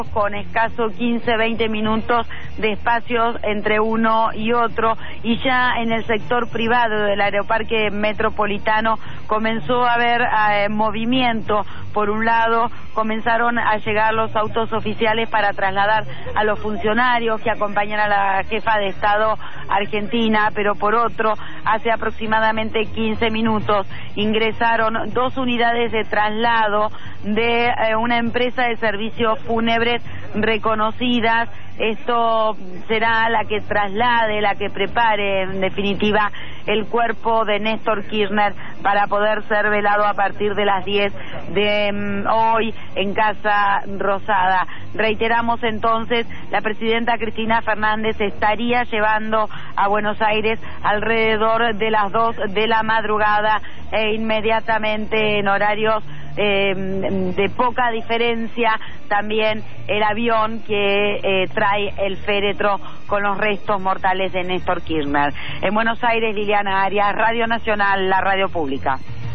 con escaso 15-20 minutos de espacios entre uno y otro, y ya en el sector privado del Aeroparque Metropolitano comenzó a haber movimiento. Por un lado, comenzaron a llegar los autos oficiales para trasladar a los funcionarios que acompañan a la jefa de Estado argentina, pero por otro, hace aproximadamente 15 minutos ingresaron 2 unidades de traslado de una empresa de servicios fúnebres reconocidas. Esto será la que traslade, la que prepare en definitiva el cuerpo de Néstor Kirchner para poder ser velado a partir de las 10 de hoy en Casa Rosada. Reiteramos entonces, la presidenta Cristina Fernández estaría llevando a Buenos Aires alrededor de las 2 de la madrugada e inmediatamente en horarios de poca diferencia también el avión que trae el féretro con los restos mortales de Néstor Kirchner. En Buenos Aires, Liliana Arias, Radio Nacional, la radio pública.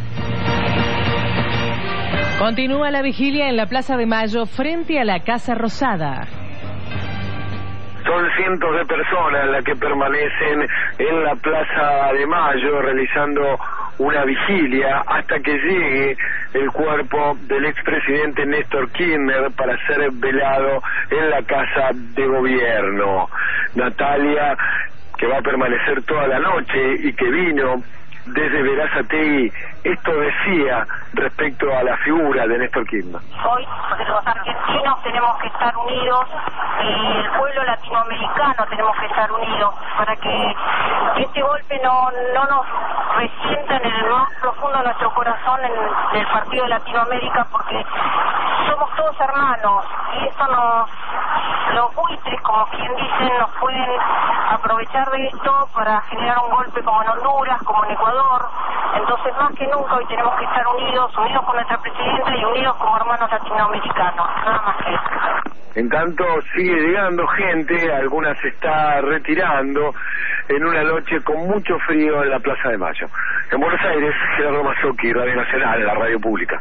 Continúa la vigilia en la Plaza de Mayo frente a la Casa Rosada. Son cientos de personas las que permanecen en la Plaza de Mayo realizando una vigilia hasta que llegue el cuerpo del expresidente Néstor Kirchner para ser velado en la Casa de Gobierno. Natalia, que va a permanecer toda la noche y que vino desde Verazategui, esto decía respecto a la figura de Néstor Kirchner. Hoy los argentinos tenemos que estar unidos y el pueblo latinoamericano tenemos que estar unidos para que este golpe no nos resienta en el más profundo de nuestro corazón en el Partido de Latinoamérica, porque somos todos hermanos y eso los buitres, como quien dice, nos pueden aprovechar de esto para generar un golpe como en Honduras, como en Ecuador. Entonces, más que nunca hoy tenemos que estar unidos con nuestra presidenta y unidos como hermanos latinoamericanos, nada más que eso. En tanto, sigue llegando gente, algunas se está retirando en una noche con mucho frío en la Plaza de Mayo. En Buenos Aires, Gerardo Mazzocchi, Radio Nacional, la radio pública.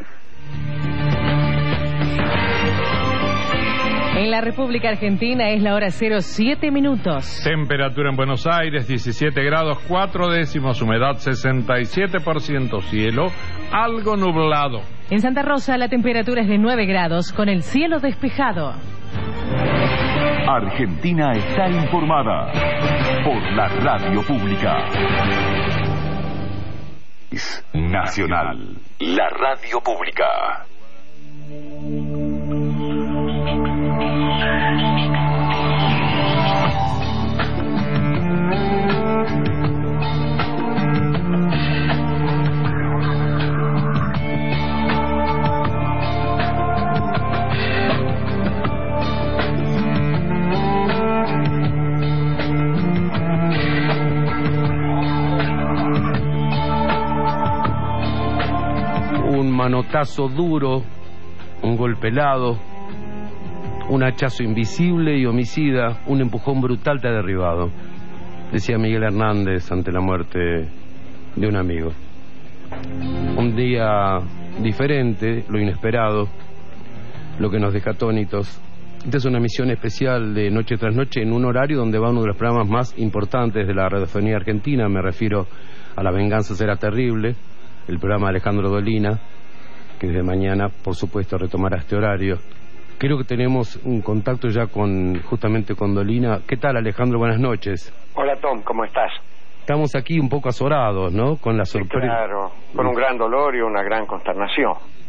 En la República Argentina es la hora 07 minutos. Temperatura en Buenos Aires 17 grados 4 décimos, humedad 67%, cielo algo nublado. En Santa Rosa la temperatura es de 9 grados con el cielo despejado. Argentina está informada por la radio pública. Nacional, la radio pública. Un manotazo duro, un golpe helado, un hachazo invisible y homicida, un empujón brutal te ha derribado, decía Miguel Hernández ante la muerte de un amigo. Un día diferente, lo inesperado, lo que nos deja atónitos. Esta es una emisión especial de Noche tras Noche en un horario donde va uno de los programas más importantes de la radiofonía argentina. Me refiero a La Venganza Será Terrible, el programa de Alejandro Dolina, que desde mañana, por supuesto, retomará este horario. Creo que tenemos un contacto ya justamente con Dolina. ¿Qué tal, Alejandro? Buenas noches. Hola, Tom, ¿cómo estás? Estamos aquí un poco azorados, ¿no? Con la sorpresa. Sí, claro, con un gran dolor y una gran consternación.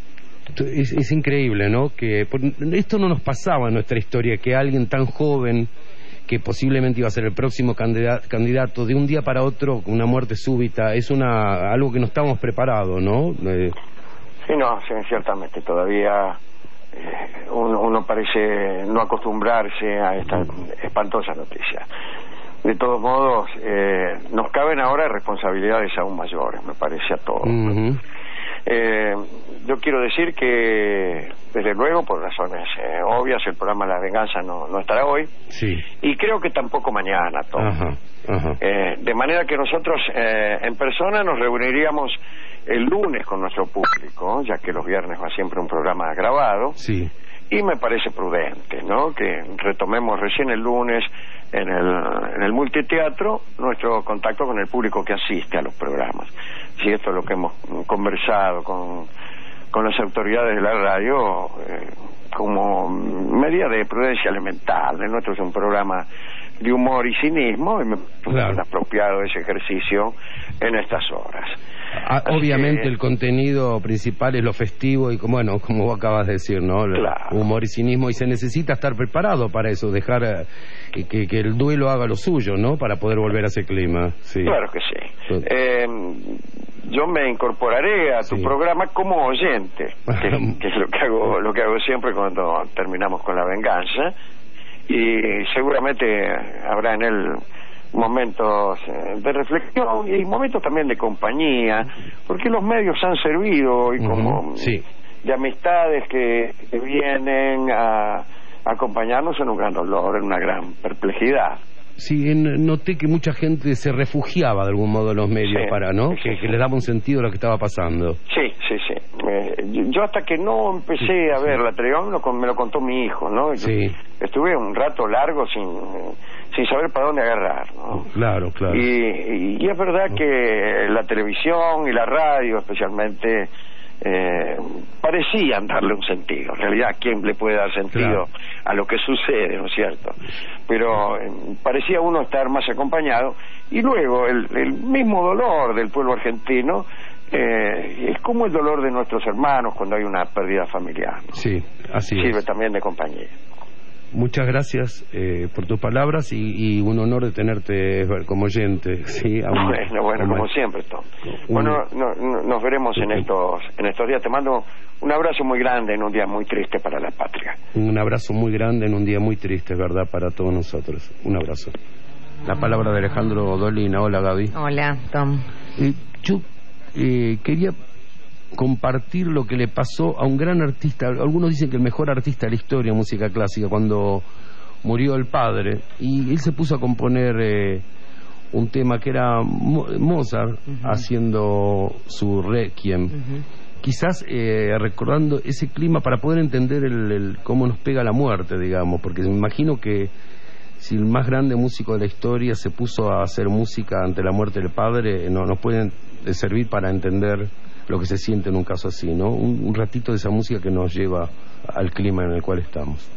Es increíble, ¿no? Que esto no nos pasaba en nuestra historia, que alguien tan joven, que posiblemente iba a ser el próximo candidato, de un día para otro, con una muerte súbita, es algo que no estábamos preparados, ¿no? Sí, ciertamente, todavía uno parece no acostumbrarse a esta espantosa noticia. De todos modos, nos caben ahora responsabilidades aún mayores, me parece a todos. Uh-huh. Yo quiero decir que, desde luego, por razones obvias, el programa La Venganza no estará hoy. Sí. Y creo que tampoco mañana, Tom. Ajá. De manera que nosotros en persona nos reuniríamos el lunes con nuestro público, ya que los viernes va siempre un programa grabado. Sí. y me parece prudente, ¿no?, que retomemos recién el lunes en el multiteatro nuestro contacto con el público que asiste a los programas. Si esto es lo que hemos conversado con las autoridades de la radio, como medida de prudencia elemental. El nuestro es un programa de humor y cinismo, y me parece apropiado ese ejercicio en estas horas. Obviamente el contenido principal es lo festivo y como vos acabas de decir, ¿no? Claro. Humor y cinismo, y se necesita estar preparado para eso, dejar que el duelo haga lo suyo, ¿no? Para poder volver a ese clima. Sí. Claro que sí. Yo me incorporaré a tu programa como oyente, que es lo que hago siempre cuando terminamos con La Venganza, y seguramente habrá en él momentos de reflexión y momentos también de compañía, porque los medios han servido hoy como de amistades que vienen a acompañarnos en un gran dolor, en una gran perplejidad. Sí, noté que mucha gente se refugiaba de algún modo en los medios que les daba un sentido a lo que estaba pasando. Sí. Yo hasta que no empecé a ver la televisión me lo contó mi hijo, ¿no? Estuve un rato largo sin saber para dónde agarrar, ¿no? Claro. Y es verdad que la televisión y la radio especialmente parecían darle un sentido. En realidad, ¿quién le puede dar sentido a lo que sucede, ¿no es cierto? Pero parecía uno estar más acompañado, y luego el mismo dolor del pueblo argentino es como el dolor de nuestros hermanos cuando hay una pérdida familiar, ¿no? Sí, así sirve también de compañía. Muchas gracias por tus palabras, y un honor de tenerte como oyente. ¿Sí? Bueno, como siempre, Tom. Bueno, nos veremos en estos días. Te mando un abrazo muy grande en un día muy triste para la patria. Un abrazo muy grande en un día muy triste, ¿verdad?, para todos nosotros. Un abrazo. La palabra de Alejandro Dolina. Hola, Gaby. Hola, Tom. Yo quería compartir lo que le pasó a un gran artista. Algunos dicen que el mejor artista de la historia de música clásica, cuando murió el padre, y él se puso a componer un tema que era Mozart haciendo su Requiem, quizás recordando ese clima para poder entender cómo nos pega la muerte, digamos, porque me imagino que si el más grande músico de la historia se puso a hacer música ante la muerte del padre, nos pueden servir para entender lo que se siente en un caso así, ¿no? Un ratito de esa música que nos lleva al clima en el cual estamos.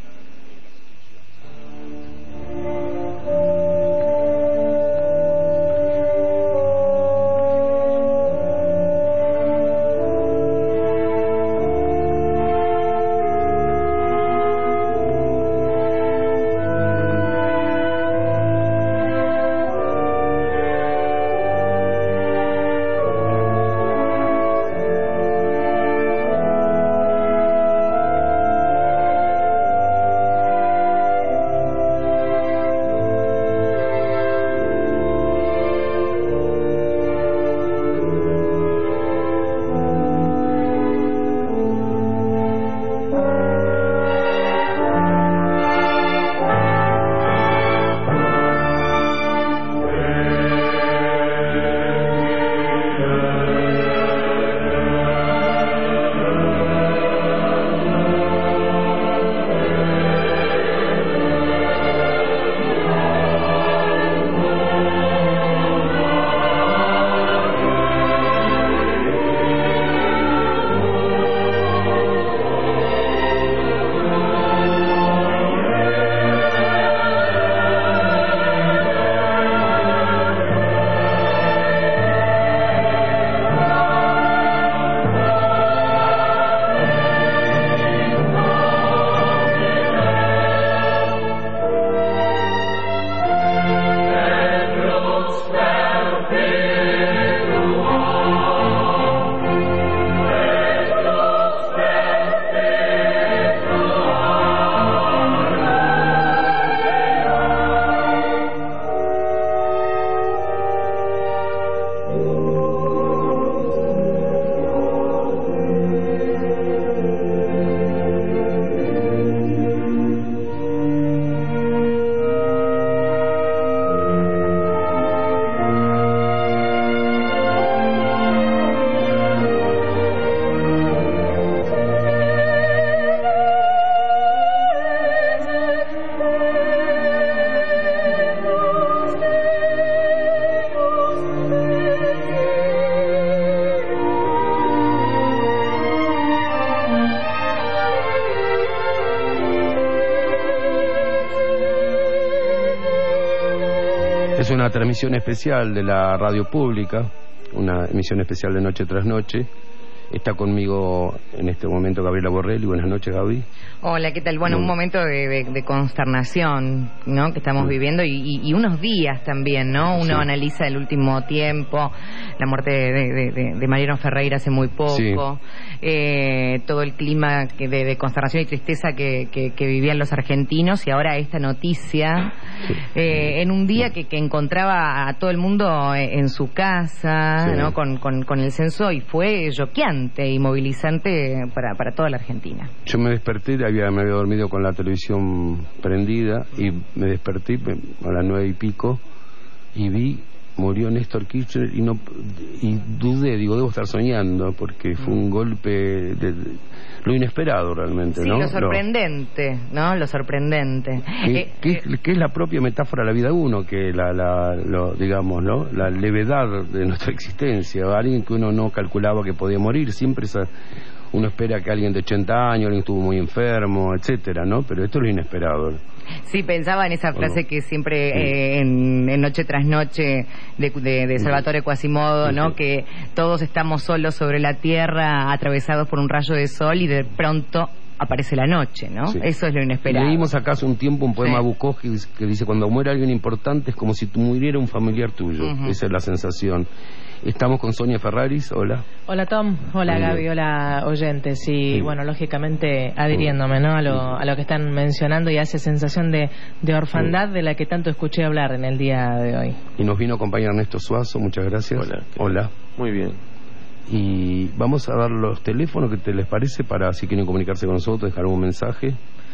Es una transmisión especial de la radio pública, una emisión especial de Noche tras Noche. Está conmigo en este momento Gabriela Borrelli. Buenas noches, Gaby. Hola, ¿qué tal? Bueno, un momento de consternación, ¿no?, que estamos viviendo y unos días también, ¿no? Uno analiza el último tiempo, la muerte de Mariano Ferreira hace muy poco, todo el clima de consternación y tristeza que vivían los argentinos, y ahora esta noticia en un día que encontraba a todo el mundo en su casa, ¿no?, con el censo, y fue choqueante y movilizante para toda la Argentina. Yo me desperté, me había dormido con la televisión prendida y me desperté a las 9:00 y vi, murió Néstor Kirchner y dudé, digo, debo estar soñando, porque fue un golpe de lo inesperado realmente, ¿no? Lo sorprendente, ¿no? Lo sorprendente. Que es la propia metáfora de la vida de uno, que digamos, ¿no?, la levedad de nuestra existencia. Alguien que uno no calculaba que podía morir, siempre uno espera que alguien de 80 años, alguien estuvo muy enfermo, etcétera, ¿no? Pero esto es lo inesperado. Sí, pensaba en esa frase que siempre en Noche tras Noche de Salvatore Quasimodo, ¿no? Que todos estamos solos sobre la tierra, atravesados por un rayo de sol, y de pronto aparece la noche, ¿no? Eso es lo inesperado. Leímos acá hace un tiempo un poema de Bukowski que dice: cuando muere alguien importante es como si muriera un familiar tuyo. Esa es la sensación. Estamos con Sonia Ferraris. Hola. Hola, Tom. Hola, Gaby. Hola, oyentes. Y bueno, lógicamente adhiriéndome, ¿no?, a lo que están mencionando, y a esa sensación de orfandad de la que tanto escuché hablar en el día de hoy. Y nos vino a acompañar Ernesto Suazo. Muchas gracias. Hola. Muy bien. Y vamos a dar los teléfonos, ¿qué les parece? Para si quieren comunicarse con nosotros, dejar un mensaje.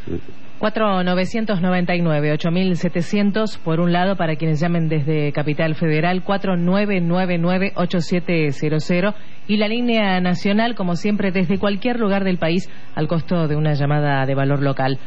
4999-8700 por un lado, para quienes llamen desde Capital Federal, 4999-8700, y la línea nacional, como siempre, desde cualquier lugar del país, al costo de una llamada de valor local,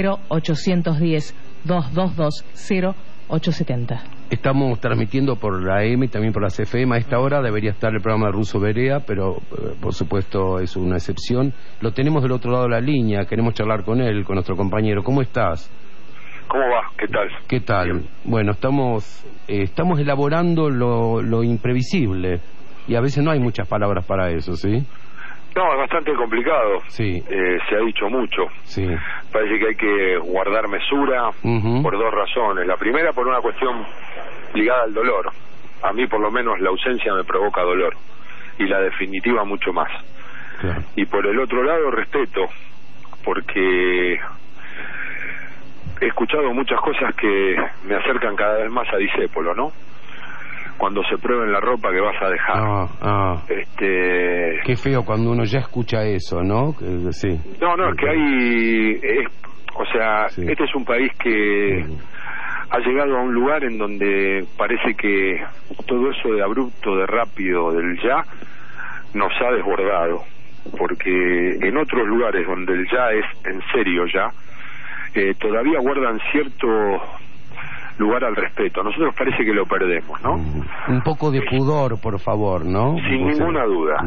0810-222-0870. Estamos transmitiendo por la AM y también por la CFM. A esta hora debería estar el programa de Russo Berea, pero por supuesto es una excepción. Lo tenemos del otro lado de la línea, queremos charlar con él, con nuestro compañero. ¿Cómo estás? ¿Cómo va? ¿Qué tal? ¿Qué tal? Bien. Bueno, estamos elaborando lo imprevisible, y a veces no hay muchas palabras para eso, ¿sí? No, es bastante complicado. Sí. Se ha dicho mucho. Sí. Parece que hay que guardar mesura por dos razones. La primera, por una cuestión ligada al dolor. A mí, por lo menos, la ausencia me provoca dolor, y la definitiva mucho más. Claro. Y por el otro lado, respeto, porque he escuchado muchas cosas que me acercan cada vez más a Discépolo, ¿no? Cuando se prueben la ropa que vas a dejar. Qué feo cuando uno ya escucha eso, ¿no? Sí. No, es que este es un país que ha llegado a un lugar en donde parece que todo eso de abrupto, de rápido, del ya, nos ha desbordado, porque en otros lugares donde el ya es en serio ya, todavía guardan cierto lugar al respeto. Nosotros parece que lo perdemos, ¿no? Un poco de pudor, por favor, ¿no? Sin ninguna duda.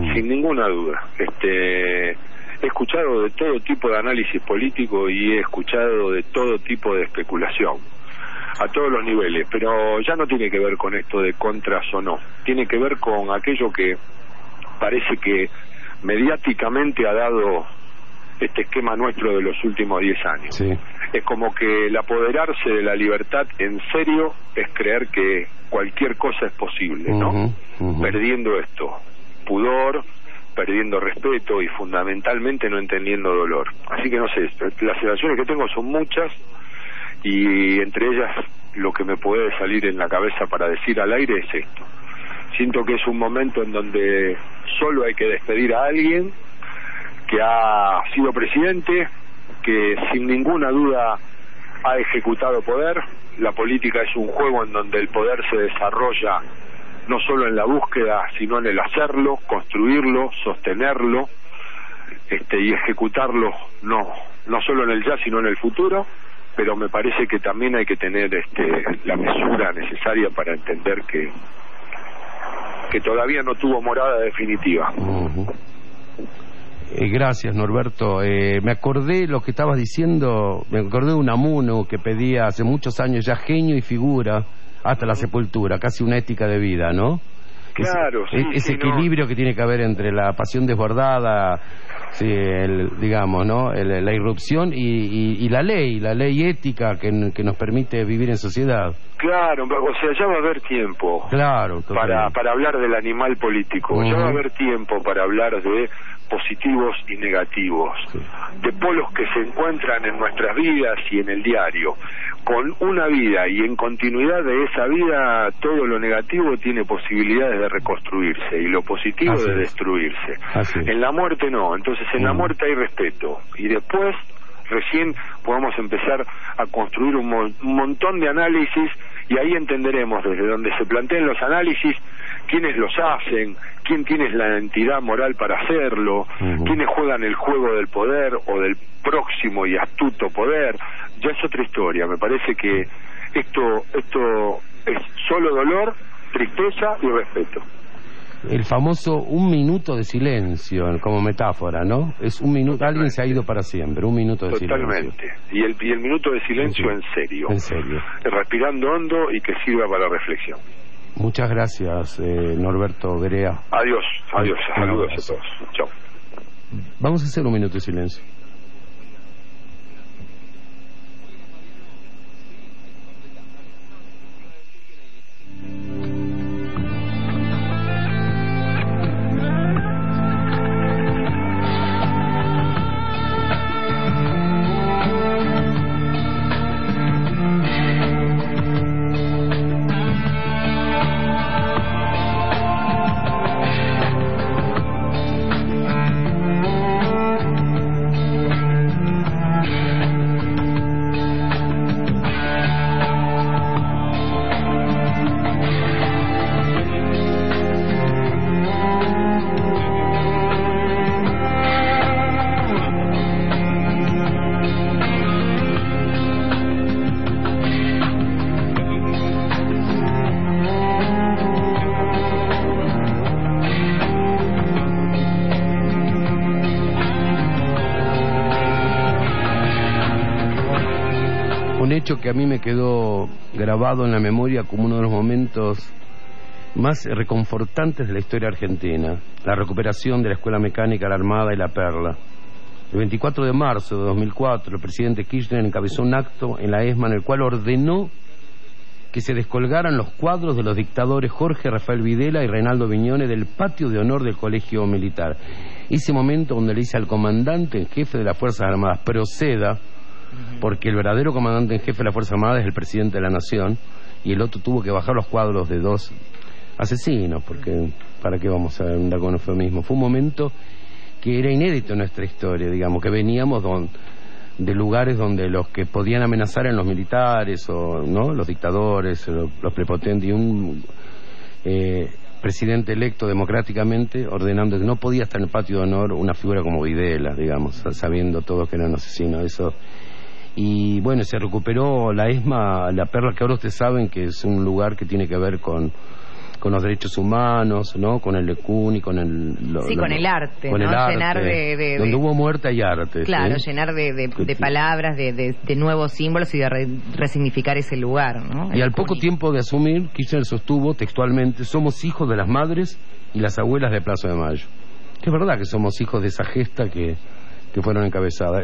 He escuchado de todo tipo de análisis político y he escuchado de todo tipo de especulación, a todos los niveles, pero ya no tiene que ver con esto de contras o no, tiene que ver con aquello que parece que mediáticamente ha dado este esquema nuestro de los últimos 10 años. Sí. Es como que el apoderarse de la libertad en serio es creer que cualquier cosa es posible, ¿no? Perdiendo esto, pudor, perdiendo respeto y fundamentalmente no entendiendo dolor. Así que no sé, las sensaciones que tengo son muchas, y entre ellas lo que me puede salir en la cabeza para decir al aire es esto. Siento que es un momento en donde solo hay que despedir a alguien que ha sido presidente, que sin ninguna duda ha ejecutado poder. La política es un juego en donde el poder se desarrolla no solo en la búsqueda, sino en el hacerlo, construirlo, sostenerlo, y ejecutarlo no solo en el ya, sino en el futuro. Pero me parece que también hay que tener la mesura necesaria para entender que todavía no tuvo morada definitiva. Gracias, Norberto. Me acordé lo que estabas diciendo, me acordé de Unamuno que pedía hace muchos años ya genio y figura hasta la sepultura, casi una ética de vida, ¿no? Claro, ese equilibrio que tiene que haber entre la pasión desbordada, digamos, ¿no? La irrupción y la ley ética que nos permite vivir en sociedad. Claro, o sea, ya va a haber tiempo para hablar del animal político, ya va a haber tiempo para hablar de positivos y negativos, de polos que se encuentran en nuestras vidas y en el diario. Con una vida y en continuidad de esa vida, todo lo negativo tiene posibilidades de reconstruirse y lo positivo de destruirse. En la muerte no, entonces en la muerte hay respeto y después recién podemos empezar a construir un montón de análisis y ahí entenderemos desde donde se planteen los análisis quiénes los hacen, quién tiene la entidad moral para hacerlo, quiénes juegan el juego del poder o del próximo y astuto poder. Ya es otra historia. Me parece que esto es solo dolor, tristeza y respeto. El famoso 1 minuto de silencio como metáfora, ¿no? Es 1 minuto, alguien se ha ido para siempre, 1 minuto de silencio. Totalmente. Y el minuto de silencio en serio. En serio. Respirando hondo y que sirva para la reflexión. Muchas gracias, Norberto Berea. Adiós, saludos a todos. Chao. Vamos a hacer 1 minuto de silencio. Que a mí me quedó grabado en la memoria como uno de los momentos más reconfortantes de la historia argentina, la recuperación de la Escuela Mecánica, la Armada y la Perla. El 24 de marzo de 2004, el presidente Kirchner encabezó un acto en la ESMA en el cual ordenó que se descolgaran los cuadros de los dictadores Jorge Rafael Videla y Reinaldo Viñone del patio de honor del Colegio Militar. Ese momento donde le dice al comandante en jefe de las Fuerzas Armadas, proceda, porque el verdadero comandante en jefe de la Fuerza Armada es el presidente de la Nación y el otro tuvo que bajar los cuadros de 2 asesinos, porque ¿para qué vamos a andar con eufemismo? Fue un momento que era inédito en nuestra historia, digamos, que veníamos de lugares donde los que podían amenazar eran los militares o no los dictadores, los prepotentes, y un presidente electo democráticamente ordenando que no podía estar en el patio de honor una figura como Videla, digamos, sabiendo todos que era un asesino. Eso. Y bueno, se recuperó la ESMA, la Perla, que ahora ustedes saben que es un lugar que tiene que ver con los derechos humanos, ¿no? Con el ECUNI, con el... con el arte, con ¿no? el arte, llenar donde hubo muerte hay arte. Claro, ¿sí? Llenar de palabras, de nuevos símbolos y de resignificar ese lugar, ¿no? Y al poco tiempo de asumir, Kirchner sostuvo textualmente: somos hijos de las madres y las abuelas de Plaza de Mayo. Es verdad que somos hijos de esa gesta que fueron encabezadas.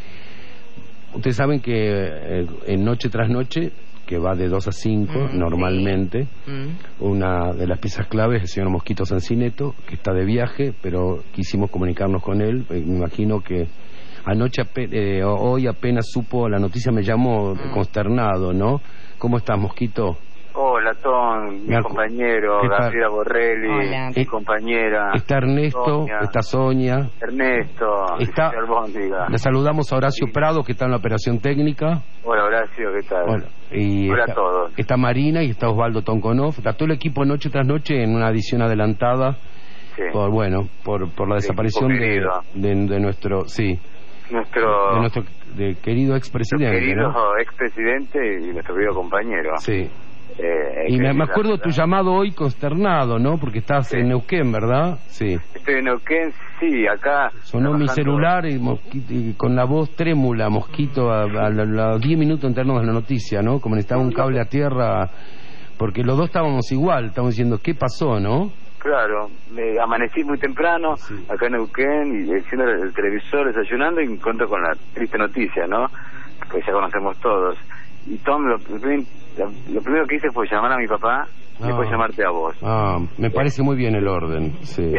Ustedes saben que en Noche tras Noche, que va de 2 a 5 normalmente, una de las piezas claves es el señor Mosquito Sancineto, que está de viaje, pero quisimos comunicarnos con él. Me imagino que anoche, hoy apenas supo la noticia, me llamó consternado, ¿no? ¿Cómo estás, Mosquito? Hola, Tom, mi compañero, Gabriela Borrelli. Hola. Mi compañera. Está Ernesto, está Sonia. Ernesto, está. Le saludamos a Horacio Prado, que está en la operación técnica. Hola, Horacio, ¿qué tal? Hola, hola a todos. Está Marina y está Osvaldo Tonconov. Está todo el equipo Noche tras Noche en una edición adelantada. Sí. Por la desaparición de nuestro... Sí. De nuestro querido expresidente. Querido expresidente y nuestro querido compañero. Sí. Y me acuerdo tu llamado hoy consternado, ¿no? Porque estás en Neuquén, ¿verdad? Sí. Estoy en Neuquén, sí, acá. Sonó mi celular y con la voz trémula, Mosquito, a los 10 minutos enternos de la noticia, ¿no? Como necesitaba un cable a tierra Porque los dos estábamos igual, estamos diciendo, ¿qué pasó, no? Claro, me amanecí muy temprano acá en Neuquén y enciendo el televisor, desayunando, y encuentro con la triste noticia, ¿no? Que ya conocemos todos. Y Tom, lo primero que hice fue llamar a mi papá y después llamarte a vos. Me parece muy bien el orden, sí.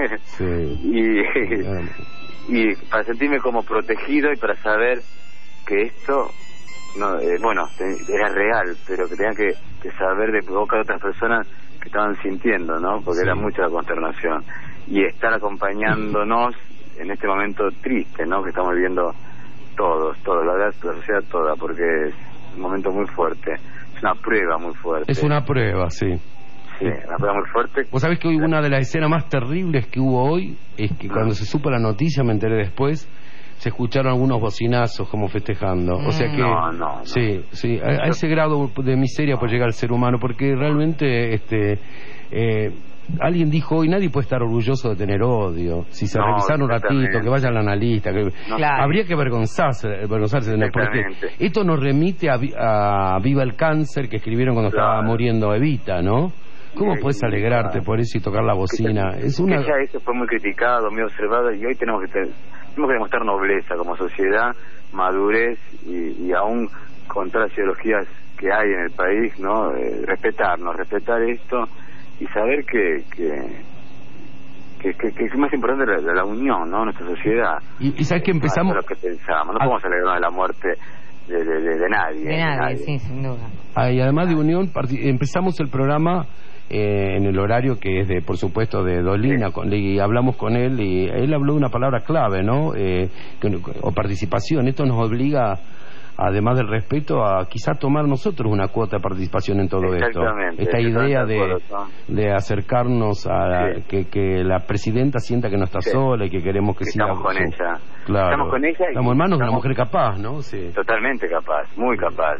Y para sentirme como protegido y para saber que esto, no, era real, pero que tenía que saber de boca de otras personas que estaban sintiendo, ¿no? Porque era mucha la consternación. Y estar acompañándonos en este momento triste, ¿no? Que estamos viviendo todos, la verdad, la sociedad toda, porque es un momento muy fuerte. Es una prueba muy fuerte. Es una prueba, sí. Sí, una prueba muy fuerte. Vos sabés que hoy una de las escenas más terribles que hubo hoy es que cuando se supo la noticia, me enteré después, se escucharon algunos bocinazos como festejando. O sea que sí, a ese grado de miseria puede llegar el ser humano, porque realmente alguien dijo hoy, nadie puede estar orgulloso de tener odio. Si se revisaron un ratito, que vaya al analista, habría que avergonzarse de tener, porque esto nos remite a Viva el Cáncer, que escribieron cuando estaba muriendo Evita, ¿no? ¿Cómo puedes alegrarte por eso y tocar la bocina? Ya eso fue muy criticado, muy observado, y hoy tenemos que demostrar nobleza como sociedad, madurez, y aún con todas las ideologías que hay en el país, ¿no? Respetar esto y saber que es más importante la unión, ¿no? Nuestra sociedad. Y sabes que empezamos lo que pensamos, no podemos alegrarnos de la muerte de nadie. De nadie, sí, sin duda. Y además de unión, empezamos el programa en el horario que es por supuesto de Dolina, y hablamos con él y él habló de una palabra clave, ¿no? O participación. Esto nos obliga, además del respeto, a quizá tomar nosotros una cuota de participación en todo esto. Esta idea de acercarnos a que la presidenta sienta que no está sola y que queremos que siga. Estamos con ella. Claro. Estamos con ella. Estamos en manos de una mujer capaz, ¿no? Sí. Totalmente capaz, muy capaz.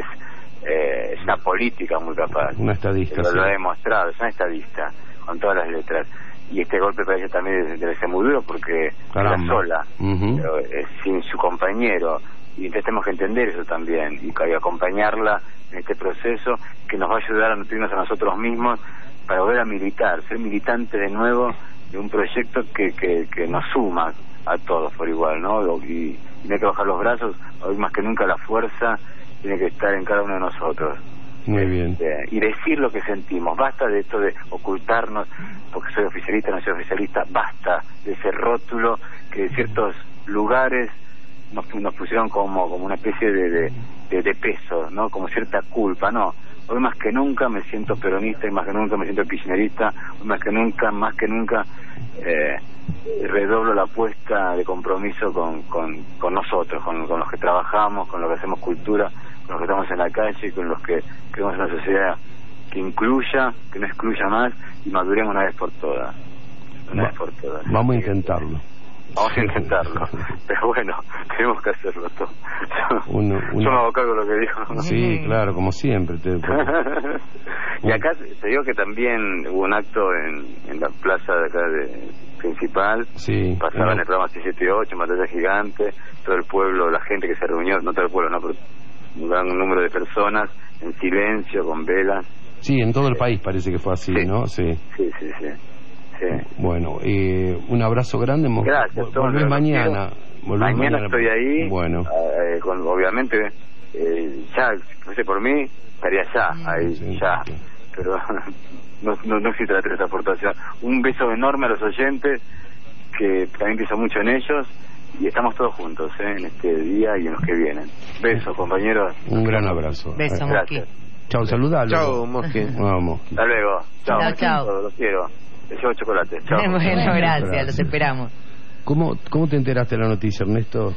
Es una política muy capaz. Una estadista. Lo ha demostrado, es una estadista, con todas las letras. Y este golpe para ella también debe ser muy duro porque está sola, sin su compañero. Y entonces tenemos que entender eso también y acompañarla en este proceso que nos va a ayudar a nutrirnos a nosotros mismos para volver a militar, ser militante de nuevo de un proyecto que nos suma a todos por igual, ¿no? Y no hay que bajar los brazos, hoy más que nunca la fuerza tiene que estar en cada uno de nosotros. Muy bien. Y decir lo que sentimos, basta de esto de ocultarnos, porque soy oficialista, no soy oficialista, basta de ese rótulo que de ciertos lugares nos pusieron como una especie de peso, ¿no? Como cierta culpa, no. Hoy más que nunca me siento peronista y más que nunca me siento kirchnerista, hoy más que nunca redoblo la apuesta de compromiso con nosotros, con los que trabajamos, con los que hacemos cultura, con los que estamos en la calle, con los que queremos una sociedad que incluya, que no excluya más, y maduremos una vez por todas. Vamos a intentarlo. Vamos a intentarlo, pero bueno, tenemos que hacerlo todo. Yo me hago cargo de lo que dijo. Sí, claro, como siempre. Y acá te digo que también hubo un acto en la plaza de acá principal, pasaba en el programa 678, Batalla Gigante, todo el pueblo, la gente que se reunió, no todo el pueblo, no, pero un gran número de personas, en silencio, con velas. Sí, en todo el país parece que fue así, ¿no? Sí. Bueno, un abrazo grande. Gracias. Volvés mañana. Mañana estoy ahí. Bueno. Obviamente, ya, si fuese por mí, estaría ya. Pero no existe la teletransportación. Un beso enorme a los oyentes, que también pienso mucho en ellos, y estamos todos juntos, en este día y en los que vienen. Besos, compañeros. Un gran abrazo. Beso, Mosqui. Chao, saludalo. Chao, Mosqui. Vamos. Hasta luego. Chao. Los quiero. Les llevo chocolate. Chao. Bueno, gracias, los esperamos. ¿Cómo te enteraste de la noticia, Ernesto?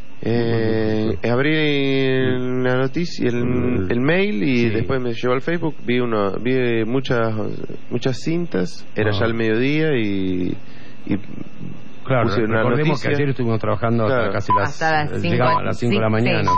Abrí la noticia, el mail, y después me llevó al Facebook, vi muchas cintas, era ya el mediodía y claro, recordemos que ayer estuvimos trabajando hasta casi las 5 de la mañana.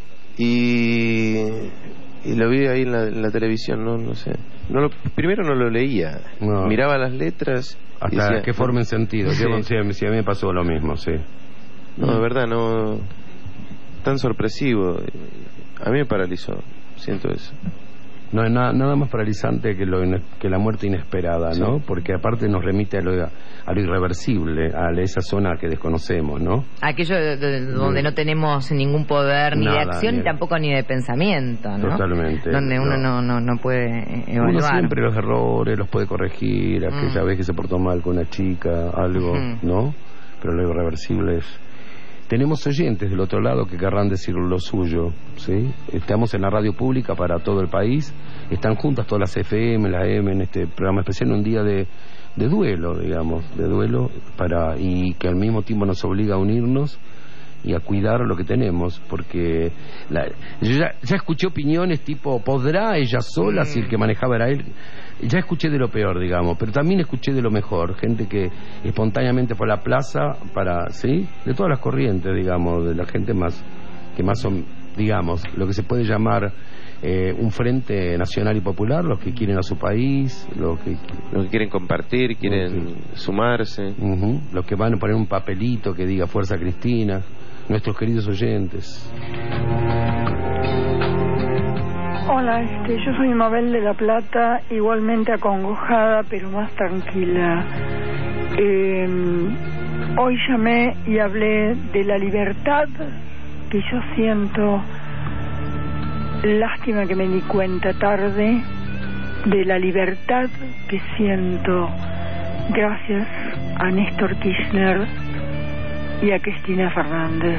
Y lo vi ahí en la televisión, no sé. Primero no lo leía, miraba las letras hasta decía, que formen sentido. Sí, a mí me pasó lo mismo, sí. No, de verdad, no. Tan sorpresivo. A mí me paralizó, siento eso. No hay nada más paralizante que la muerte inesperada, ¿no? Porque aparte nos remite a lo irreversible, a esa zona que desconocemos, ¿no? Aquello donde no tenemos ningún poder ni de acción ni tampoco ni de pensamiento, ¿no? Totalmente. Donde uno no puede evaluar. Uno siempre los errores los puede corregir, aquella vez que se portó mal con una chica, algo, ¿no? Pero lo irreversible es... Tenemos oyentes del otro lado que querrán decir lo suyo, ¿sí? Estamos en la radio pública para todo el país, están juntas todas las FM, la M en este programa especial, un día de duelo, digamos, y que al mismo tiempo nos obliga a unirnos y a cuidar lo que tenemos, porque yo ya escuché opiniones tipo, ¿podrá ella sola si el que manejaba era él? Ya escuché de lo peor, digamos, pero también escuché de lo mejor, gente que espontáneamente fue a la plaza ¿sí? De todas las corrientes, digamos, de la gente que más son, digamos, lo que se puede llamar un frente nacional y popular, los que quieren a su país, los que quieren compartir, quieren sumarse, los que van a poner un papelito que diga Fuerza Cristina, nuestros queridos oyentes. Hola, yo soy Mabel de La Plata, igualmente acongojada, pero más tranquila. Hoy llamé y hablé de la libertad que yo siento, lástima que me di cuenta tarde, de la libertad que siento gracias a Néstor Kirchner y a Cristina Fernández.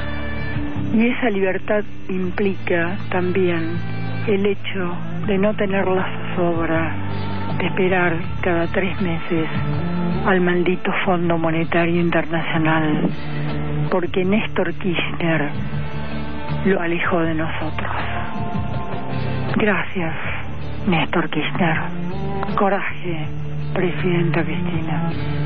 Y esa libertad implica también el hecho de no tener la zozobra de esperar cada 3 meses al maldito Fondo Monetario Internacional, porque Néstor Kirchner lo alejó de nosotros. Gracias, Néstor Kirchner. Coraje, Presidenta Cristina.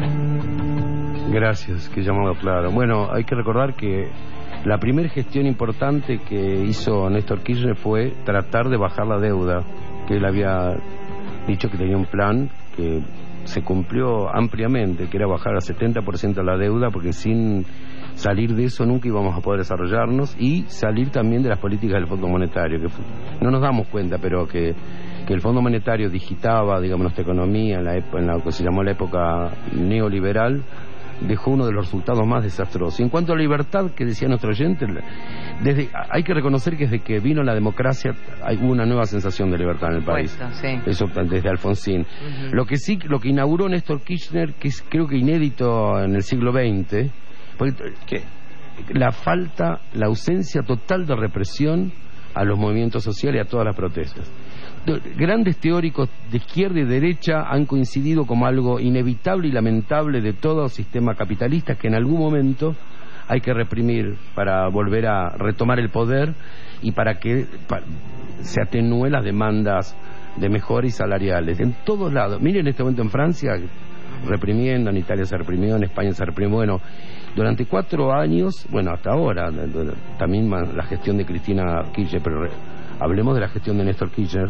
Gracias, qué llamado claro. Bueno, hay que recordar que la primera gestión importante que hizo Néstor Kirchner fue tratar de bajar la deuda, que él había dicho que tenía un plan que se cumplió ampliamente, que era bajar al 70% la deuda, porque sin salir de eso nunca íbamos a poder desarrollarnos, y salir también de las políticas del Fondo Monetario, que no nos damos cuenta, pero que el Fondo Monetario digitaba, digamos, nuestra economía en lo que se llamó la época neoliberal, dejó uno de los resultados más desastrosos. Y en cuanto a la libertad, que decía nuestro oyente, hay que reconocer que desde que vino la democracia hubo una nueva sensación de libertad en el país. Sí. Eso desde Alfonsín. Lo que inauguró Néstor Kirchner, que es creo que inédito en el siglo XX, porque la ausencia total de represión a los movimientos sociales y a todas las protestas. Grandes teóricos de izquierda y derecha han coincidido como algo inevitable y lamentable de todo sistema capitalista, que en algún momento hay que reprimir para volver a retomar el poder y para que se atenúen las demandas de mejoras salariales en todos lados. Miren, en este momento en Francia reprimiendo, en Italia se reprimió, en España se reprimió. Bueno, durante 4 años, bueno, hasta ahora también la gestión de Cristina Kirchner, pero hablemos de la gestión de Néstor Kirchner.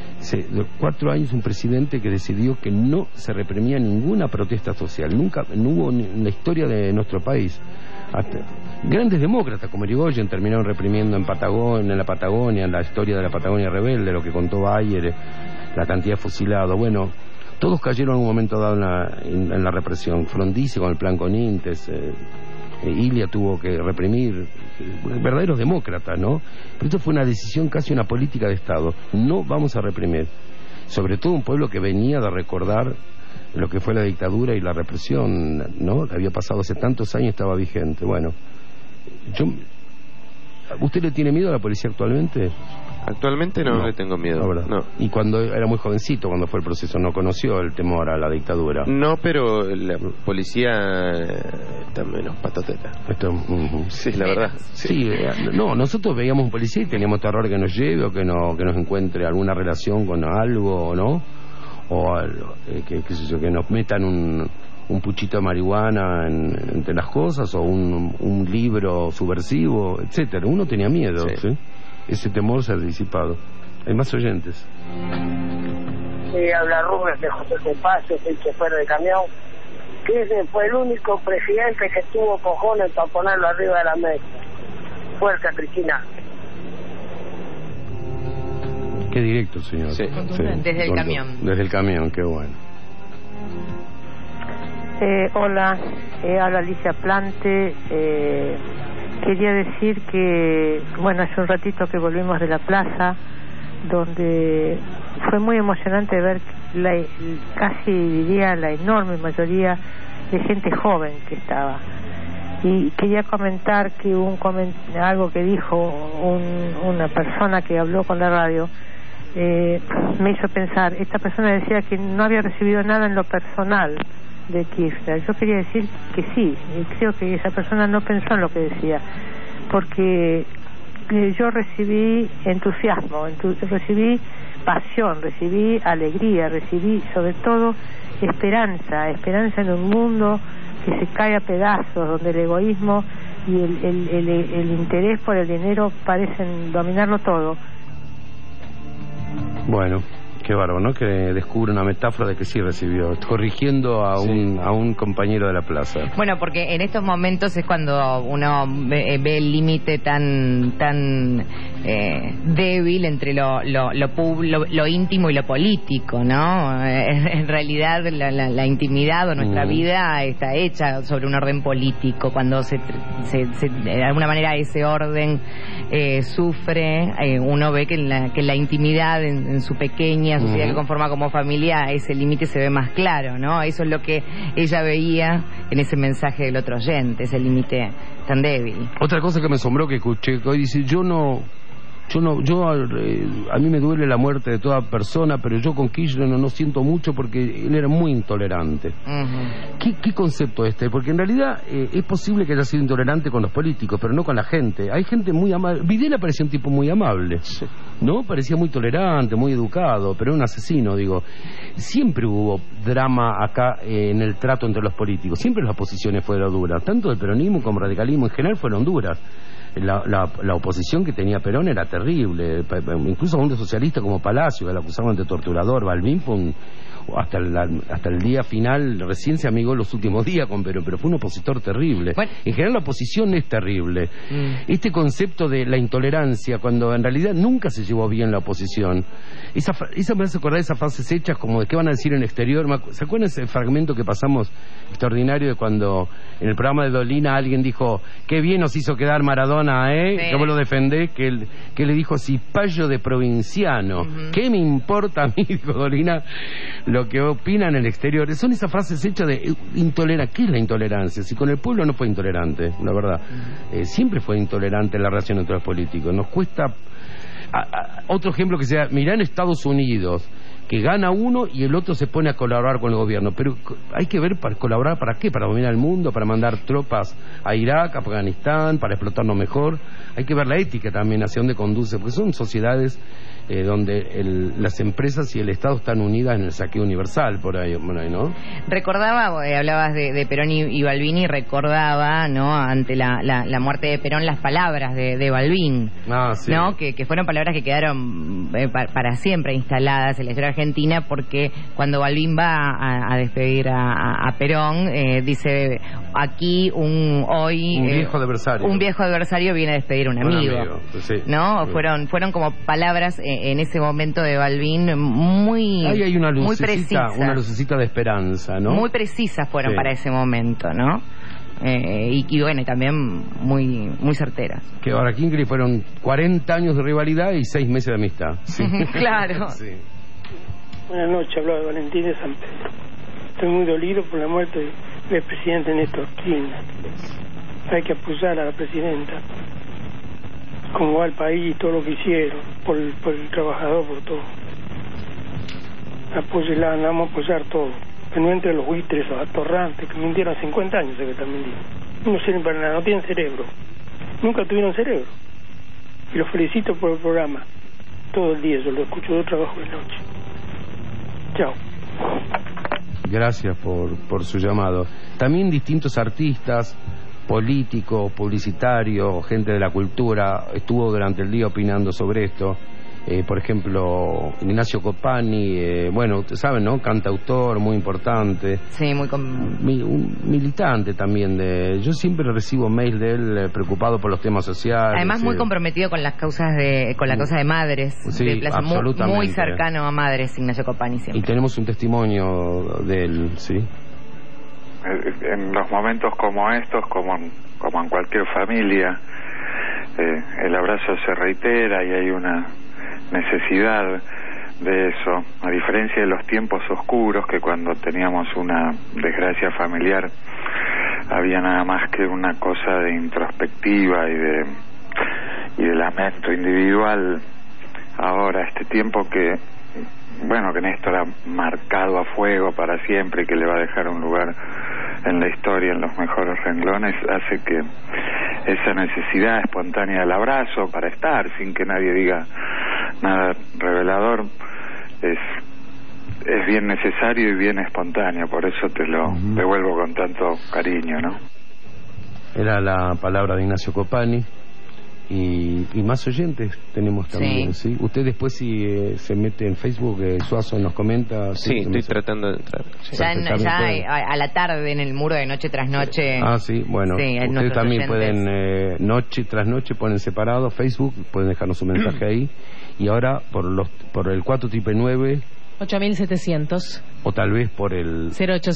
4 años un presidente que decidió que no se reprimía ninguna protesta social. Nunca, no hubo en la historia de nuestro país. Grandes demócratas como Irigoyen terminaron reprimiendo en la Patagonia, la historia de la Patagonia rebelde, lo que contó Bayer, la cantidad de fusilados. Bueno, todos cayeron en un momento dado en la represión. Frondizi con el plan Conintes, Ilia tuvo que reprimir, verdaderos demócratas, ¿no? Pero esto fue una decisión, casi una política de Estado. No vamos a reprimir. Sobre todo un pueblo que venía de recordar lo que fue la dictadura y la represión, ¿no? Que había pasado hace tantos años, estaba vigente. Bueno, ¿usted le tiene miedo a la policía actualmente? Actualmente no le tengo miedo. No. Y cuando era muy jovencito, cuando fue el proceso, ¿no conoció el temor a la dictadura? No, pero la policía está menos patoteta. Sí, la verdad. Sí, no, nosotros veíamos un policía y teníamos terror que nos lleve o que nos encuentre alguna relación con algo, ¿no? O que nos metan un puchito de marihuana entre las cosas, o un libro subversivo, etcétera. Uno tenía miedo, ¿sí? Ese temor se ha disipado. Hay más oyentes. Sí, habla Rubén de José Cepacio, el chofer de camión. Que fue el único presidente que tuvo cojones para ponerlo arriba de la mesa. Fuerza, Cristina. Qué directo, señor. Sí. Desde el camión. Desde el camión, qué bueno. Hola, habla Alicia Plante. Quería decir que, bueno, hace un ratito que volvimos de la plaza, donde fue muy emocionante ver casi diría la enorme mayoría de gente joven que estaba. Y quería comentar que algo que dijo una persona que habló con la radio, me hizo pensar. Esta persona decía que no había recibido nada en lo personal de Kirchner. Yo quería decir que sí, y creo que esa persona no pensó en lo que decía, porque yo recibí entusiasmo, recibí pasión, recibí alegría, recibí sobre todo esperanza en un mundo que se cae a pedazos, donde el egoísmo y el interés por el dinero parecen dominarlo todo. Bueno, qué bárbaro, ¿no? Que descubre una metáfora de que sí recibió, corrigiendo a un compañero de la plaza. Bueno, porque en estos momentos es cuando uno ve el límite tan débil entre lo íntimo y lo político, ¿no? En realidad la intimidad o nuestra vida está hecha sobre un orden político. Cuando de alguna manera ese orden sufre, uno ve que en la intimidad, en su pequeña sociedad que conforma como familia, ese límite se ve más claro, ¿no? Eso es lo que ella veía en ese mensaje del otro oyente, ese límite tan débil. Otra cosa que me asombró que escuché, que hoy dice, a mí me duele la muerte de toda persona, pero yo con Kirchner no siento mucho porque él era muy intolerante. ¿Qué concepto este? Porque en realidad es posible que haya sido intolerante con los políticos, pero no con la gente. Hay gente muy amable. Videla parecía un tipo muy amable, ¿no? Parecía muy tolerante, muy educado, pero era un asesino, digo. Siempre hubo drama acá en el trato entre los políticos. Siempre las posiciones fueron duras. Tanto el peronismo como el radicalismo en general fueron duras. La oposición que tenía Perón era terrible, incluso a un socialista como Palacio, que lo acusaban de torturador. Balbín fue hasta el día final, recién se amigó los últimos días con Perón, pero fue un opositor terrible. Bueno, en general la oposición es terrible. Este concepto de la intolerancia, cuando en realidad nunca se llevó bien la oposición, esa me hace acordar de esas frases hechas como de qué van a decir en el exterior. ¿Se acuerdan ese fragmento que pasamos extraordinario de cuando en el programa de Dolina alguien dijo, qué bien nos hizo quedar Maradona, sí. Que vos lo defendés, que le dijo cipayo de provinciano? ¿Qué me importa a mí, dijo Dolina, lo que opina en el exterior? Son esas frases hechas de intolerancia. ¿Qué es la intolerancia? Si con el pueblo no fue intolerante, la verdad. Siempre fue intolerante la relación entre los políticos. Nos cuesta... otro ejemplo que sea, mirá en Estados Unidos, que gana uno y el otro se pone a colaborar con el gobierno, pero hay que ver para colaborar para qué, para dominar el mundo, para mandar tropas a Irak, a Afganistán, para explotarnos mejor. Hay que ver la ética también, hacia dónde conduce, porque son sociedades donde las empresas y el Estado están unidas en el saqueo universal, por ahí, ¿no? Recordaba, hablabas de Perón y Balbín, y recordaba, ¿no?, ante la muerte de Perón, las palabras de Balbín, sí. ¿no?, que fueron palabras que quedaron para siempre instaladas en la historia argentina, porque cuando Balbín va a despedir a Perón, dice, aquí un viejo adversario viene a despedir a un amigo. Sí, ¿no? Sí. Fueron como palabras en ese momento de Balbín muy hay una muy precisas, una lucecita de esperanza, ¿no? Muy precisas fueron para ese momento, ¿no? Y bueno, también muy certeras. Que ahora Kingsley fueron 40 años de rivalidad y 6 meses de amistad. Sí. Claro. Sí. Buenas noches, hablaba de Valentín de San Pedro. Estoy muy dolido por la muerte del presidente Néstor Kirchner. Hay que apoyar a la presidenta, cómo va el país, todo lo que hicieron, por el trabajador, por todo. Apóyela, vamos a apoyar todo. Que no entre los buitres, los atorrantes, que mintieron 50 años, que están mintiendo. No sirven para nada, no tienen cerebro. Nunca tuvieron cerebro. Y los felicito por el programa. Todo el día, yo lo escucho, yo trabajo de noche. Chao. Gracias por su llamado. También distintos artistas políticos, publicitarios, gente de la cultura, estuvo durante el día opinando sobre esto. Por ejemplo, Ignacio Copani, bueno, ustedes saben, ¿no? Cantautor muy importante. Sí, un militante también. Yo siempre recibo mail de él preocupado por los temas sociales. Además, muy comprometido con las causas con la causa de madres. Sí, de Plaza, absolutamente. Muy cercano a madres, Ignacio Copani siempre. Y tenemos un testimonio de él, ¿sí? En los momentos como estos, como en cualquier familia, el abrazo se reitera y hay una necesidad de eso, a diferencia de los tiempos oscuros, que cuando teníamos una desgracia familiar había nada más que una cosa de introspectiva y de lamento individual. Ahora este tiempo que Néstor ha marcado a fuego para siempre y que le va a dejar un lugar en la historia, en los mejores renglones, hace que esa necesidad espontánea del abrazo para estar sin que nadie diga nada revelador es bien necesario y bien espontáneo. Por eso te lo devuelvo con tanto cariño, ¿no? Era la palabra de Ignacio Copani. Y más oyentes tenemos también, ¿sí? Usted después, si se mete en Facebook, Suazo nos comenta. Sí, estoy tratando de entrar. Sí. Ya a la tarde en el muro de Noche tras Noche. Sí, bueno. Sí, ustedes también pueden, noche tras noche, ponen separado Facebook, pueden dejarnos un mensaje ahí. Y ahora por el 4999 8700 o tal vez por el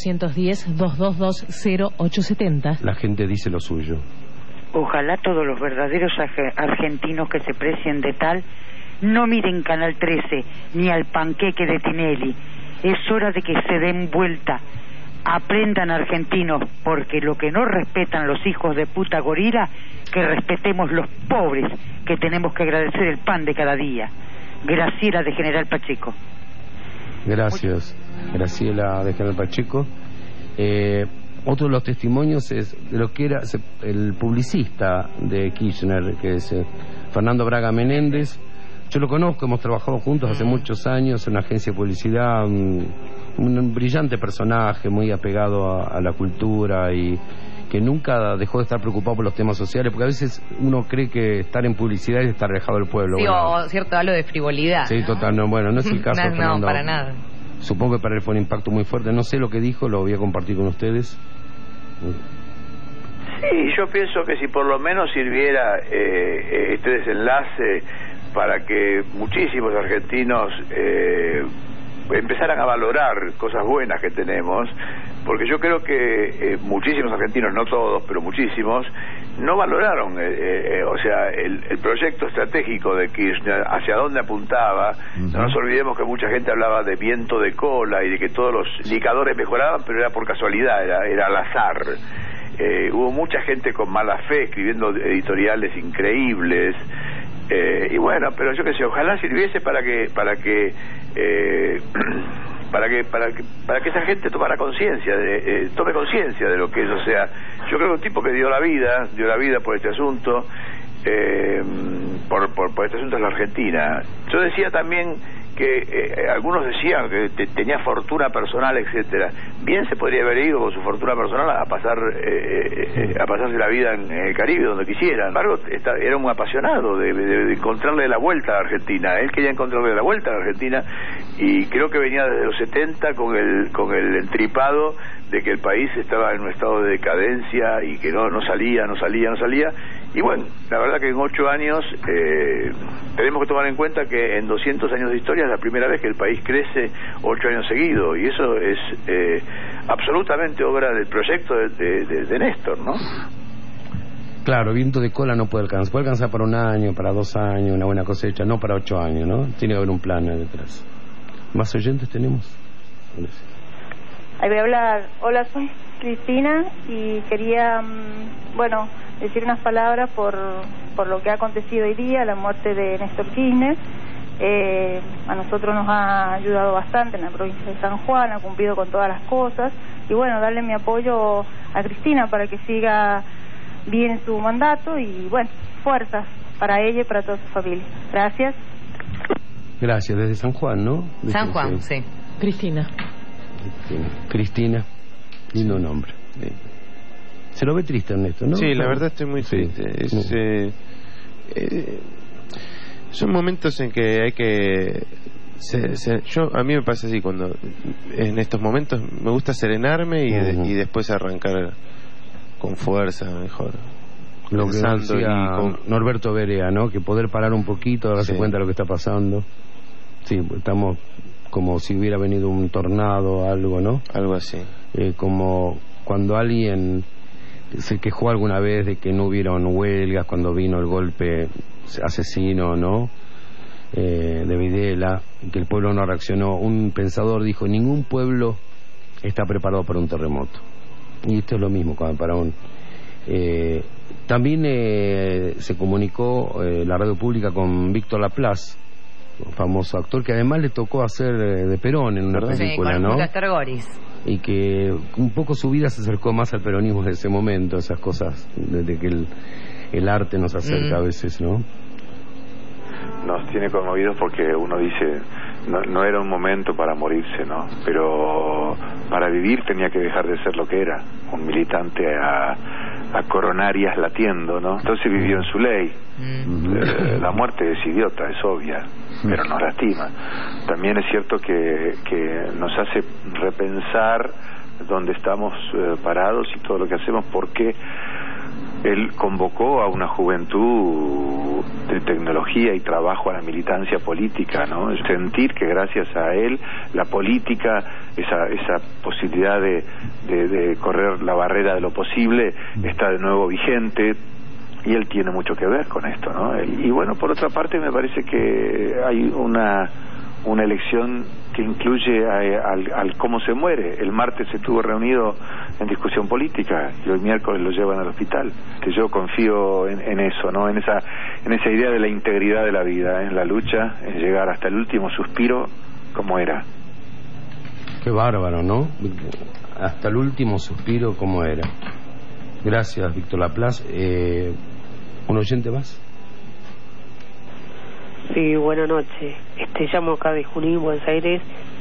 0810-222-0870. La gente dice lo suyo. Ojalá todos los verdaderos argentinos que se precien de tal no miren Canal 13 ni al panqueque de Tinelli. Es hora de que se den vuelta. Aprendan, argentinos, porque lo que no respetan los hijos de puta gorila, que respetemos los pobres, que tenemos que agradecer el pan de cada día. Graciela de General Pacheco. Gracias, Graciela de General Pacheco. Otro de los testimonios es de lo que era el publicista de Kirchner, que es Fernando Braga Menéndez. Yo lo conozco, hemos trabajado juntos hace muchos años en una agencia de publicidad, un brillante personaje, muy apegado a la cultura y que nunca dejó de estar preocupado por los temas sociales, porque a veces uno cree que estar en publicidad es estar alejado del pueblo. Sí, o cierto halo de frivolidad. Sí, total, no es el caso. No, para nada. Supongo que para él fue un impacto muy fuerte. No sé lo que dijo, lo voy a compartir con ustedes. Sí, yo pienso que si por lo menos sirviera este desenlace para que muchísimos argentinos empezaran a valorar cosas buenas que tenemos, porque yo creo que muchísimos argentinos, no todos, pero muchísimos, no valoraron el proyecto estratégico de Kirchner, hacia dónde apuntaba. No nos olvidemos que mucha gente hablaba de viento de cola y de que todos los indicadores mejoraban, pero era por casualidad, era al azar. Hubo mucha gente con mala fe escribiendo editoriales increíbles, y bueno, pero yo qué sé, ojalá sirviese para que esa gente tomara conciencia, tome conciencia de lo que es. O sea, yo creo que un tipo que dio la vida por este asunto, por este asunto en la Argentina. Yo decía también que algunos decían que tenía fortuna personal, etcétera. Bien se podría haber ido con su fortuna personal a pasarse la vida en el Caribe, donde quisiera. Sin embargo, era un apasionado de encontrarle la vuelta a la Argentina. Él quería encontrarle la vuelta a la Argentina y creo que venía desde los 70 con el entripado de que el país estaba en un estado de decadencia y que no salía. Y bueno, la verdad que en 8 años tenemos que tomar en cuenta que en 200 años de historia es la primera vez que el país crece 8 años seguidos, y eso es absolutamente obra del proyecto de Néstor, ¿no? Claro, viento de cola no puede alcanzar para 1 año, para 2 años, una buena cosecha, no para 8 años, ¿no? Tiene que haber un plan detrás. ¿Más oyentes tenemos? Ahí voy a hablar. Hola, soy Cristina y quería, decir unas palabras por lo que ha acontecido hoy día, la muerte de Néstor Kirchner. A nosotros nos ha ayudado bastante en la provincia de San Juan, ha cumplido con todas las cosas, y bueno, darle mi apoyo a Cristina para que siga bien su mandato, y bueno, fuerzas para ella y para toda su familia. Gracias. Gracias. Desde San Juan, ¿no? San Juan, sí. Cristina, lindo nombre. Se lo ve triste, Ernesto, ¿no? Sí, la verdad estoy muy triste. Son momentos en que hay que... a mí me pasa así, cuando en estos momentos me gusta serenarme y después arrancar con fuerza mejor. Lo que decía Norberto Berea, ¿no? Que poder parar un poquito, darse cuenta de lo que está pasando. Sí, estamos como si hubiera venido un tornado, algo, ¿no? Algo así. Como cuando alguien se quejó alguna vez de que no hubieron huelgas cuando vino el golpe asesino, ¿no? De Videla, y que el pueblo no reaccionó. Un pensador dijo: ningún pueblo está preparado para un terremoto. Y esto es lo mismo para un... también se comunicó la radio pública con Víctor Laplace, un famoso actor que además le tocó hacer de Perón en una película, con ¿no? Castor Goris. Y que un poco su vida se acercó más al peronismo de ese momento, esas cosas, desde que el arte nos acerca a veces, ¿no? Nos tiene conmovidos porque uno dice, no era un momento para morirse, ¿no? Pero para vivir tenía que dejar de ser lo que era, un militante a coronarias latiendo, ¿no? Entonces vivió en su ley. La muerte es idiota, es obvia, pero nos lastima. También es cierto que nos hace repensar dónde estamos parados y todo lo que hacemos, porque él convocó a una juventud de tecnología y trabajo a la militancia política, ¿no? Sentir que gracias a él la política, esa posibilidad de correr la barrera de lo posible, está de nuevo vigente, y él tiene mucho que ver con esto, ¿no? Y bueno, por otra parte me parece que hay una elección que incluye al cómo se muere. El martes se estuvo reunido en discusión política y hoy miércoles lo llevan al hospital. Que yo confío en eso, ¿no? En esa idea de la integridad de la vida, en la lucha, en llegar hasta el último suspiro como era. Qué bárbaro, ¿no? Hasta el último suspiro como era. Gracias, Víctor Laplace. ¿Un oyente más? Sí, buenas noches. Llamo acá de Junín, Buenos Aires,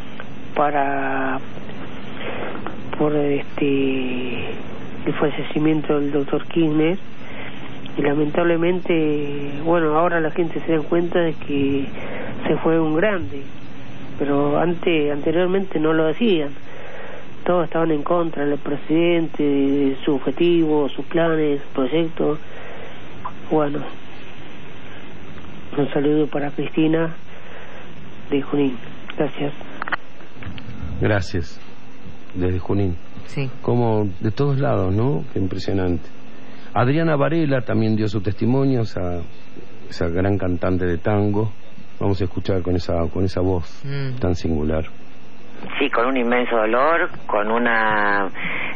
por el fallecimiento del doctor Kirchner, y lamentablemente, bueno, ahora la gente se da cuenta de que se fue un grande, pero anteriormente no lo hacían. Todos estaban en contra del presidente, de su objetivo, sus planes, proyectos. Bueno, un saludo para Cristina de Junín. Gracias. Gracias. Desde Junín. Sí. Como de todos lados, ¿no? Qué impresionante. Adriana Varela también dio su testimonio, esa gran cantante de tango. Vamos a escuchar con esa voz tan singular. Sí, con un inmenso dolor, con una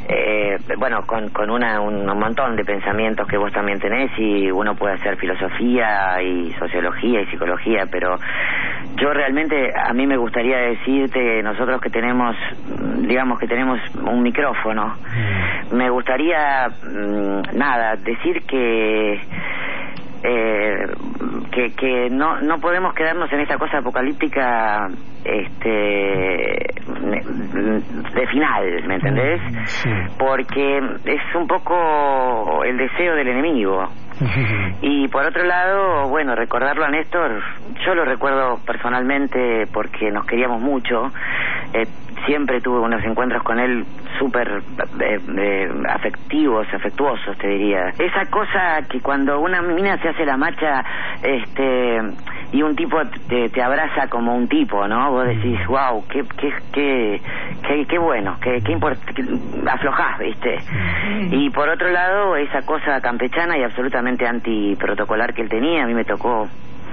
un montón de pensamientos que vos también tenés, y uno puede hacer filosofía y sociología y psicología, pero yo realmente, a mí me gustaría decirte, nosotros que tenemos, digamos que tenemos un micrófono, me gustaría decir que no podemos quedarnos en esta cosa apocalíptica de final, ¿me entendés? Sí. Porque es un poco el deseo del enemigo. Y por otro lado, bueno, recordarlo a Néstor, yo lo recuerdo personalmente porque nos queríamos mucho. Siempre tuve unos encuentros con él súper afectuosos, te diría. Esa cosa que cuando una mina se hace la macha y un tipo te abraza como un tipo, ¿no? Vos decís, wow, qué bueno, qué aflojás, ¿viste? Y por otro lado, esa cosa campechana y absolutamente antiprotocolar que él tenía, a mí me tocó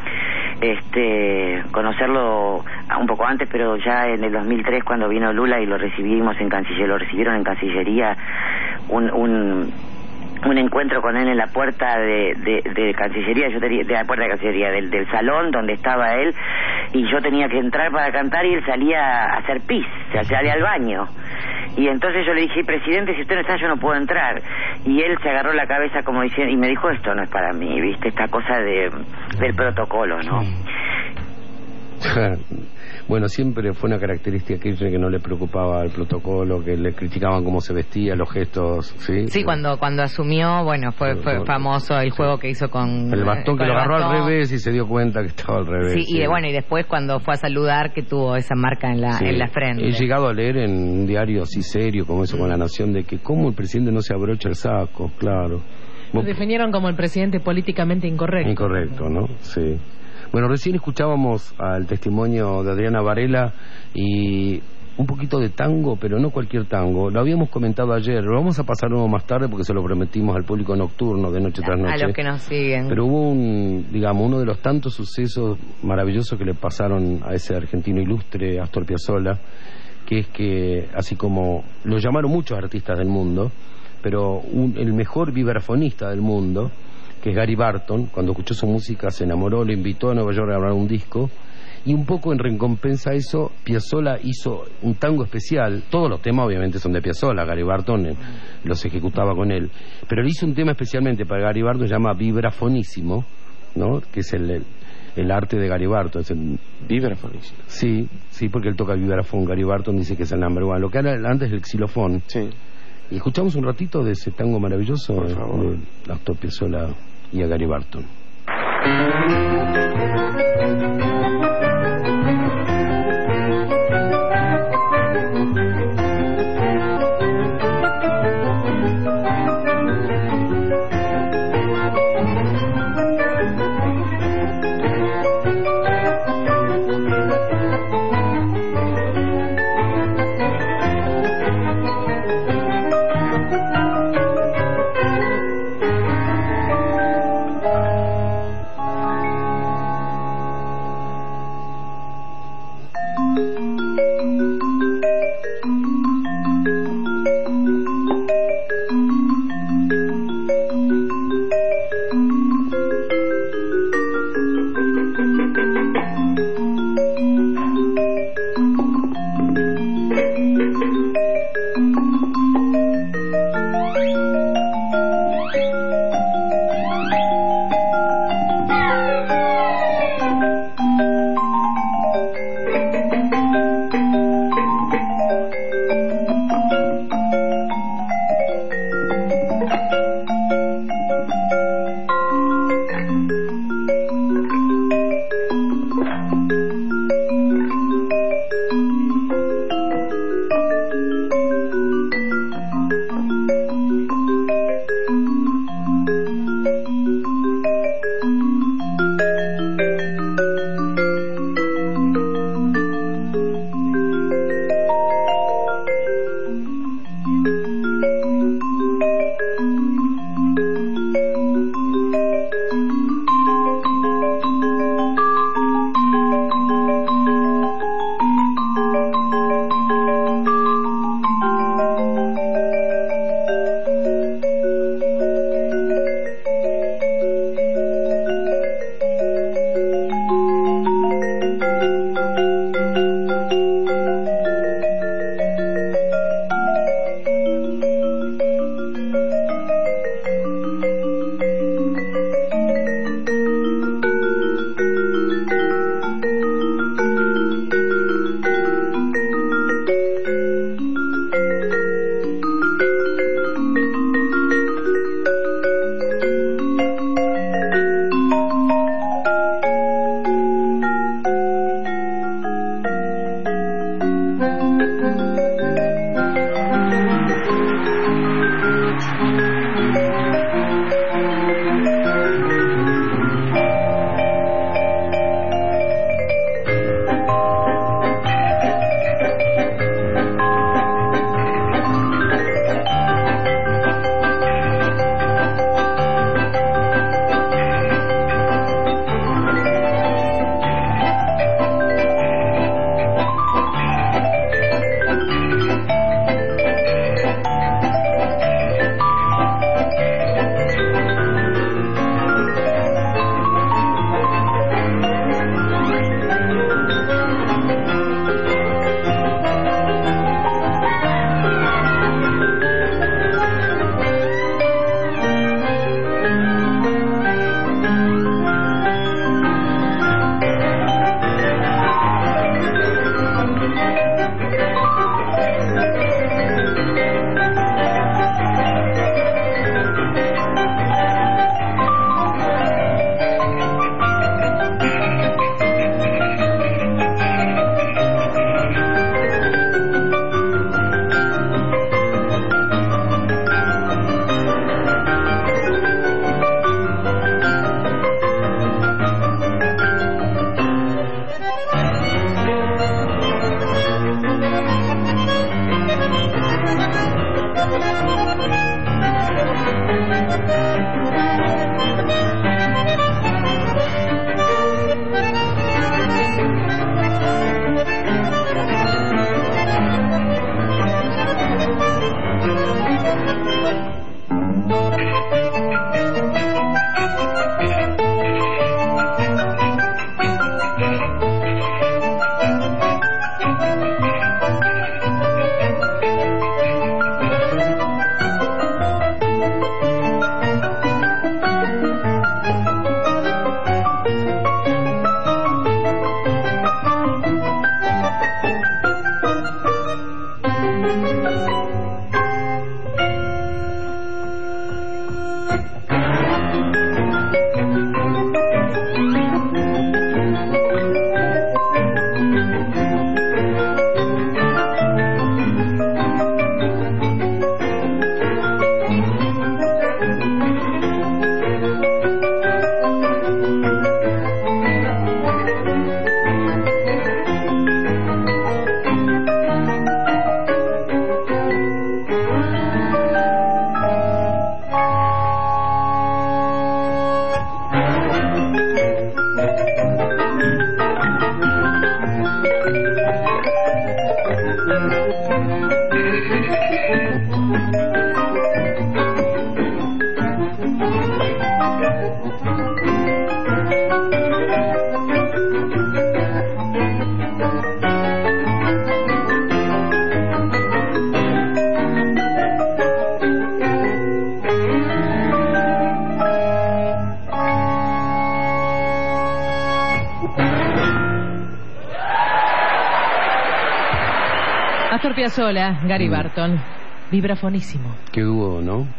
conocerlo un poco antes, pero ya en el 2003 cuando vino Lula y lo recibieron en Cancillería, un encuentro con él en la puerta de Cancillería, de la puerta de Cancillería, del salón donde estaba él, y yo tenía que entrar para cantar y él salía a hacer pis, salía al baño. Y entonces yo le dije, presidente, si usted no está, yo no puedo entrar. Y él se agarró la cabeza como diciendo, y me dijo, esto no es para mí, ¿viste? Esta cosa del protocolo, ¿no? Bueno, siempre fue una característica Kirchner que no le preocupaba el protocolo, que le criticaban cómo se vestía, los gestos, ¿sí? Sí, cuando asumió, bueno, fue famoso el juego que hizo con el bastón, con que lo agarró bastón. al revés y se dio cuenta que estaba al revés. Sí, y bueno, y después cuando fue a saludar que tuvo esa marca en la frente. He llegado a leer en un diario así serio como eso con La Nación de que cómo el presidente no se abrocha el saco, claro. Lo definieron como el presidente políticamente incorrecto. Incorrecto, ¿no? Sí. Bueno, recién escuchábamos al testimonio de Adriana Varela y un poquito de tango, pero no cualquier tango. Lo habíamos comentado ayer, lo vamos a pasar luego más tarde porque se lo prometimos al público nocturno de Noche tras Noche. A los que nos siguen. Pero hubo uno de los tantos sucesos maravillosos que le pasaron a ese argentino ilustre, Astor Piazzolla, que es que, así como lo llamaron muchos artistas del mundo, pero el mejor vibrafonista del mundo, que es Gary Barton, cuando escuchó su música se enamoró, lo invitó a Nueva York a grabar un disco, y un poco en recompensa a eso, Piazzolla hizo un tango especial. Todos los temas obviamente son de Piazzolla, Gary Barton los ejecutaba con él, pero él hizo un tema especialmente para Gary Barton, se llama Vibrafonísimo, ¿no? Que es el arte de Gary Barton. Vibrafonísimo. Sí, porque él toca el vibrafón. Gary Barton dice que es el number one. Lo que era antes el xilofón. Sí. Y escuchamos un ratito de ese tango maravilloso de Astor Piazzolla y a Gary Barton. Astor Piazzolla, Gary Barton, vibrafonísimo. Qué dúo, ¿no?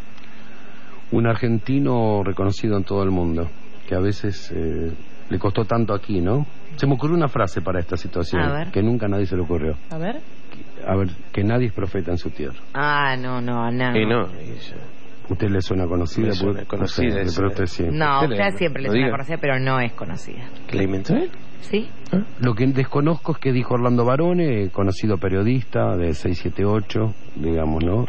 Un argentino reconocido en todo el mundo, que a veces le costó tanto aquí, ¿no? Se me ocurrió una frase para esta situación, que nunca a nadie se le ocurrió. A ver, que nadie es profeta en su tierra. Ah, no. ¿Usted le suena conocida? Me suena conocida. Pero usted sí. No, usted siempre le suena conocida, pero no es conocida. ¿Que la inventó él? Sí. Lo que desconozco es que dijo Orlando Barone, conocido periodista de 678, digamos, ¿no?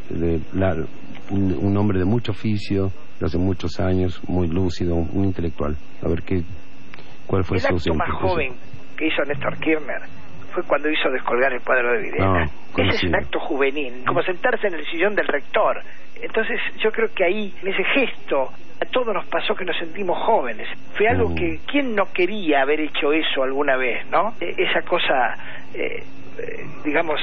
Un hombre de mucho oficio, de hace muchos años, muy lúcido, muy intelectual. A ver, ¿cuál fue su acto más joven que hizo Néstor Kirchner fue cuando hizo descolgar el cuadro de Videla. Ese es un acto juvenil, como sentarse en el sillón del rector. Entonces yo creo que ahí, en ese gesto, a todos nos pasó que nos sentimos jóvenes. Fue algo que, ¿quién no quería haber hecho eso alguna vez, no? Esa cosa, digamos,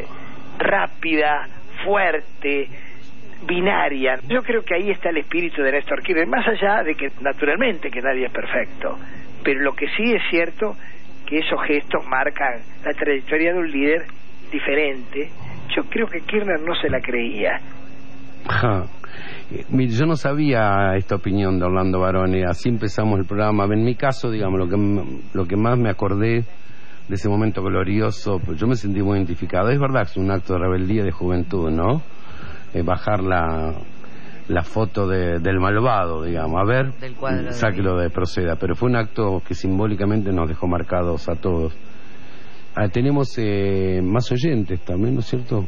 rápida, fuerte, binaria. Yo creo que ahí está el espíritu de Néstor Kirchner, más allá de que naturalmente que nadie es perfecto, pero lo que sí es cierto que esos gestos marcan la trayectoria de un líder diferente. Yo creo que Kirchner no se la creía. Mire, yo no sabía esta opinión de Orlando Barone, así empezamos el programa. En mi caso, digamos, lo que más me acordé de ese momento glorioso, pues yo me sentí muy identificado. Es verdad que es un acto de rebeldía, de juventud, ¿no? Bajar la foto del malvado, digamos, a ver, sáquelo de Proceda, pero fue un acto que simbólicamente nos dejó marcados a todos. Tenemos más oyentes también, ¿no es cierto?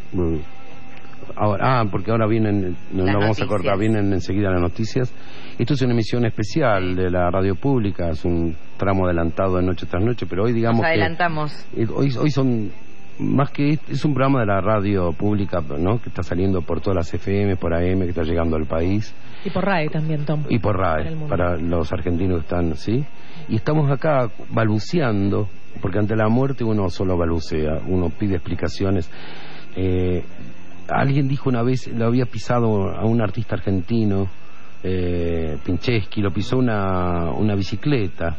Ahora, porque ahora vienen, no vamos a cortar, vienen enseguida las noticias. Esto es una emisión especial de la radio pública, es un tramo adelantado de noche tras noche, pero hoy digamos nos adelantamos. Hoy son más que es un programa de la radio pública, ¿no? Que está saliendo por todas las FM, por AM, que está llegando al país. Y por RAE también, Tom. Y por RAE, para los argentinos que están, ¿sí? Y estamos acá balbuceando, porque ante la muerte uno solo balbucea, uno pide explicaciones. Alguien dijo una vez, lo había pisado a un artista argentino, Pincheschi, lo pisó una bicicleta.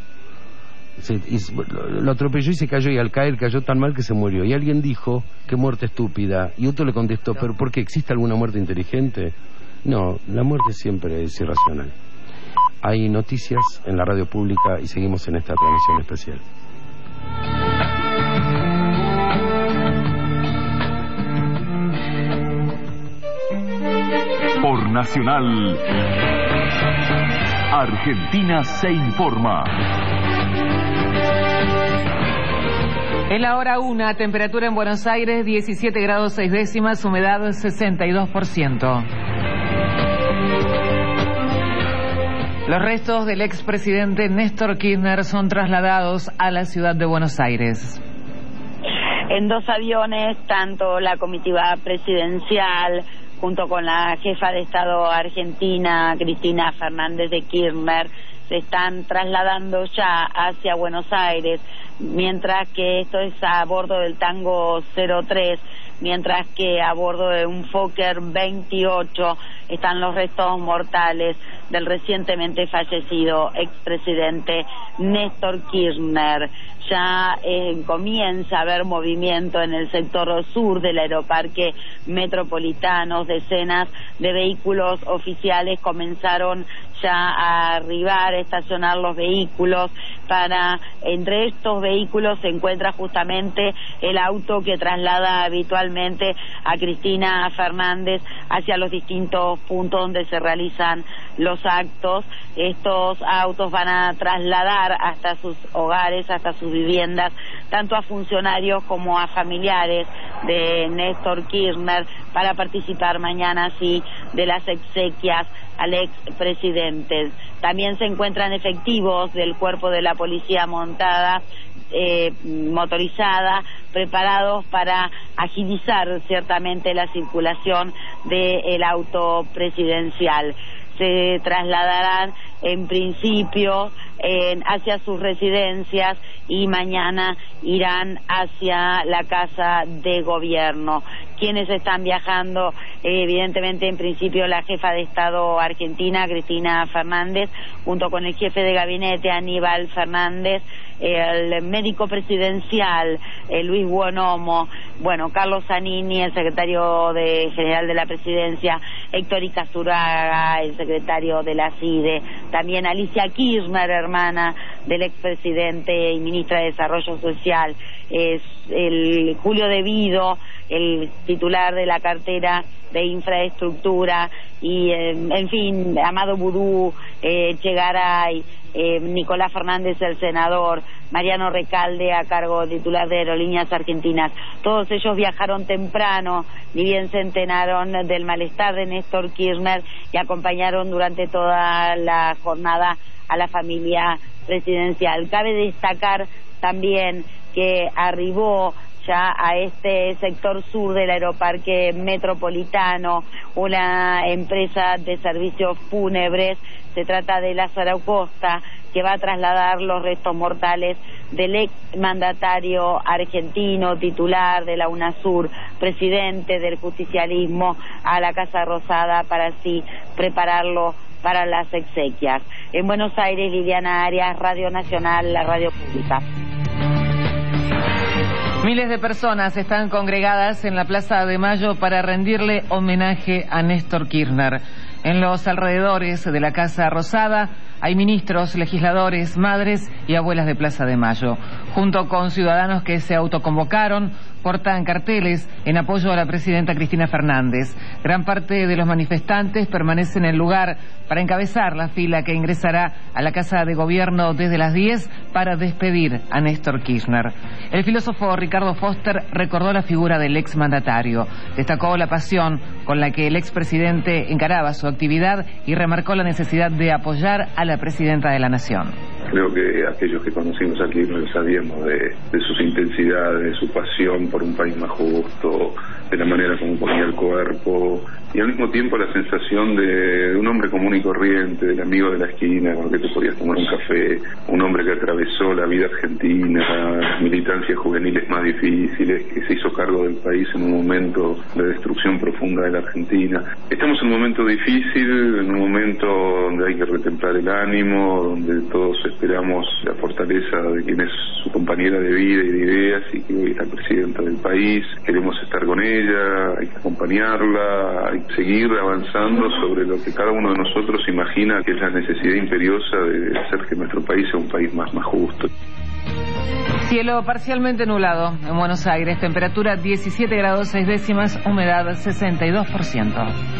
Lo atropelló y se cayó, y al caer cayó tan mal que se murió. Y alguien dijo, qué muerte estúpida. Y otro le contestó, ¿pero por qué? ¿Existe alguna muerte inteligente? No, la muerte siempre es irracional. Hay noticias en la radio pública y seguimos en esta transmisión especial. Por Nacional, Argentina se informa. Es la hora 1, temperatura en Buenos Aires 17 grados 6 décimas, humedad 62%. Los restos del expresidente Néstor Kirchner son trasladados a la ciudad de Buenos Aires. En 2 aviones, tanto la comitiva presidencial junto con la jefa de Estado argentina, Cristina Fernández de Kirchner, se están trasladando ya hacia Buenos Aires, mientras que esto es a bordo del Tango 03, mientras que a bordo de un Fokker 28 están los restos mortales del recientemente fallecido expresidente Néstor Kirchner. Ya comienza a haber movimiento en el sector sur del aeroparque metropolitano. Decenas de vehículos oficiales comenzaron ya a arribar, a estacionar los vehículos. Entre estos vehículos se encuentra justamente el auto que traslada habitualmente a Cristina Fernández hacia los distintos puntos donde se realizan los actos. Estos autos van a trasladar hasta sus hogares, hasta sus viviendas, tanto a funcionarios como a familiares de Néstor Kirchner, para participar mañana sí de las exequias al expresidente. También se encuentran efectivos del cuerpo de la policía motorizada, preparados para agilizar ciertamente la circulación del auto presidencial. Se trasladarán en principio hacia sus residencias y mañana irán hacia la Casa de Gobierno. Quienes están viajando, evidentemente en principio la jefa de Estado argentina, Cristina Fernández, junto con el jefe de gabinete, Aníbal Fernández, el médico presidencial, Luis Buonomo, Carlos Zanini, el secretario general de la presidencia, Héctor Icazuraga, el secretario de la CIDE, también Alicia Kirchner, hermana del expresidente y ministra de Desarrollo Social, el Julio De Vido, el titular de la cartera de infraestructura, y en fin, Amado Boudou, Chegaray, Nicolás Fernández, el senador, Mariano Recalde, a cargo titular de Aerolíneas Argentinas. Todos ellos viajaron temprano, ni bien se enteraron del malestar de Néstor Kirchner, y acompañaron durante toda la jornada a la familia presidencial. Cabe destacar también que arribó ya a este sector sur del aeroparque metropolitano una empresa de servicios fúnebres. Se trata de Lázaro Costa, que va a trasladar los restos mortales del ex mandatario argentino, titular de la UNASUR, presidente del justicialismo, a la Casa Rosada para así prepararlo para las exequias. En Buenos Aires, Liliana Arias, Radio Nacional, la radio pública. Miles de personas están congregadas en la Plaza de Mayo para rendirle homenaje a Néstor Kirchner. En los alrededores de la Casa Rosada hay ministros, legisladores, madres y abuelas de Plaza de Mayo. Junto con ciudadanos que se autoconvocaron, portan carteles en apoyo a la presidenta Cristina Fernández. Gran parte de los manifestantes permanecen en el lugar para encabezar la fila que ingresará a la Casa de Gobierno desde las 10 para despedir a Néstor Kirchner. El filósofo Ricardo Foster recordó la figura del exmandatario, destacó la pasión con la que el expresidente encaraba su actividad y remarcó la necesidad de apoyar a la presidenta de la Nación. Creo que aquellos que conocimos a Kirchner sabíamos de sus intensidades, de su pasión por un país más justo, de la manera como ponía el cuerpo, y al mismo tiempo la sensación de un hombre común y corriente, del amigo de la esquina con el que te podías tomar un café, un hombre que atravesó la vida argentina, las militancias juveniles más difíciles, que se hizo cargo del país en un momento de destrucción profunda de la Argentina. Estamos en un momento difícil, en un momento donde hay que retemplar el ánimo, donde todos esperamos la fortaleza de quien es su compañera de vida y de ideas, y que hoy es la presidenta del país. Queremos estar con ella, hay que acompañarla, hay que seguir avanzando sobre lo que cada uno de nosotros imagina que es la necesidad imperiosa de hacer que nuestro país sea un país más justo. Cielo parcialmente nublado en Buenos Aires, temperatura 17 grados 6 décimas, humedad 62%.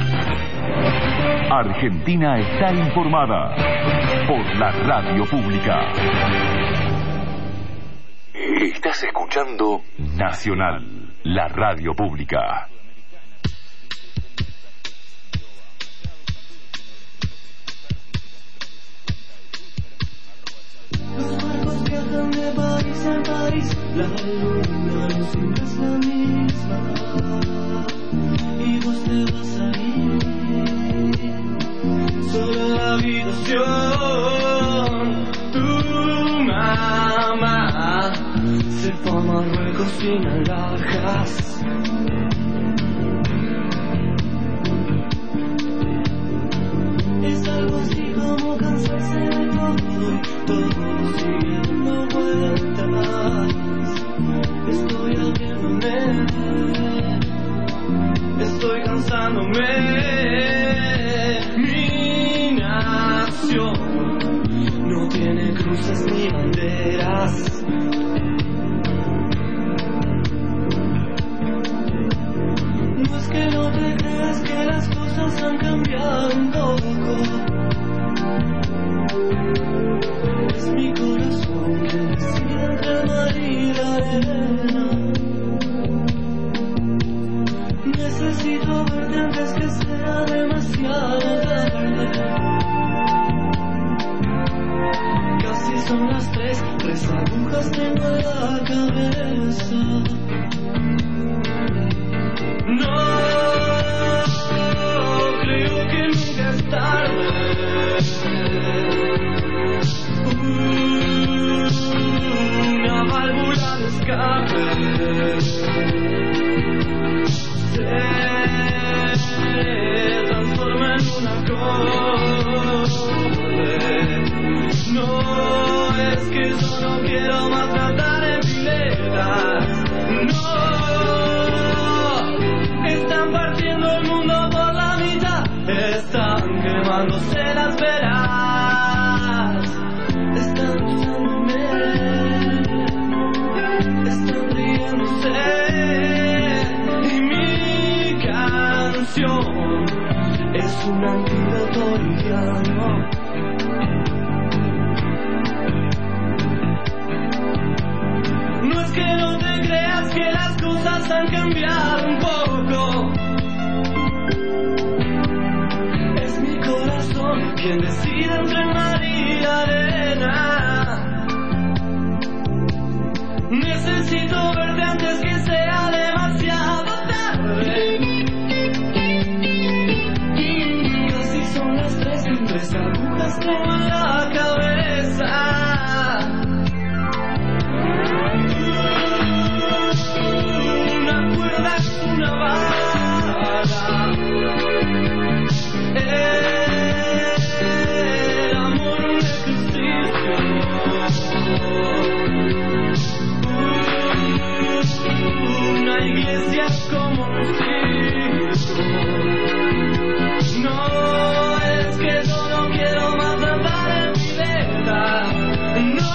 Argentina está informada por la radio pública. Estás escuchando Nacional, la radio pública. Los barcos viajan de París en París, la luna no siempre es la misma, y vos te vas a ir solo en la habitación. Tu mamá se fue a Marruecos sin alhajas. Es algo así como cansarse de todo sigue dando vueltas. Estoy abriéndome, estoy cansándome. Mi nación no tiene cruces ni banderas. No es que no te creas que las cosas han cambiado un poco. Es mi corazón quien decide entre el mar y la arena. Necesito verte antes que sea demasiado tarde. Casi son las 3 agujas tengo en la cabeza. No, creo que nunca es tarde. Una válvula de escape se transforma en un acorde. No, es que yo no quiero más tratar en piletas. No, están partiendo el mundo por la mitad, están quemándose las velas, están usándome, están riéndose, y mi canción es un antídoto liviano. No es que no te creas que las cosas han cambiado un poco. Es mi corazón quien decide entre el mar y la arena. Necesito verte antes que sea demasiado tarde. Casi son las 3 agujas tengo en la cabeza. Una cuerda es una bala. El amor un ejercicio. Una iglesia como un circo. No, es que yo no quiero más andar en piletas. No,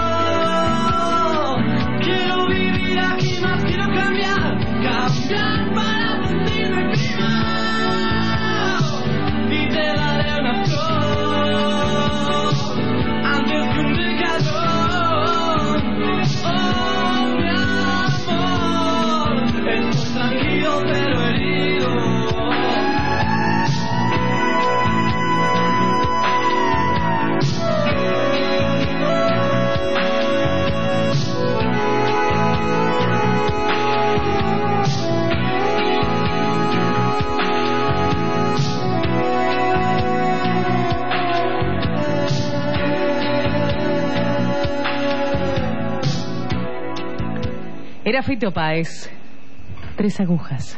quiero vivir aquí más, quiero cambiar para sentirme prima. Y te daré una flor antes que un decadón. Oh, mi amor, estoy tranquilo pero herido. Era Fito Páez, 3 agujas.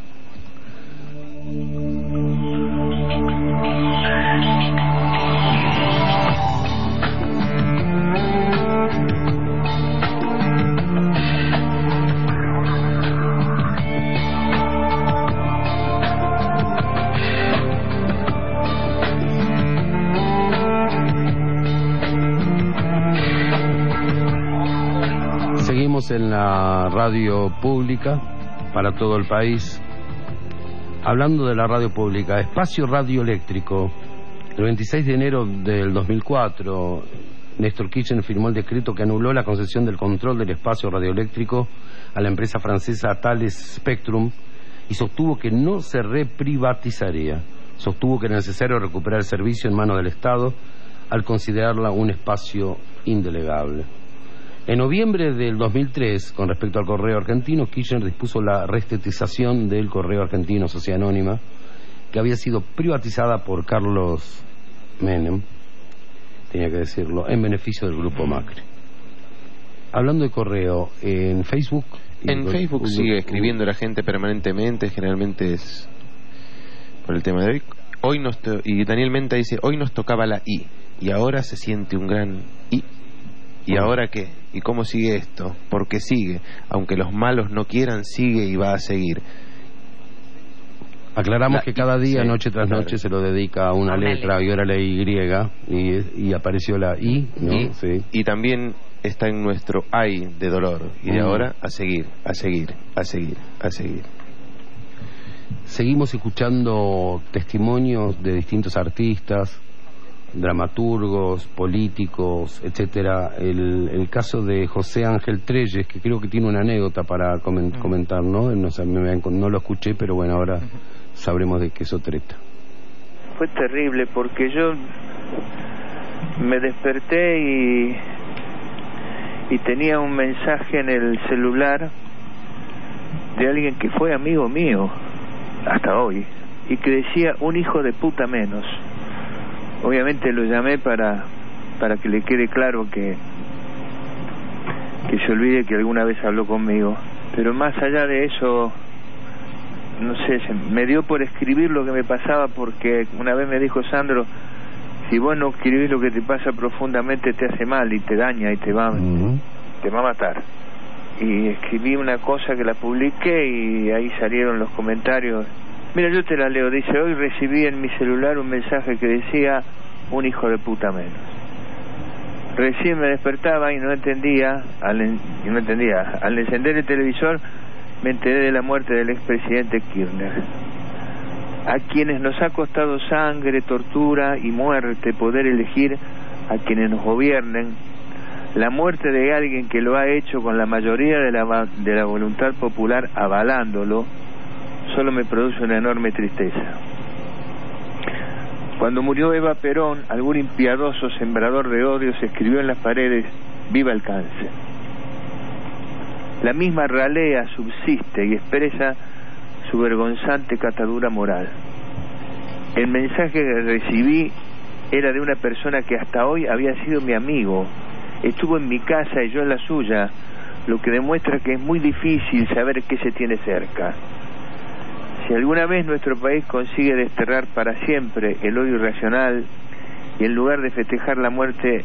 Seguimos en la radio pública para todo el país. Hablando de la radio pública, Espacio Radioeléctrico, el 26 de enero del 2004, Néstor Kirchner firmó el decreto que anuló la concesión del control del espacio radioeléctrico a la empresa francesa Thales Spectrum y sostuvo que no se reprivatizaría. Sostuvo que era necesario recuperar el servicio en manos del Estado al considerarla un espacio indelegable. En noviembre del 2003, con respecto al Correo Argentino, Kirchner dispuso la reestatización del Correo Argentino, Sociedad Anónima, que había sido privatizada por Carlos Menem, tenía que decirlo, en beneficio del Grupo Macri. Hablando de Correo, en Facebook... En Facebook sigue escribiendo la gente permanentemente, generalmente es por el tema de hoy. Y Daniel Menta dice, hoy nos tocaba la I, y ahora se siente un gran I. ¿Y ahora qué? ¿Y cómo sigue esto? Porque sigue, aunque los malos no quieran, sigue y va a seguir. Aclaramos que cada día, sí, noche tras noche, se lo dedica a una letra, y ahora la Y, y apareció la I, ¿no? Sí. Y también está en nuestro ay de dolor, y de ahora a seguir, a seguir, a seguir, a seguir. Seguimos escuchando testimonios de distintos artistas, dramaturgos, políticos, etcétera. El caso de José Ángel Trelles, que creo que tiene una anécdota para comentar, ¿no? No lo escuché, pero bueno, ahora sabremos de qué eso trata. Fue terrible porque yo me desperté y tenía un mensaje en el celular de alguien que fue amigo mío hasta hoy y que decía un hijo de puta menos. Obviamente lo llamé para que le quede claro que se olvide que alguna vez habló conmigo, pero más allá de eso, no sé, me dio por escribir lo que me pasaba, porque una vez me dijo Sandro, si vos no escribís lo que te pasa profundamente te hace mal y te daña y te va a matar. Y escribí una cosa que la publiqué y ahí salieron los comentarios. Mira, yo te la leo. Dice, hoy recibí en mi celular un mensaje que decía un hijo de puta menos. Recién me despertaba y no entendía. Al encender el televisor me enteré de la muerte del expresidente Kirchner, a quienes nos ha costado sangre, tortura y muerte poder elegir a quienes nos gobiernen. La muerte de alguien que lo ha hecho con la mayoría de la voluntad popular avalándolo solo me produce una enorme tristeza. Cuando murió Eva Perón, algún impiadoso sembrador de odio se escribió en las paredes, viva el cáncer. La misma ralea subsiste y expresa su vergonzante catadura moral. El mensaje que recibí era de una persona que hasta hoy había sido mi amigo, estuvo en mi casa y yo en la suya, lo que demuestra que es muy difícil saber qué se tiene cerca. Si alguna vez nuestro país consigue desterrar para siempre el odio irracional y en lugar de festejar la muerte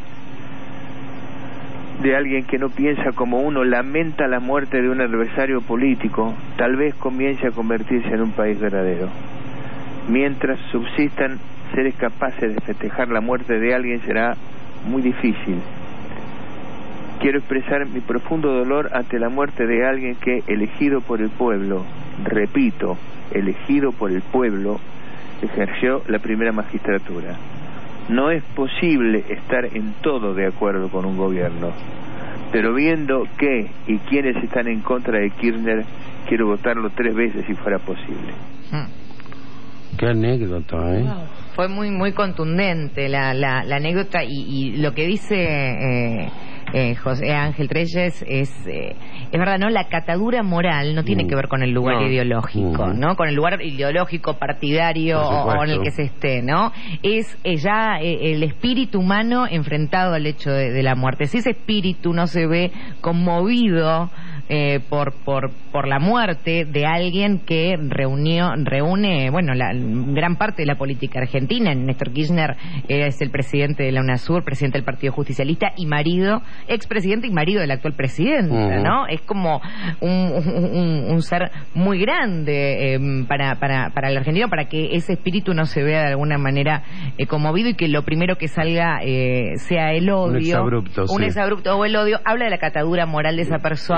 de alguien que no piensa como uno, lamenta la muerte de un adversario político, tal vez comience a convertirse en un país verdadero. Mientras subsistan seres capaces de festejar la muerte de alguien será muy difícil. Quiero expresar mi profundo dolor ante la muerte de alguien que, elegido por el pueblo, repito, elegido por el pueblo, ejerció la primera magistratura. No es posible estar en todo de acuerdo con un gobierno, pero viendo qué y quiénes están en contra de Kirchner, quiero votarlo 3 veces si fuera posible. Qué anécdota, ¿eh? Wow. Fue muy contundente la anécdota y lo que dice José Ángel Trelles es verdad, ¿no? La catadura moral no tiene que ver con el lugar ideológico, ¿no? Con el lugar ideológico, partidario o en el que se esté, ¿no? Es ya el espíritu humano enfrentado al hecho de la muerte. Si ese espíritu no se ve conmovido por la muerte de alguien que reúne, bueno, la gran parte de la política argentina. Néstor Kirchner es el presidente de la UNASUR, presidente del Partido Justicialista y marido, expresidente y marido del actual presidente, ¿no? Es como un ser muy grande para el argentino, para que ese espíritu no se vea de alguna manera conmovido y que lo primero que salga sea el odio, un exabrupto o el odio. Habla de la catadura moral de esa persona. Y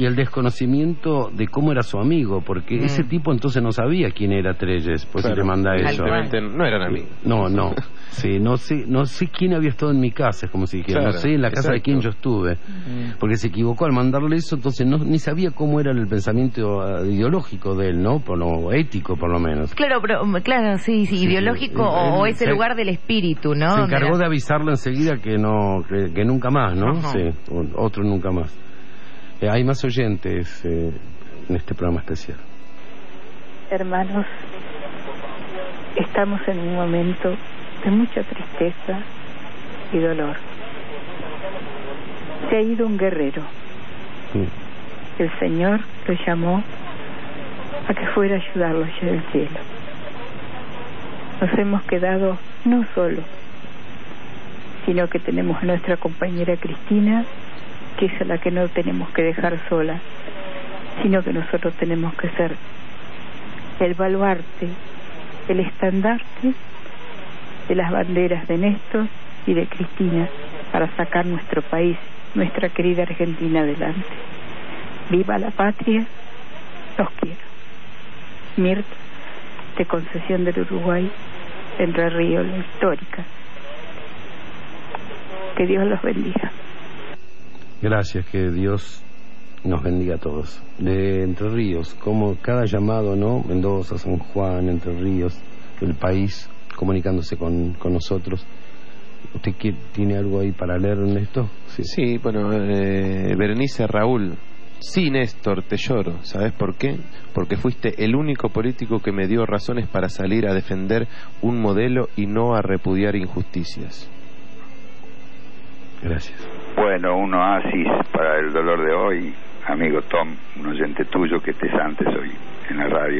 el desconocimiento de cómo era su amigo, porque ese tipo entonces no sabía quién era Trelles, pues claro, si le manda eso. No eran amigos. No. Sí, no sé quién había estado en mi casa, es como si dijera, claro, no sé en la casa de quién yo estuve, porque se equivocó al mandarle eso, entonces ni sabía cómo era el pensamiento ideológico de él, ¿no? Por lo ético, por lo menos. Claro, sí, ideológico o ese lugar del espíritu, ¿no? Se encargó de avisarle enseguida que nunca más, ¿no? Sí, otro nunca más. Hay más oyentes en este programa especial. Hermanos, estamos en un momento de mucha tristeza y dolor. Se ha ido un guerrero. El Señor lo llamó a que fuera a ayudarlo allá del cielo. Nos hemos quedado no solos, sino que tenemos a nuestra compañera Cristina, que es a la que no tenemos que dejar sola, sino que nosotros tenemos que ser el baluarte, el estandarte de las banderas de Néstor y de Cristina para sacar nuestro país, nuestra querida Argentina adelante. Viva la patria, los quiero. Mirta, de Concesión del Uruguay, Entre Ríos, la histórica. Que Dios los bendiga. Gracias, que Dios nos bendiga a todos. De Entre Ríos, como cada llamado, ¿no? Mendoza, San Juan, Entre Ríos, el país comunicándose con nosotros. ¿Usted tiene algo ahí para leer en esto? Sí, bueno, Berenice Raúl. Sí, Néstor, te lloro. ¿Sabes por qué? Porque fuiste el único político que me dio razones para salir a defender un modelo y no a repudiar injusticias. Gracias. Bueno, un oasis para el dolor de hoy, amigo Tom, un oyente tuyo que estés antes hoy en la radio.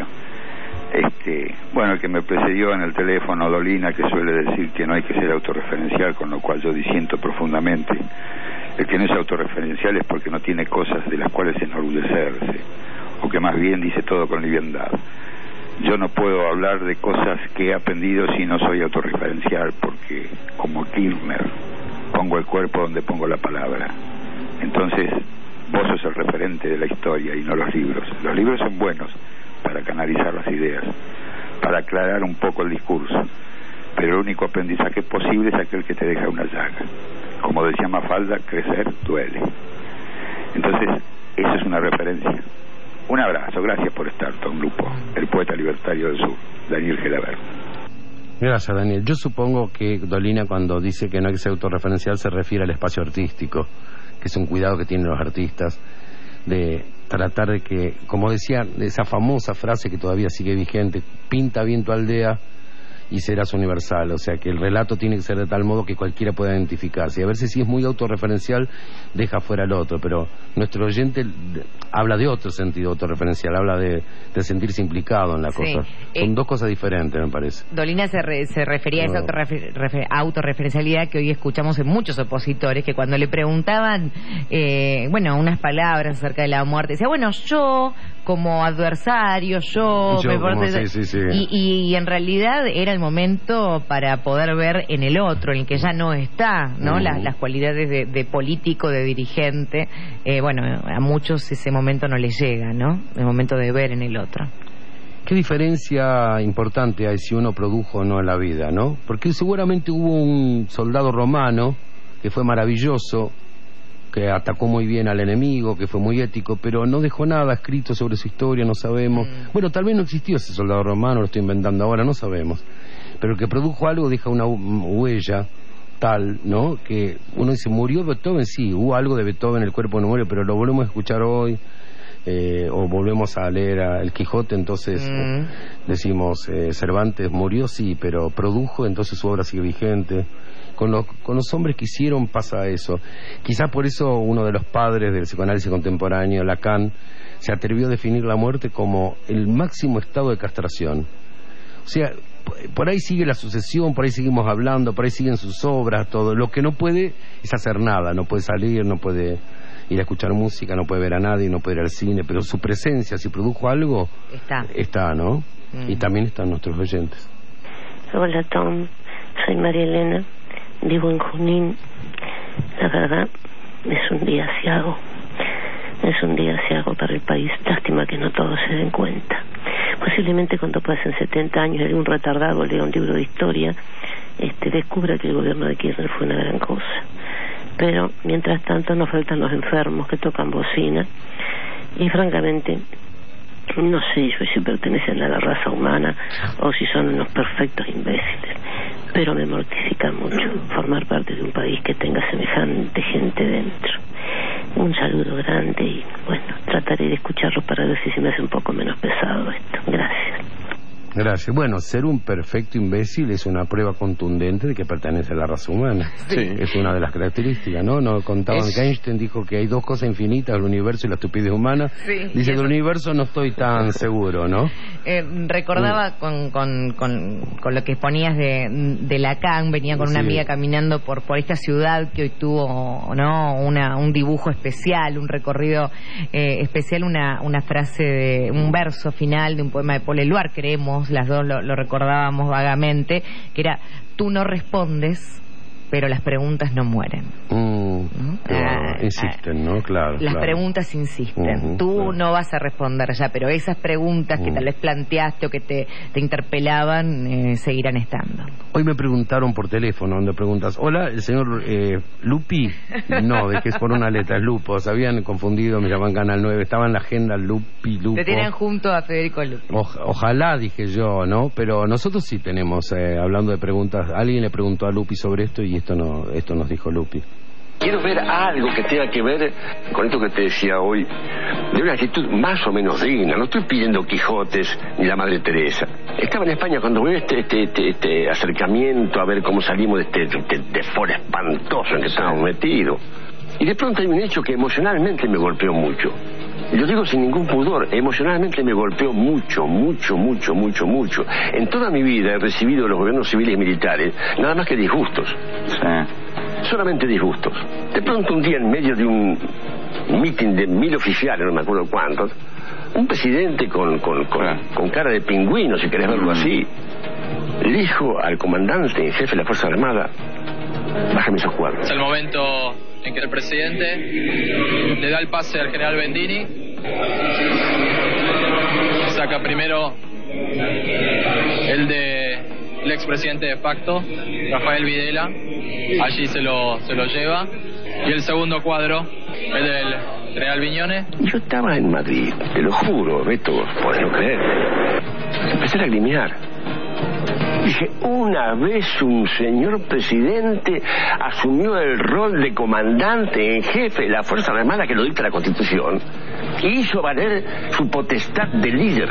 Bueno, el que me precedió en el teléfono, Dolina, que suele decir que no hay que ser autorreferencial, con lo cual yo disiento profundamente. El que no es autorreferencial es porque no tiene cosas de las cuales enorgullecerse, o que más bien dice todo con liviandad. Yo no puedo hablar de cosas que he aprendido si no soy autorreferencial, porque como Kirchner pongo el cuerpo donde pongo la palabra. Entonces vos sos el referente de la historia y no los libros. Los libros son buenos para canalizar las ideas, para aclarar un poco el discurso, pero el único aprendizaje posible es aquel que te deja una llaga. Como decía Mafalda, crecer duele. Entonces eso es una referencia. Un abrazo, gracias por estar, Tom Lupo, el poeta libertario del sur, Daniel Gelabert. Gracias, Daniel. Yo supongo que Dolina, cuando dice que no hay que ser autorreferencial, se refiere al espacio artístico, que es un cuidado que tienen los artistas de tratar de que, como decía, esa famosa frase que todavía sigue vigente, pinta bien tu aldea y serás universal. O sea, que el relato tiene que ser de tal modo que cualquiera pueda identificarse. Y a veces si es muy autorreferencial, deja fuera al otro, pero nuestro oyente habla de otro sentido autorreferencial, habla de sentirse implicado en la cosa. Son dos cosas diferentes, me parece. Dolina se refería a esa autorreferencialidad que hoy escuchamos en muchos opositores, que cuando le preguntaban unas palabras acerca de la muerte, decía, bueno, yo como adversario, y en realidad era el momento para poder ver en el otro, en el que ya no está, ¿no? Las cualidades de político, de dirigente. A muchos ese momento no les llega, ¿no? El momento de ver en el otro. ¿Qué diferencia importante hay si uno produjo o no en la vida, no? Porque seguramente hubo un soldado romano que fue maravilloso, que atacó muy bien al enemigo, que fue muy ético, pero no dejó nada escrito sobre su historia, no sabemos. Bueno, tal vez no existió ese soldado romano, lo estoy inventando ahora, no sabemos. Pero el que produjo algo deja una huella tal, ¿no? Que uno dice, ¿murió Beethoven? Sí, hubo algo de Beethoven en el cuerpo no muere, pero lo volvemos a escuchar hoy, o volvemos a leer a El Quijote, entonces decimos, Cervantes murió, sí, pero produjo, entonces su obra sigue vigente. Con los hombres que hicieron pasa eso. Quizás por eso uno de los padres del psicoanálisis contemporáneo, Lacan, se atrevió a definir la muerte como el máximo estado de castración. O sea, por ahí sigue la sucesión, por ahí seguimos hablando, por ahí siguen sus obras, todo. Lo que no puede es hacer nada, no puede salir, no puede ir a escuchar música, no puede ver a nadie, no puede ir al cine, pero su presencia, si produjo algo, está, ¿no? Y también están nuestros oyentes. Hola, Tom, soy María Elena. Vivo en Junín. La verdad es un día asiago. Es un día asiago para el país. Lástima que no todos se den cuenta. Posiblemente cuando pasen 70 años algún retardado lea un libro de historia, descubra que el gobierno de Kirchner fue una gran cosa. Pero mientras tanto nos faltan los enfermos que tocan bocina, y francamente no sé yo si pertenecen a la raza humana o si son unos perfectos imbéciles, pero me mortifica mucho formar parte de un país que tenga semejante gente dentro. Un saludo grande y bueno, trataré de escucharlo para ver si se me hace un poco menos pesado esto. Gracias. Gracias. Bueno, ser un perfecto imbécil es una prueba contundente de que pertenece a la raza humana. Sí. Es una de las características, ¿no? Nos contaban que Einstein dijo que hay dos cosas infinitas, el universo y la estupidez humana. Sí. Dice que el universo no estoy tan seguro, ¿no? Recordaba con lo que ponías de Lacan, venía con una amiga caminando por esta ciudad que hoy tuvo, ¿no? un dibujo especial, un recorrido especial, una frase, un verso final de un poema de Paul Eluard, creemos, las dos lo recordábamos vagamente, que era: tú no respondes, pero las preguntas no mueren. Insisten, ¿no? Claro. Las preguntas insisten. Tú no vas a responder ya, pero esas preguntas que tal vez planteaste o que te interpelaban seguirán estando. Hoy me preguntaron por teléfono, donde preguntas: hola, el señor Lupi. No, dejé por una letra, es Lupo. Se habían confundido, me llaman Canal 9, estaba en la agenda Lupi, Lupo. Te tienen junto a Federico Lupi. Ojalá, dije yo, ¿no? Pero nosotros sí tenemos, hablando de preguntas, alguien le preguntó a Lupi sobre esto y esto nos dijo Lupi. Quiero ver algo que tenga que ver con esto que te decía hoy, de una actitud más o menos digna. No estoy pidiendo Quijotes ni la Madre Teresa. Estaba en España cuando veo este acercamiento a ver cómo salimos de este foro espantoso en que estábamos metidos. Y de pronto hay un hecho que emocionalmente me golpeó mucho. Y lo digo sin ningún pudor, emocionalmente me golpeó mucho. En toda mi vida he recibido de los gobiernos civiles y militares nada más que disgustos. Solamente disgustos. De pronto un día en medio de un meeting de 1000 oficiales, no me acuerdo cuántos, un presidente con cara de pingüino, si querés verlo así, le dijo al comandante en jefe de la Fuerza Armada: bájame esos cuadros. Es el momento en que el presidente le da el pase al general Bendini, saca primero el del expresidente de facto, Rafael Videla, allí se lo lleva, y el segundo cuadro es del general Viñones. Yo estaba en Madrid, te lo juro, Beto, podés no creer. Empecé a lagrimear. Dije, una vez un señor presidente asumió el rol de comandante en jefe de la Fuerza Armada que lo dicta la Constitución y hizo valer su potestad de líder.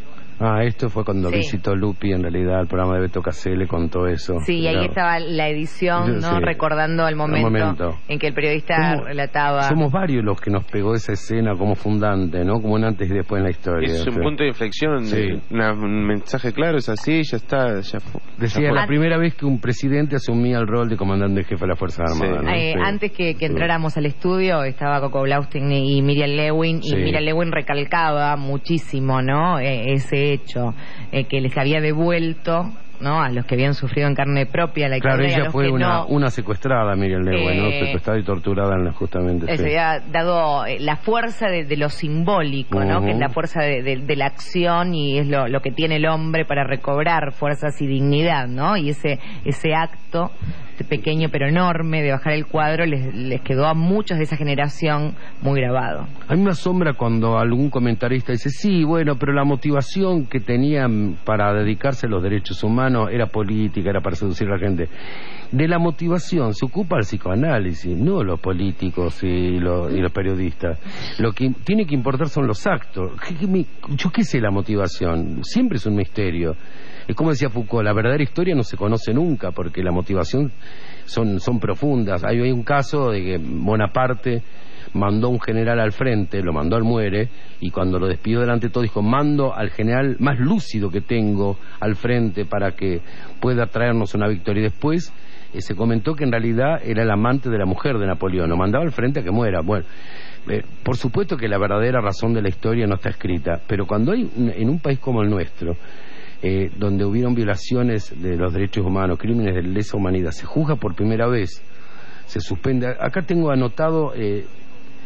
Esto fue cuando visitó Lupi, en realidad, el programa de Beto Casé le contó eso. Sí, y ahí estaba la edición, ¿no? Recordando el momento en que el periodista relataba. Somos varios los que nos pegó esa escena como fundante, ¿no? Como un antes y después en la historia. Es un punto de inflexión, un mensaje claro, es así, ya está, ya fue. Decía, la primera vez que un presidente asumía el rol de comandante jefe de la Fuerza Armada. ¿no? Antes que entráramos al estudio, estaba Coco Blaustein y Miriam Lewin, y Miriam Lewin recalcaba muchísimo, ¿no? Ese hecho que les había devuelto, ¿no? A los que habían sufrido en carne propia la dictadura. Claro, ella fue una secuestrada, Miriam Lewin, ¿no? Secuestrada y torturada justamente. Se había dado la fuerza de lo simbólico, ¿no? Que es la fuerza de la acción y es lo que tiene el hombre para recobrar fuerzas y dignidad, ¿no? Y ese acto pequeño pero enorme de bajar el cuadro les quedó a muchos de esa generación muy grabado. A mí me asombra cuando algún comentarista dice: sí, bueno, pero la motivación que tenían para dedicarse a los derechos humanos era política, era para seducir a la gente. De la motivación se ocupa el psicoanálisis, no los políticos y los periodistas. Lo que tiene que importar son los actos. Yo qué sé la motivación, siempre es un misterio. Es como decía Foucault, la verdadera historia no se conoce nunca porque la motivación son profundas. Hay un caso de que Bonaparte mandó un general al frente, lo mandó al muere, y cuando lo despidió delante de todo dijo: mando al general más lúcido que tengo al frente para que pueda traernos una victoria. Y después se comentó que en realidad era el amante de la mujer de Napoleón, lo mandaba al frente a que muera. Bueno, por supuesto que la verdadera razón de la historia no está escrita, pero cuando hay en un país como el nuestro, donde hubieron violaciones de los derechos humanos, crímenes de lesa humanidad, se juzga por primera vez, se suspende. Acá tengo anotado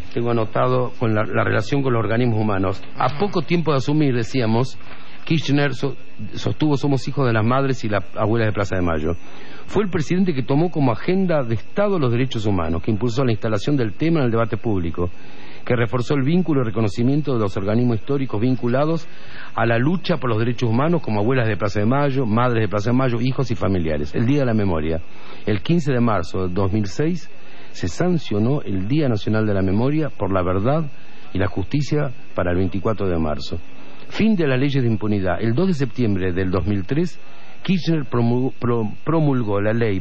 tengo anotado con la relación con los organismos humanos. A poco tiempo de asumir, decíamos, Kirchner sostuvo: somos hijos de las madres y las abuelas de Plaza de Mayo. Fue el presidente que tomó como agenda de Estado los derechos humanos, que impulsó la instalación del tema en el debate público, que reforzó el vínculo y reconocimiento de los organismos históricos vinculados a la lucha por los derechos humanos, como abuelas de Plaza de Mayo, madres de Plaza de Mayo, hijos y familiares. El Día de la Memoria. El 15 de marzo de 2006 se sancionó el Día Nacional de la Memoria por la verdad y la justicia para el 24 de marzo. Fin de las leyes de impunidad. El 2 de septiembre del 2003, Kirchner promulgó la ley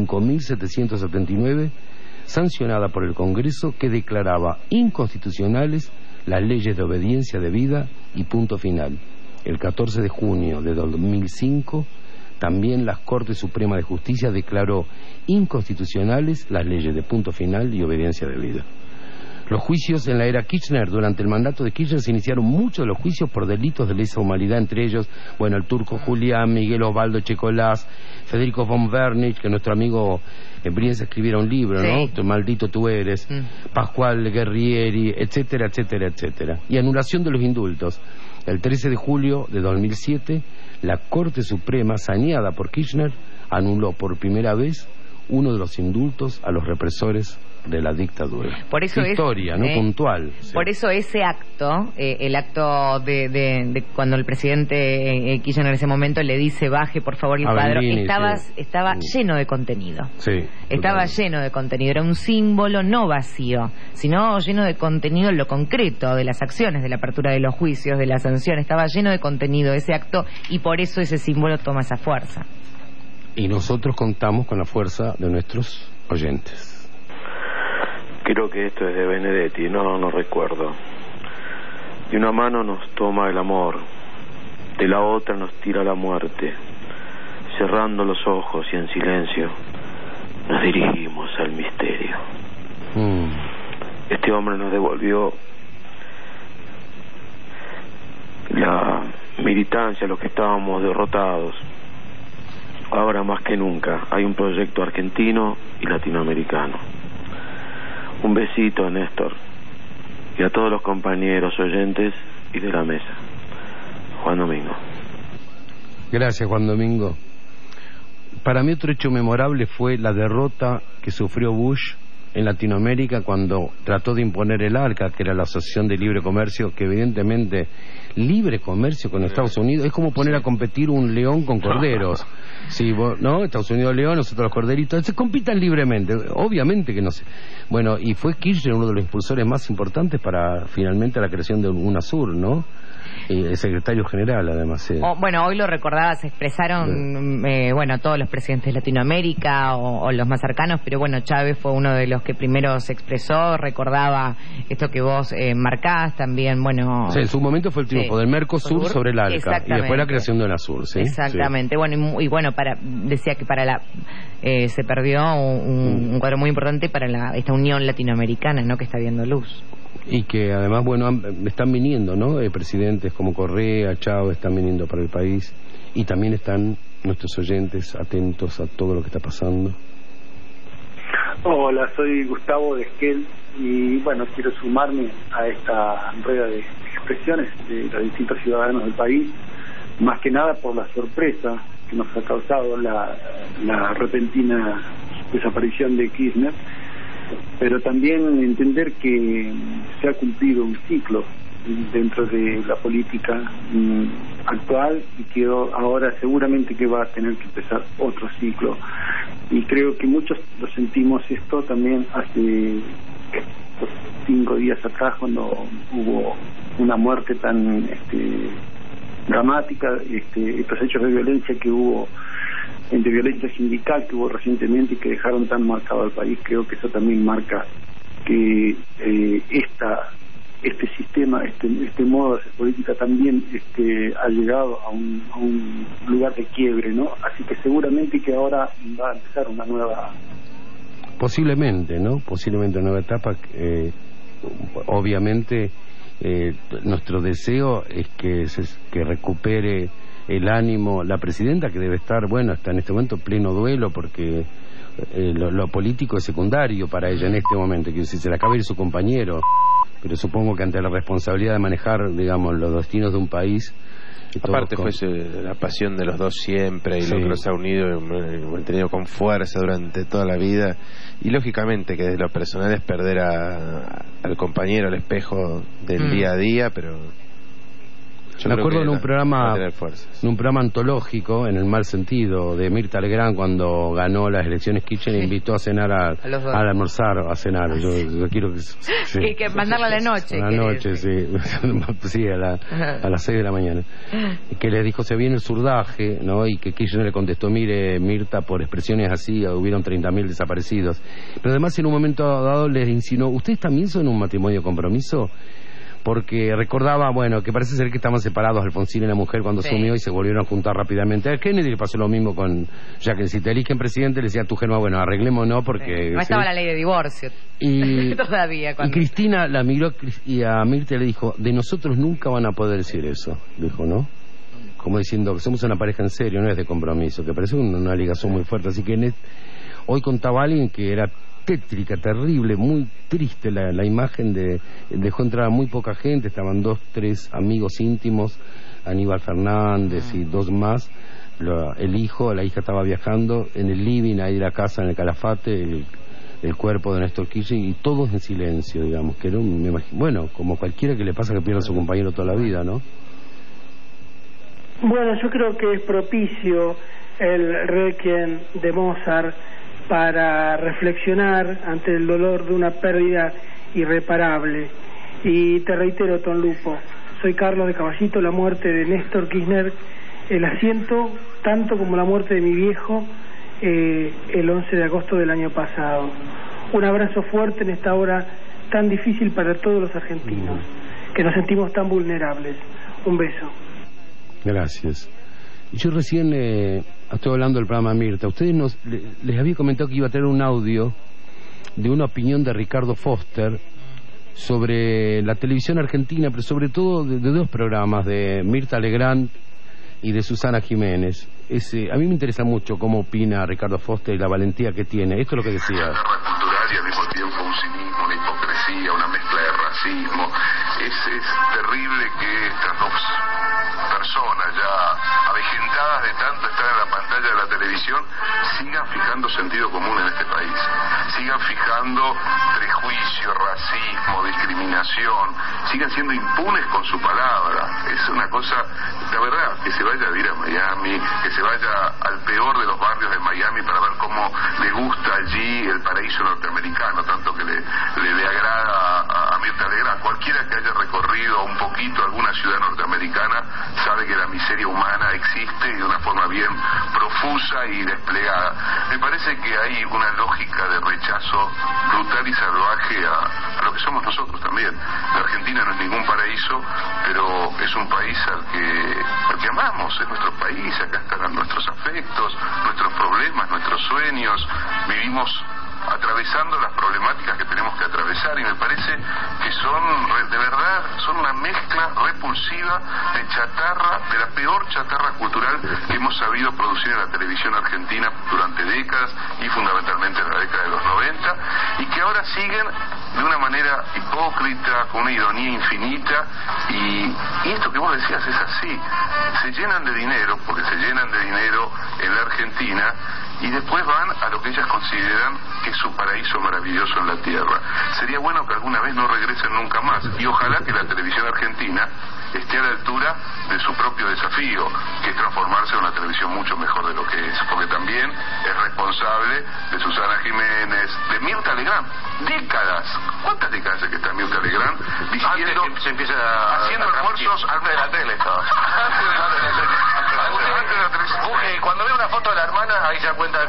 25.779, sancionada por el Congreso, que declaraba inconstitucionales las leyes de obediencia debida y punto final. El 14 de junio de 2005, también la Corte Suprema de Justicia declaró inconstitucionales las leyes de punto final y obediencia debida. Los juicios en la era Kirchner, durante el mandato de Kirchner, se iniciaron muchos de los juicios por delitos de lesa humanidad, entre ellos, el turco Julián, Miguel Osvaldo Checolás, Federico von Wernich, que nuestro amigo Brienza escribiera un libro, ¿no? Maldito tú eres, Pascual Guerrieri, etcétera, etcétera, etcétera. Y anulación de los indultos. El 13 de julio de 2007, la Corte Suprema, saneada por Kirchner, anuló por primera vez uno de los indultos a los represores de la dictadura. Por eso historia, ¿no? Puntual. Sí. Por eso ese acto, el acto de cuando el presidente Kirchner en ese momento le dice: baje por favor el cuadro, estaba lleno de contenido. Sí. Estaba lleno de contenido, era un símbolo no vacío, sino lleno de contenido en lo concreto, de las acciones, de la apertura de los juicios, de la sanción. Estaba lleno de contenido ese acto, y por eso ese símbolo toma esa fuerza. Y nosotros contamos con la fuerza de nuestros oyentes. Creo que esto es de Benedetti, no recuerdo. De una mano nos toma el amor, de la otra nos tira la muerte. Cerrando los ojos y en silencio nos dirigimos al misterio. Este hombre nos devolvió la militancia a los que estábamos derrotados. Ahora más que nunca hay un proyecto argentino y latinoamericano. Un besito, Néstor, y a todos los compañeros oyentes y de la mesa. Juan Domingo. Gracias, Juan Domingo. Para mí otro hecho memorable fue la derrota que sufrió Bush en Latinoamérica cuando trató de imponer el ALCA, que era la Asociación de Libre Comercio, que evidentemente libre comercio con Estados Unidos es como poner a competir un león con corderos. Sí, ¿no? Estados Unidos león, nosotros los corderitos, se compitan libremente, obviamente que no sé. Bueno, y fue Kirchner uno de los impulsores más importantes para finalmente la creación de UNASUR, ¿no? El secretario general, además. Hoy lo recordaba, se expresaron, todos los presidentes de Latinoamérica o los más cercanos, pero Chávez fue uno de los que primero se expresó, recordaba esto que vos marcás también, Sí, en su momento fue el triunfo del Mercosur sobre el ALCA, y después la creación de UNASUR, ¿sí? Exactamente, sí. Decía que se perdió un cuadro muy importante para esta unión latinoamericana, ¿no?, que está viendo luz. Y que además, están viniendo, ¿no? Presidentes como Correa, Chávez están viniendo para el país, y también están nuestros oyentes atentos a todo lo que está pasando. Hola, soy Gustavo de Esquel y quiero sumarme a esta rueda de expresiones de los distintos ciudadanos del país, más que nada por la sorpresa que nos ha causado la repentina desaparición de Kirchner, pero también entender que se ha cumplido un ciclo dentro de la política actual y que ahora seguramente que va a tener que empezar otro ciclo, y creo que muchos lo sentimos esto también hace 5 días atrás, cuando hubo una muerte tan dramática, estos hechos de violencia que hubo, de violencia sindical que hubo recientemente y que dejaron tan marcado al país. Creo que eso también marca que este sistema, este modo de hacer política también ha llegado a un lugar de quiebre, ¿no? Así que seguramente que ahora va a empezar una nueva... Posiblemente, ¿no? Posiblemente una nueva etapa. Obviamente nuestro deseo es que recupere el ánimo la presidenta, que debe estar, está en este momento pleno duelo, porque lo político es secundario para ella en este momento, que si se le acaba de ir su compañero, pero supongo que ante la responsabilidad de manejar, digamos, los destinos de un país. Aparte fue la pasión de los dos siempre, y lo que los ha unido y mantenido con fuerza durante toda la vida, y lógicamente que desde lo personal es perder al compañero, al espejo del día a día, pero me acuerdo en un programa antológico, en el mal sentido, de Mirta Legrand, cuando ganó las elecciones Kirchner, invitó a cenar al almorzar, a cenar. Yo quiero que mandarla a la noche. A la noche, sí, a las 6 de la mañana. Y que les dijo, se viene el surdaje, ¿no? Y que Kirchner le contestó, mire, Mirta, por expresiones así, hubieron 30.000 desaparecidos. Pero además, en un momento dado, les insinuó, ¿ustedes también son un matrimonio de compromiso? Porque recordaba, bueno, que parece ser que estaban separados Alfonsín y la mujer cuando asumió, y se volvieron a juntar rápidamente. A Kennedy le pasó lo mismo con, ya que si te eligen presidente, le decía a tu Germán, bueno, arreglémonos porque... No estaba la ley de divorcio todavía. Y Cristina la miró y a Mirta le dijo, de nosotros nunca van a poder decir eso, dijo, ¿no? Como diciendo que somos una pareja en serio, no es de compromiso, que parece una ligación muy fuerte. Así que hoy contaba alguien que era tétrica, terrible, muy triste la imagen dejó entrar a muy poca gente, estaban 2, 3 amigos íntimos, Aníbal Fernández y 2 más, el hijo, la hija estaba viajando en el living ahí de la casa, en el Calafate, el cuerpo de Néstor Kirchner, y todos en silencio, digamos, que era bueno, como cualquiera que le pasa que pierda a su compañero toda la vida, ¿no? Bueno, yo creo que es propicio el Requiem de Mozart para reflexionar ante el dolor de una pérdida irreparable. Y te reitero, Tom Lupo, soy Carlos de Caballito. La muerte de Néstor Kirchner la siento tanto como la muerte de mi viejo el 11 de agosto del año pasado. Un abrazo fuerte en esta hora tan difícil para todos los argentinos, que nos sentimos tan vulnerables. Un beso. Gracias. Yo recién estoy hablando del programa Mirta. Ustedes les había comentado que iba a tener un audio de una opinión de Ricardo Foster sobre la televisión argentina, pero sobre todo de 2 programas, de Mirta Legrand y de Susana Jiménez. A mí me interesa mucho cómo opina Ricardo Foster y la valentía que tiene. Esto es lo que decía. Cultural y al mismo tiempo un cinismo, una hipocresía, una mezcla de racismo. Es terrible que estas 2 personas ya avejentadas de tanto estar en la pantalla de la televisión sigan fijando sentido común en este país, sigan fijando prejuicio, racismo, discriminación, sigan siendo impunes con su palabra. Es una cosa, la verdad, que se vaya a vivir a Miami, que se vaya al peor de los barrios de Miami para ver cómo le gusta allí el paraíso norteamericano, tanto que le agrada a Mirta Legrand. Cualquiera que haya recorrido un poquito alguna ciudad norteamericana sabe que la miseria humana existe y de una forma bien profusa y desplegada. Me parece que hay una lógica de rechazo brutal y salvaje a lo que somos nosotros también. La Argentina no es ningún paraíso, pero es un país al que amamos, es nuestro país, acá están nuestros afectos, nuestros problemas, nuestros sueños, vivimos atravesando las problemáticas que tenemos que atravesar, y me parece que de verdad son una mezcla repulsiva de chatarra, de la peor chatarra cultural que hemos sabido producir en la televisión argentina durante décadas, y fundamentalmente en la década de los 90, y que ahora siguen de una manera hipócrita, con una ironía infinita, y esto que vos decías es así. Se llenan de dinero, porque se llenan de dinero en la Argentina, y después van a lo que ellas consideran que es su paraíso maravilloso en la tierra. Sería bueno que alguna vez no regresen nunca más, y ojalá que la televisión argentina esté a la altura de su propio desafío, que es transformarse en una televisión mucho mejor de lo que es, porque también es responsable de Susana Jiménez, de Mirta Legrand. Décadas, ¿cuántas décadas hace que está Mirta Legrand diciendo, antes se empieza haciendo almuerzos antes de la tele? Cuando ve una foto de la hermana, ahí se da cuenta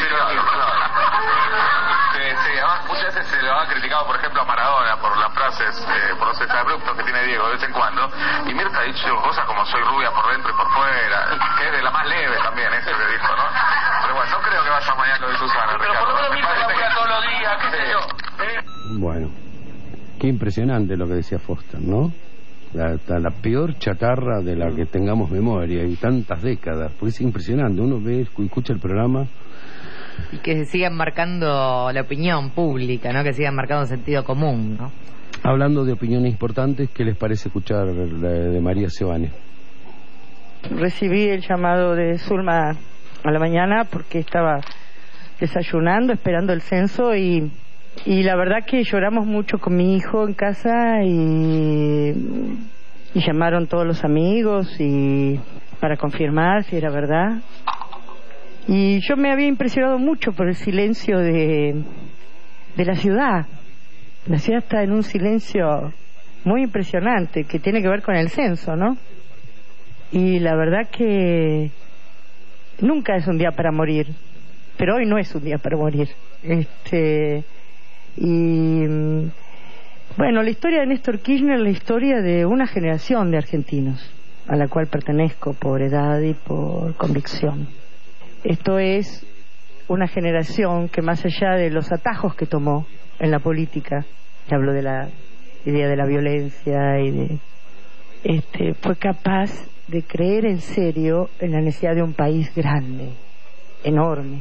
además muchas veces se lo ha criticado, por ejemplo, a Maradona por las frases, por los exabruptos que tiene Diego de vez en cuando, y Mirta ha dicho cosas como soy rubia por dentro y por fuera, que es de la más leve también, eso que dijo, ¿no? Pero bueno, no creo que vaya mañana lo de Susana. Pero por lo menos Mirta labura todos los días, qué sé yo. Bueno, qué impresionante lo que decía Foster, ¿no? la peor chatarra de la que tengamos memoria, y tantas décadas, porque es impresionante, uno ve, escucha el programa. Y que sigan marcando la opinión pública, ¿no? Que sigan marcando sentido común, ¿no? Hablando de opiniones importantes, ¿qué les parece escuchar de María Sebane? Recibí el llamado de Zulma a la mañana porque estaba desayunando, esperando el censo, y la verdad que lloramos mucho con mi hijo en casa, y llamaron todos los amigos y para confirmar si era verdad. Y yo me había impresionado mucho por el silencio de la ciudad. La ciudad está en un silencio muy impresionante que tiene que ver con el censo, ¿no? Y la verdad que nunca es un día para morir, pero hoy no es un día para morir. Y bueno, la historia de Néstor Kirchner es la historia de una generación de argentinos a la cual pertenezco por edad y por convicción. Esto es una generación que, más allá de los atajos que tomó en la política, y hablo de la idea de la violencia y de fue capaz de creer en serio en la necesidad de un país grande, enorme,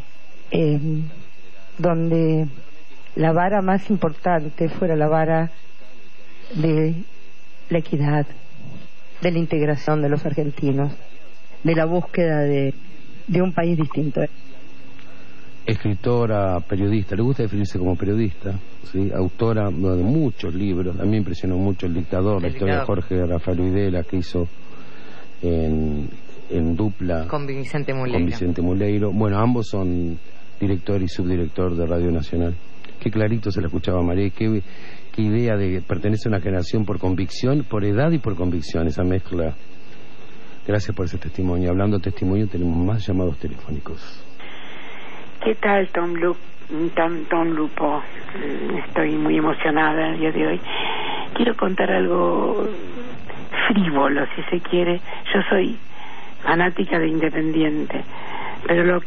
donde la vara más importante fuera la vara de la equidad, de la integración de los argentinos, de la búsqueda de un país distinto. Escritora, periodista, le gusta definirse como periodista, ¿sí? Autora de muchos libros. A mí me impresionó mucho El Dictador, la historia de Jorge Rafael Videla, que hizo en dupla con Vicente Muleiro. Bueno, ambos son director y subdirector de Radio Nacional. Qué clarito se la escuchaba a María, qué idea de que pertenece a una generación por convicción, por edad y por convicción, esa mezcla. Gracias por ese testimonio. Hablando de testimonio, tenemos más llamados telefónicos. ¿Qué tal, Tom Lupo? Estoy muy emocionada el día de hoy. Quiero contar algo frívolo, si se quiere. Yo soy fanática de Independiente, pero lo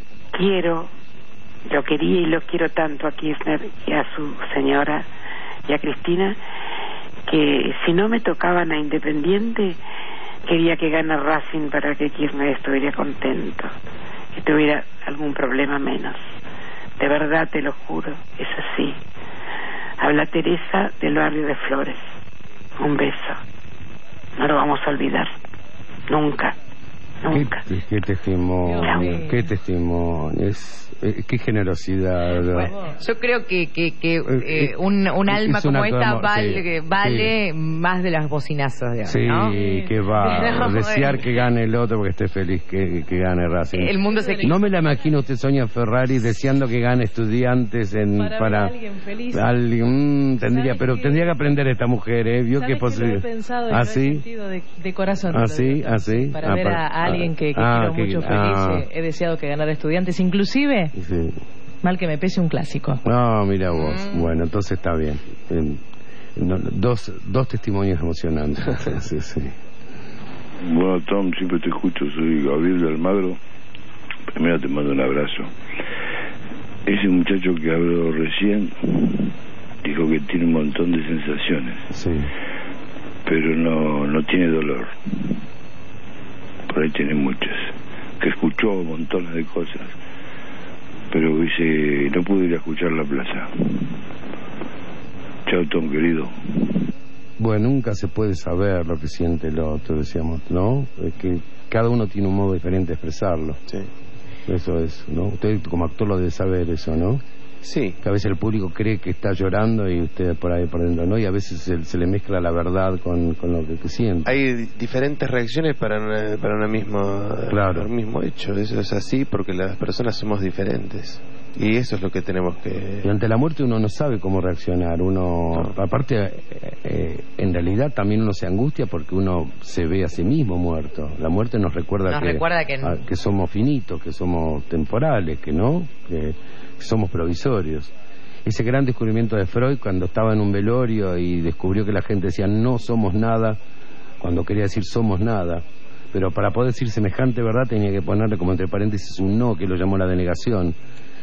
quería y lo quiero tanto a Kirchner y a su señora y a Cristina, que si no me tocaban a Independiente, quería que gane Racing para que Kirchner estuviera contento y tuviera algún problema menos. De verdad, te lo juro, es así. Habla Teresa del barrio de Flores. Un beso. No lo vamos a olvidar. Nunca. Qué testimonio, qué testimonio. Qué generosidad. Bueno, yo creo que un alma como esta vale más de las bocinazos de hoy, ¿no? Sí, que va a desear que gane el otro porque esté feliz que gane Racing. El mundo se No me la imagino usted, Sonia Ferrari, deseando que gane Estudiantes para alguien feliz. Tendría que aprender esta mujer, vio que es posible. ¿Así? De corazón. Así. Para ver a alguien que quiero mucho feliz, he deseado que ganara Estudiantes, inclusive. Sí. Mal que me pese un clásico. No, mira vos. Bueno, entonces está bien. Dos testimonios emocionantes. Sí. Bueno, Tom, siempre te escucho. Soy Gabriel de Almagro. Primero te mando un abrazo. Ese muchacho que habló recién dijo que tiene un montón de sensaciones. Sí. Pero no tiene dolor. Por ahí tiene muchas. Que escuchó montones de cosas, pero dice, no pude ir a escuchar la plaza. Chao, Tom, querido. Bueno, nunca se puede saber lo que siente el otro, decíamos, ¿no? Es que cada uno tiene un modo diferente de expresarlo. Sí. Eso es, ¿no? Usted como actor lo debe saber eso, ¿no? Sí. Que a veces el público cree que está llorando y usted por ahí por dentro, ¿no? Y a veces se le mezcla la verdad con lo que siente. Hay diferentes reacciones para un mismo hecho. Eso es así porque las personas somos diferentes. Y eso es lo que tenemos que... Y ante la muerte uno no sabe cómo reaccionar. Aparte, en realidad también uno se angustia porque uno se ve a sí mismo muerto. La muerte nos recuerda que somos finitos, que somos temporales, que somos provisorios. Ese gran descubrimiento de Freud cuando estaba en un velorio y descubrió que la gente decía no somos nada, cuando quería decir somos nada, pero para poder decir semejante verdad tenía que ponerle como entre paréntesis un no, que lo llamó la denegación.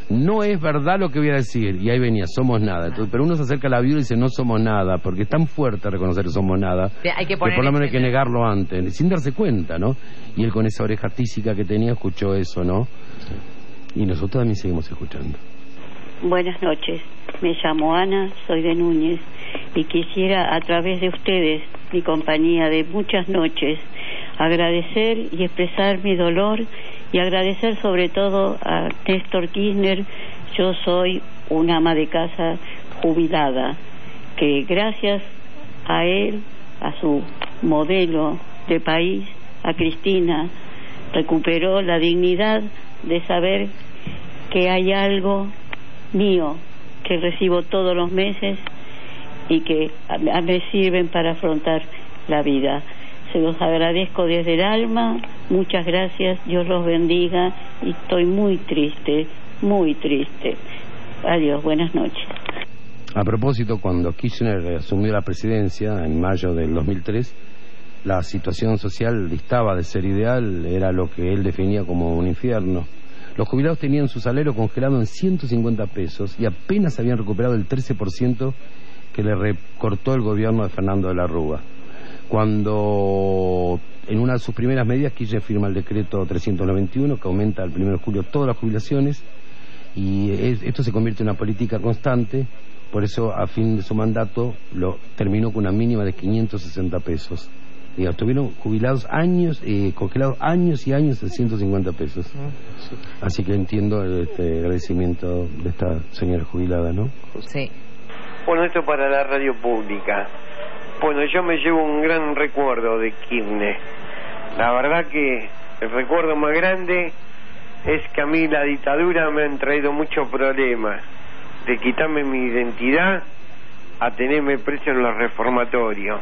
no es verdad lo que voy a decir, y ahí venía, somos nada. Entonces, pero uno se acerca a la viola y dice, no somos nada, porque es tan fuerte reconocer que somos nada, hay que por lo menos hay que negarlo antes, sin darse cuenta, ¿no? Y él con esa oreja tísica que tenía escuchó eso, ¿no? Y nosotros también seguimos escuchando. Buenas noches, me llamo Ana, soy de Núñez, y quisiera a través de ustedes, mi compañía de muchas noches, agradecer y expresar mi dolor y agradecer sobre todo a Néstor Kirchner. Yo soy una ama de casa jubilada que gracias a él, a su modelo de país, a Cristina, recuperó la dignidad de saber que hay algo mío que recibo todos los meses y que me sirven para afrontar la vida. Se los agradezco desde el alma, muchas gracias, Dios los bendiga, y estoy muy triste, muy triste. Adiós, buenas noches. A propósito, cuando Kirchner asumió la presidencia en mayo del 2003, la situación social distaba de ser ideal, era lo que él definía como un infierno. Los jubilados tenían su salario congelado en 150 pesos y apenas habían recuperado el 13% que le recortó el gobierno de Fernando de la Rúa. Cuando en una de sus primeras medidas Kirchner firma el decreto 391 que aumenta el 1 de julio todas las jubilaciones, y esto se convierte en una política constante. Por eso a fin de su mandato lo terminó con una mínima de 560 pesos. Estuvieron jubilados años, congelados años y años de 150 pesos. Así que entiendo este agradecimiento de esta señora jubilada, ¿no? Sí. Bueno, esto para la radio pública. Bueno, yo me llevo un gran recuerdo de Kirchner. La verdad que el recuerdo más grande es que a mí la dictadura me han traído muchos problemas. De quitarme mi identidad a tenerme preso en los reformatorios.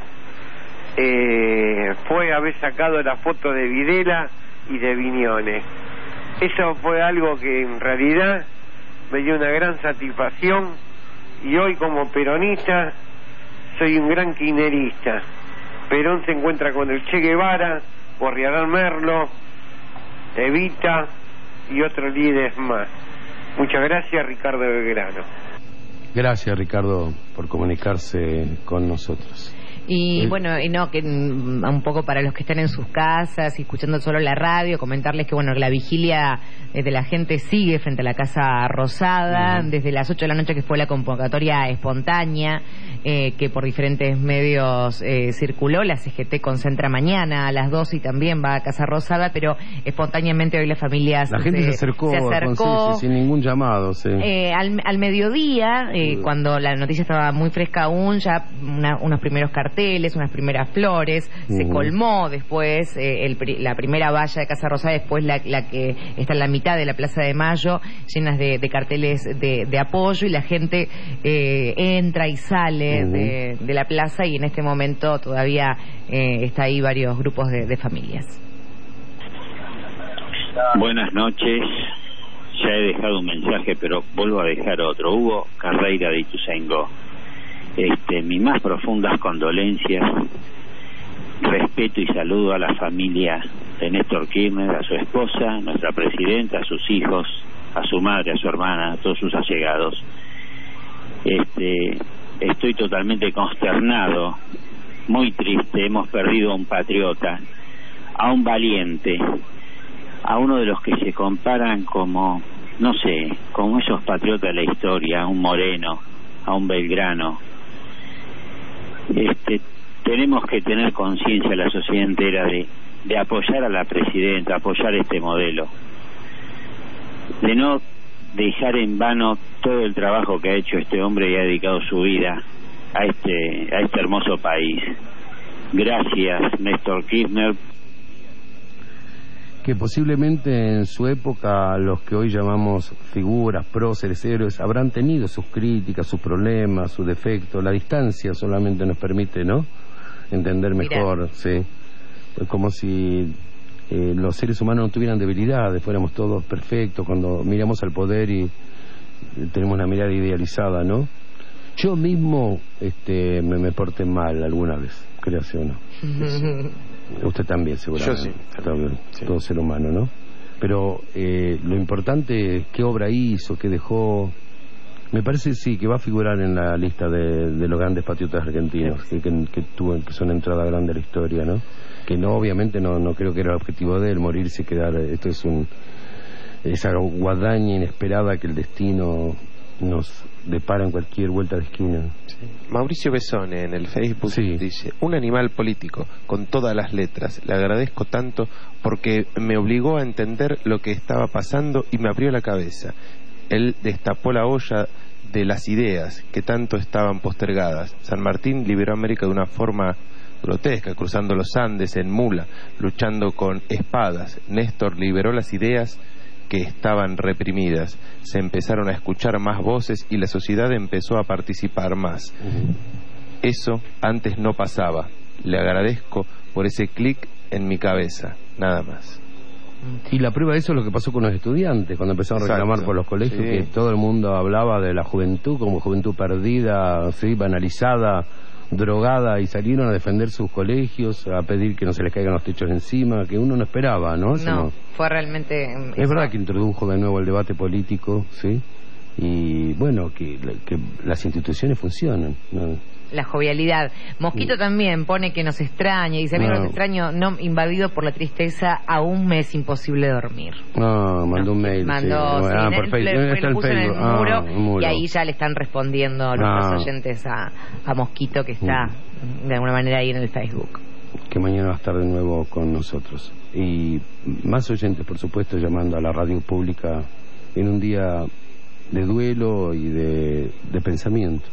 Fue haber sacado la foto de Videla y de Viñones. Eso fue algo que en realidad me dio una gran satisfacción, y hoy como peronista soy un gran kirchnerista. Perón se encuentra con el Che Guevara, Borriarán Merlo, Evita y otros líderes más. Muchas gracias, Ricardo Belgrano. Gracias, Ricardo, por comunicarse con nosotros. Y bueno, y no, que un poco para los que están en sus casas y escuchando solo la radio, comentarles que bueno, la vigilia de la gente sigue frente a la Casa Rosada, desde las 8 de la noche, que fue la convocatoria espontánea, que por diferentes medios circuló. La CGT concentra mañana a las 2 y también va a Casa Rosada, pero espontáneamente hoy las familias... La gente se acercó sin ningún llamado. Sí. Al mediodía, cuando la noticia estaba muy fresca aún, ya unos primeros carteles, unas primeras flores, se colmó después la primera valla de Casa Rosada, después la que está en la mitad de la Plaza de Mayo, llenas de carteles de apoyo, y la gente entra y sale de la plaza, y en este momento todavía está ahí varios grupos de familias. Buenas noches. Ya he dejado un mensaje, pero vuelvo a dejar otro. Hugo Carreira de Ituzaingó. Mis más profundas condolencias, respeto y saludo a la familia de Néstor Kirchner, a su esposa, nuestra presidenta, a sus hijos, a su madre, a su hermana, a todos sus allegados. Estoy totalmente consternado, muy triste. Hemos perdido a un patriota, a un valiente, a uno de los que se comparan como, no sé, como esos patriotas de la historia, a un Moreno, a un Belgrano. Tenemos que tener conciencia, la sociedad entera, de apoyar a la presidenta, apoyar este modelo, de no dejar en vano todo el trabajo que ha hecho este hombre y ha dedicado su vida a este hermoso país. Gracias, Néstor Kirchner. Que posiblemente en su época los que hoy llamamos figuras, próceres, héroes, habrán tenido sus críticas, sus problemas, sus defectos. La distancia solamente nos permite, ¿no?, entender mejor. Sí. Es como si los seres humanos no tuvieran debilidades, fuéramos todos perfectos cuando miramos al poder y tenemos una mirada idealizada, ¿no? Yo mismo me porté mal alguna vez, créase o no. Usted también, seguramente. Yo sí. Todo ser humano, ¿no? pero lo importante es qué obra hizo, qué dejó. Me parece sí que va a figurar en la lista de los grandes patriotas argentinos que son entrada grande a la historia, ¿no? Que no, obviamente no creo que era el objetivo de él morirse y quedar. Esto es esa guadaña inesperada que el destino nos depara en cualquier vuelta de esquina. Sí. Mauricio Besone en el Facebook dice: un animal político con todas las letras, le agradezco tanto porque me obligó a entender lo que estaba pasando y me abrió la cabeza. Él destapó la olla de las ideas que tanto estaban postergadas. San Martín liberó a América de una forma grotesca, cruzando los Andes en mula, luchando con espadas. Néstor liberó las ideas que estaban reprimidas. Se empezaron a escuchar más voces y la sociedad empezó a participar más. Eso antes no pasaba. Le agradezco por ese clic en mi cabeza, nada más. Y la prueba de eso es lo que pasó con los estudiantes, cuando empezaron a reclamar por los colegios, que todo el mundo hablaba de la juventud como juventud perdida, banalizada, drogada, y salieron a defender sus colegios, a pedir que no se les caigan los techos encima, que uno no esperaba, ¿no? No, fue realmente... Es verdad que introdujo de nuevo el debate político, ¿sí? Y bueno, que las instituciones funcionan, ¿no? La jovialidad. Mosquito también pone que nos extraña, dice: a mí nos extraño, no invadido por la tristeza, aún me es imposible dormir. Mandó un mail. Mandó, lo puso en el muro, y ahí ya le están respondiendo los oyentes a Mosquito, que está de alguna manera ahí en el Facebook. Que mañana va a estar de nuevo con nosotros. Y más oyentes, por supuesto, llamando a la radio pública en un día de duelo y de pensamiento.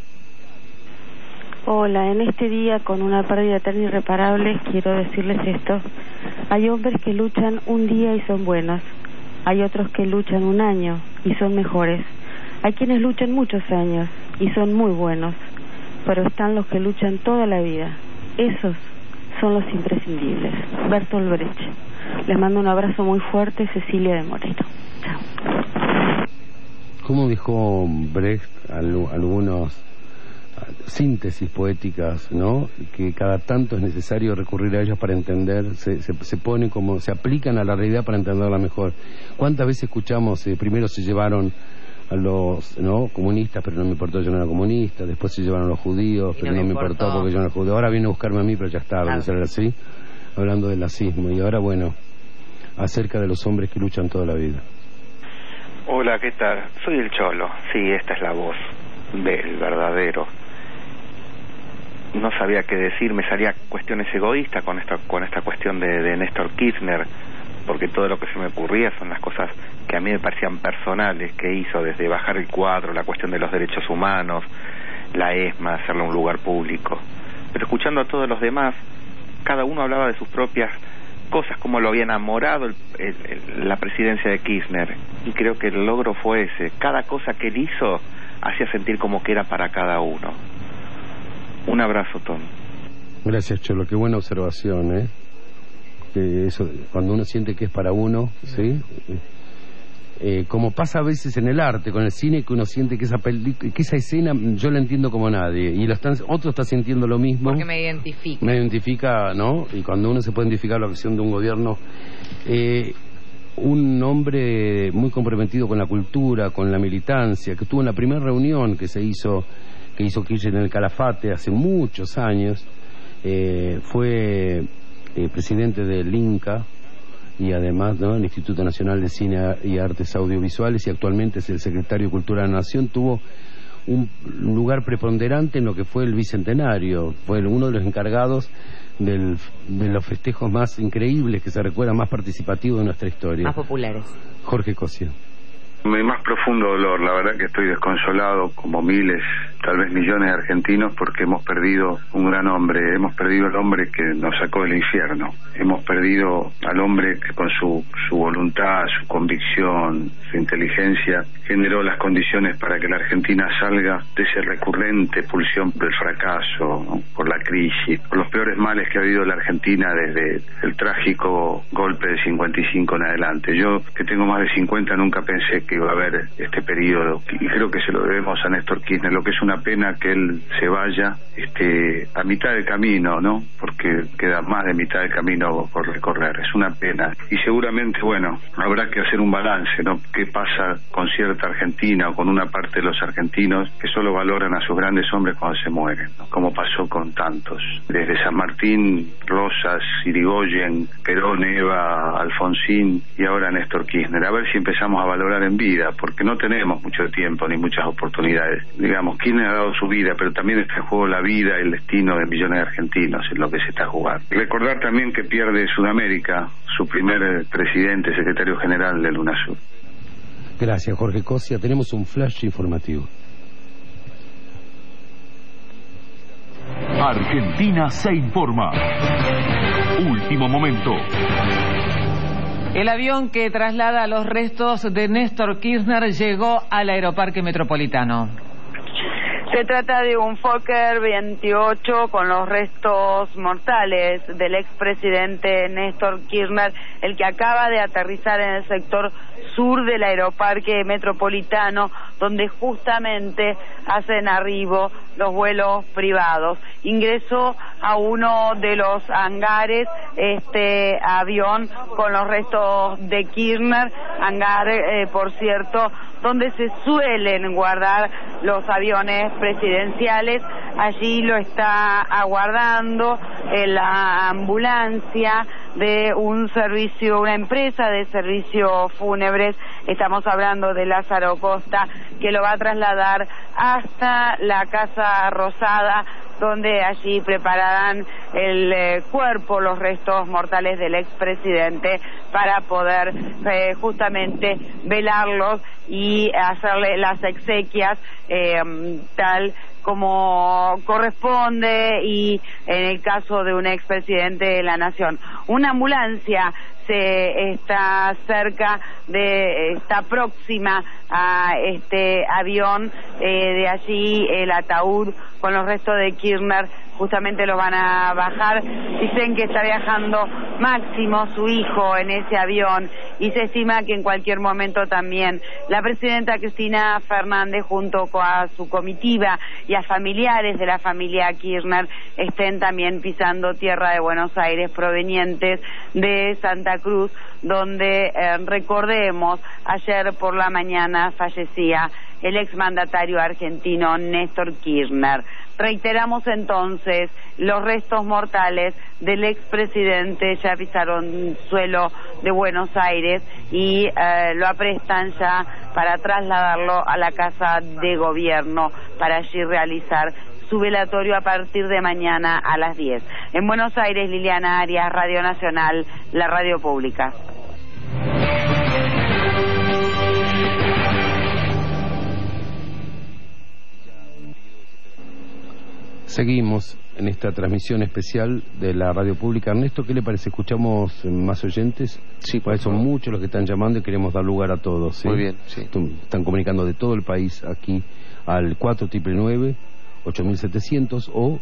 Hola, en este día con una pérdida tan irreparable quiero decirles esto: hay hombres que luchan un día y son buenos, hay otros que luchan un año y son mejores, hay quienes luchan muchos años y son muy buenos, pero están los que luchan toda la vida, esos son los imprescindibles. Bertolt Brecht. Les mando un abrazo muy fuerte, Cecilia de Moreno. Chao. ¿Cómo dijo Brecht algunos síntesis poéticas, ¿no? Que cada tanto es necesario recurrir a ellas para entender, se ponen como, se aplican a la realidad para entenderla mejor. ¿Cuántas veces escuchamos, primero se llevaron a los comunistas, pero no me importó, yo no era comunista, después se llevaron a los judíos, pero no me importó porque yo no era judío, ahora viene a buscarme a mí, pero ya está, claro. Así, hablando del nazismo, y ahora bueno, acerca de los hombres que luchan toda la vida. Hola, ¿qué tal? Soy el Cholo, sí, esta es la voz del verdadero. No sabía qué decir, me salía cuestiones egoístas con esta cuestión de Néstor Kirchner, porque todo lo que se me ocurría son las cosas que a mí me parecían personales que hizo, desde bajar el cuadro, la cuestión de los derechos humanos, la ESMA, hacerla un lugar público. Pero escuchando a todos los demás, cada uno hablaba de sus propias cosas, como lo había enamorado la presidencia de Kirchner, y creo que el logro fue ese. Cada cosa que él hizo hacía sentir como que era para cada uno. Un abrazo, Tom. Gracias, Cholo, qué buena observación, ¿eh? Que eso, cuando uno siente que es para uno, ¿sí? Como pasa a veces en el arte, con el cine, que uno siente que esa escena yo la entiendo como nadie, y otro está sintiendo lo mismo. Porque me identifica. Me identifica, ¿no? Y cuando uno se puede identificar la acción de un gobierno, un hombre muy comprometido con la cultura, con la militancia, que estuvo en la primera reunión que hizo Kirchner en el Calafate hace muchos años, fue presidente del INCA y además, ¿no?, el Instituto Nacional de Cine y Artes Audiovisuales, y actualmente es el secretario de Cultura de la Nación. Tuvo un lugar preponderante en lo que fue el Bicentenario, fue uno de los encargados de los festejos más increíbles que se recuerdan, más participativos de nuestra historia. Más populares. Jorge Cosia. Mi más profundo dolor, la verdad que estoy desconsolado, como miles, tal vez millones de argentinos, porque hemos perdido un gran hombre, hemos perdido al hombre que nos sacó del infierno, hemos perdido al hombre que con su voluntad, su convicción, su inteligencia, generó las condiciones para que la Argentina salga de esa recurrente pulsión por el fracaso, ¿no?, por la crisis, por los peores males que ha habido la Argentina desde el trágico golpe del 55 en adelante. Yo, que tengo más de 50, nunca pensé que iba a haber este periodo, y creo que se lo debemos a Néstor Kirchner, lo que es una una pena que él se vaya a mitad del camino, ¿no? Porque queda más de mitad del camino por recorrer. Es una pena. Y seguramente, bueno, habrá que hacer un balance, ¿no? ¿Qué pasa con cierta Argentina o con una parte de los argentinos que solo valoran a sus grandes hombres cuando se mueren, ¿no? Como pasó con tantos. Desde San Martín, Rosas, Irigoyen, Perón, Eva, Alfonsín y ahora Néstor Kirchner. A ver si empezamos a valorar en vida, porque no tenemos mucho tiempo ni muchas oportunidades. Digamos, Kirchner ha dado su vida, pero también está en juego la vida y el destino de millones de argentinos, es lo que se está jugando. Recordar también que pierde Sudamérica su primer presidente, secretario general del UNASUR. Gracias, Jorge Cosia. Tenemos un flash informativo. Argentina se informa. Último momento. El avión que traslada los restos de Néstor Kirchner llegó al Aeroparque Metropolitano. Se trata de un Fokker 28 con los restos mortales del expresidente Néstor Kirchner, el que acaba de aterrizar en el sector sur del Aeroparque Metropolitano, donde justamente hacen arribo los vuelos privados. Ingresó a uno de los hangares este avión con los restos de Kirchner, hangar, por cierto, donde se suelen guardar los aviones presidenciales. Allí lo está aguardando la ambulancia de un servicio, una empresa de servicios fúnebres. Estamos hablando de Lázaro Costa, que lo va a trasladar hasta la Casa Rosada, donde allí prepararán el cuerpo, los restos mortales del expresidente, para poder justamente velarlos y hacerle las exequias tal como corresponde, y en el caso de un expresidente de la nación. Una ambulancia está está próxima a este avión, de allí el ataúd con los restos de Kirchner justamente lo van a bajar. Dicen que está viajando Máximo, su hijo, en ese avión, y se estima que en cualquier momento también la presidenta Cristina Fernández, junto con su comitiva y a familiares de la familia Kirchner, estén también pisando tierra de Buenos Aires, provenientes de Santa Cruz, donde, recordemos, ayer por la mañana fallecía el exmandatario argentino Néstor Kirchner. Reiteramos entonces, los restos mortales del expresidente ya pisaron suelo de Buenos Aires y lo aprestan ya para trasladarlo a la Casa de Gobierno, para allí realizar su velatorio a partir de mañana a las 10. En Buenos Aires, Liliana Arias, Radio Nacional, la radio pública. Seguimos en esta transmisión especial de la radio pública. Ernesto, ¿qué le parece? ¿Escuchamos más oyentes? Sí, pues son muchos los que están llamando y queremos dar lugar a todos, ¿sí? Muy bien, sí. Están comunicando de todo el país aquí al 4999-8700 o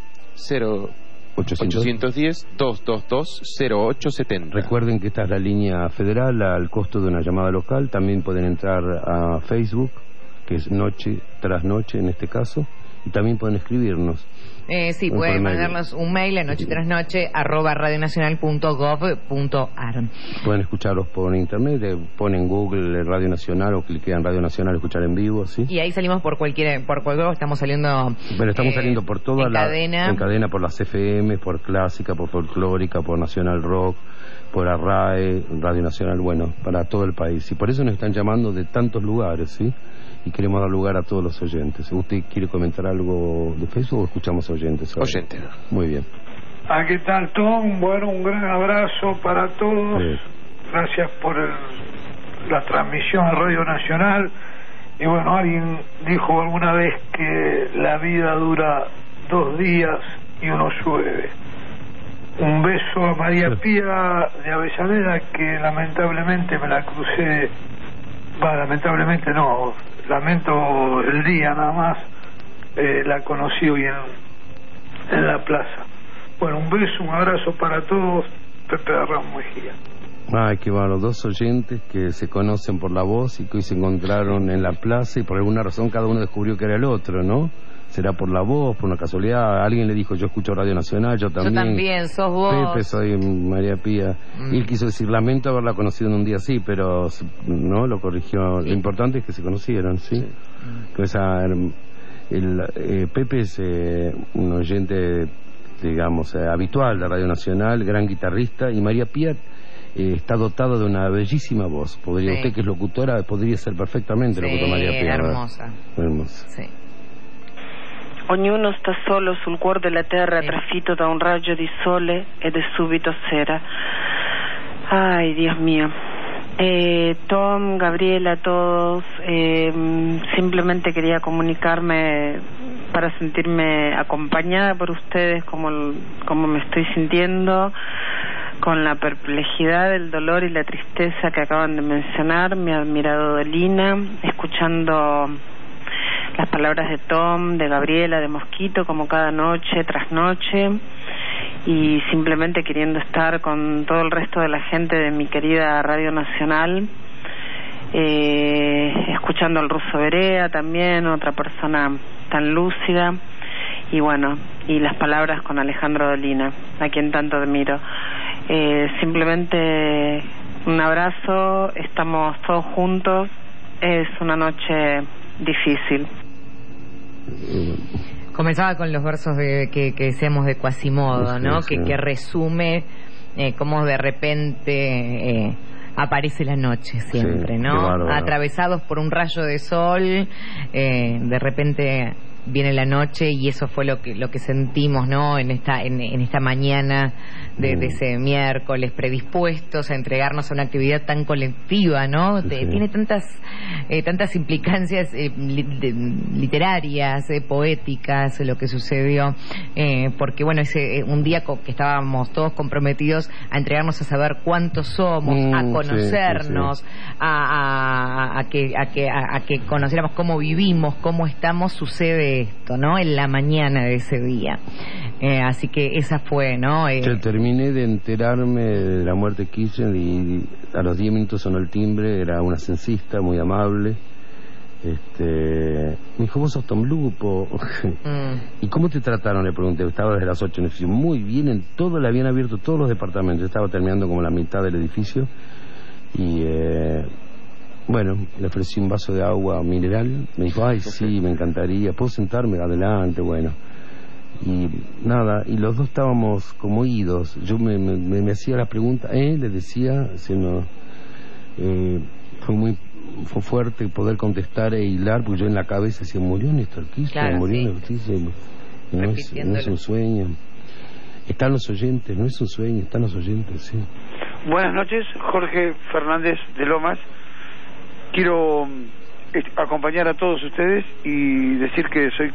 0810-222-0870. Recuerden que esta es la línea federal al costo de una llamada local. También pueden entrar a Facebook, que es Noche tras Noche en este caso, y también pueden escribirnos. Sí, pueden mandarnos un mail a nochetrasnoche@radionacional.gov.ar. Pueden escucharlos por internet, ponen Google Radio Nacional o cliquean Radio Nacional, escuchar en vivo, ¿sí? Y ahí salimos por cualquier estamos saliendo. Pero estamos saliendo por toda en cadena, por las FM, por Clásica, por Folclórica, por Nacional Rock, por ARRAE, Radio Nacional, bueno, para todo el país. Y por eso nos están llamando de tantos lugares, ¿sí? Y queremos dar lugar a todos los oyentes. ¿Usted quiere comentar algo de Facebook o escuchamos oyentes? Oyentes. Muy bien. ¿Qué tal, Tom? Bueno, un gran abrazo para todos. Sí. Gracias por la transmisión a Radio Nacional. Y bueno, alguien dijo alguna vez que la vida dura 2 días y uno llueve. Un beso a María Pía de Avellaneda, que lamentablemente me la crucé. Lamentablemente no, lamento el día nada más, la conocí hoy en la plaza. Bueno, un beso, un abrazo para todos. Pepe de Ramos Mejía. Ay, qué bueno, 2 oyentes que se conocen por la voz y que hoy se encontraron en la plaza y por alguna razón cada uno descubrió que era el otro, ¿no? será por la voz, por una casualidad. Alguien le dijo, yo escucho Radio Nacional, yo también. Sos vos. Pepe, soy María Pía. Y él quiso decir, lamento haberla conocido en un día así, pero no, lo corrigió. Lo importante es que se conocieron, ¿sí? Pues Pepe es un oyente, digamos, habitual de Radio Nacional, gran guitarrista, y María Pía está dotada de una bellísima voz. Podría, usted que es locutora, podría ser perfectamente locutora María Pía. Hermosa. Hermosa. Sí. Ognuno sta solo sul cuore della terra, trafitto da un raggio di sole ed è subito sera. Ay, Dios mío. Tom, Gabriela, todos, simplemente quería comunicarme para sentirme acompañada por ustedes como me estoy sintiendo, con la perplejidad, el dolor y la tristeza que acaban de mencionar. Mi admirado Dolina, escuchando las palabras de Tom, de Gabriela, de Mosquito, como cada noche tras noche, y simplemente queriendo estar con todo el resto de la gente de mi querida Radio Nacional, escuchando al Ruso Berea también, otra persona tan lúcida, y bueno, y las palabras con Alejandro Dolina, a quien tanto admiro. Simplemente un abrazo, estamos todos juntos, es una noche difícil. Comenzaba con los versos que decíamos de Quasimodo, ¿no? Que resume cómo de repente aparece la noche siempre, ¿no? Atravesados por un rayo de sol, de repente viene la noche, y eso fue lo que sentimos, ¿no? En esta mañana de ese miércoles, predispuestos a entregarnos a una actividad tan colectiva, ¿no? Tiene tantas implicancias literarias, poéticas, lo que sucedió, porque bueno, un día que estábamos todos comprometidos a entregarnos a saber cuántos somos, a conocernos, a que conociéramos cómo vivimos, cómo estamos, sucede esto, ¿no? En la mañana de ese día. Así que esa fue, ¿no? Yo terminé de enterarme de la muerte de Kirchner y a los 10 minutos sonó el timbre. Era una censista muy amable. Me dijo, vos sos Tom Lupo. ¿Y cómo te trataron? Le pregunté. Estaba desde las 8 en el edificio. Muy bien, le habían abierto todos los departamentos. Estaba terminando como la mitad del edificio. Y bueno, le ofrecí un vaso de agua mineral. Me dijo, ay, sí, me encantaría. ¿Puedo sentarme? Adelante, bueno. Y nada, y los dos estábamos como idos. Yo me hacía la pregunta, le decía, fue fuerte poder contestar e hilar, porque yo en la cabeza decía, murió Néstor Kirchner, murió Néstor Kirchner. No es un sueño. Están los oyentes, no es un sueño, están los oyentes, sí. Buenas noches, Jorge Fernández de Lomas. Quiero acompañar a todos ustedes y decir que soy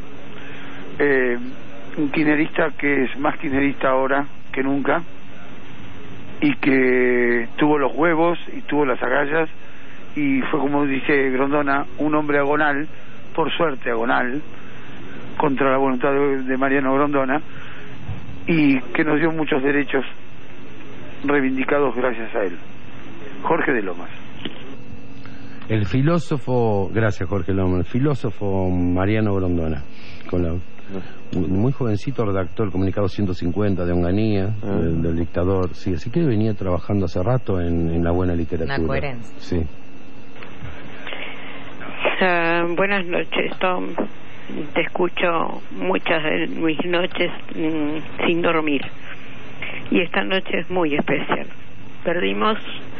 un kirchnerista que es más kirchnerista ahora que nunca, y que tuvo los huevos y tuvo las agallas, y fue, como dice Grondona, un hombre agonal, por suerte agonal, contra la voluntad de Mariano Grondona, y que nos dio muchos derechos reivindicados gracias a él. Jorge de Lomas. El filósofo, gracias Jorge Lomas, el filósofo Mariano Grondona, muy jovencito, redactó el comunicado 150 de Onganía, del dictador, sí, así que venía trabajando hace rato en la buena literatura. Una coherencia. Sí. Buenas noches, Tom. Te escucho muchas de mis noches sin dormir, y esta noche es muy especial. Perdimos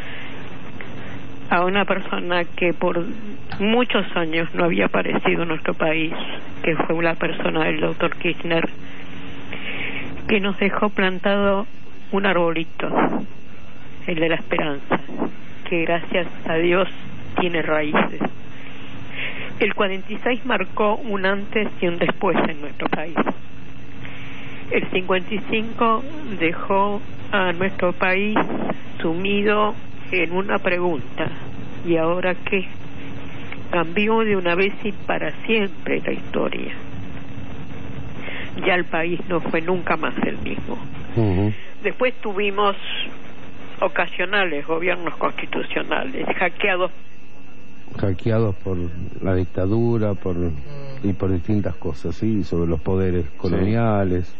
a una persona que por muchos años no había aparecido en nuestro país, que fue la persona del doctor Kirchner, que nos dejó plantado un arbolito, el de la esperanza, que gracias a Dios tiene raíces. El 46 marcó un antes y un después en nuestro país. El 55 dejó a nuestro país sumido en una pregunta: ¿y ahora qué? Cambió de una vez y para siempre la historia. Ya el país no fue nunca más el mismo. Después tuvimos ocasionales gobiernos constitucionales hackeados por la dictadura, por y por distintas cosas, ¿sí? Sobre los poderes coloniales.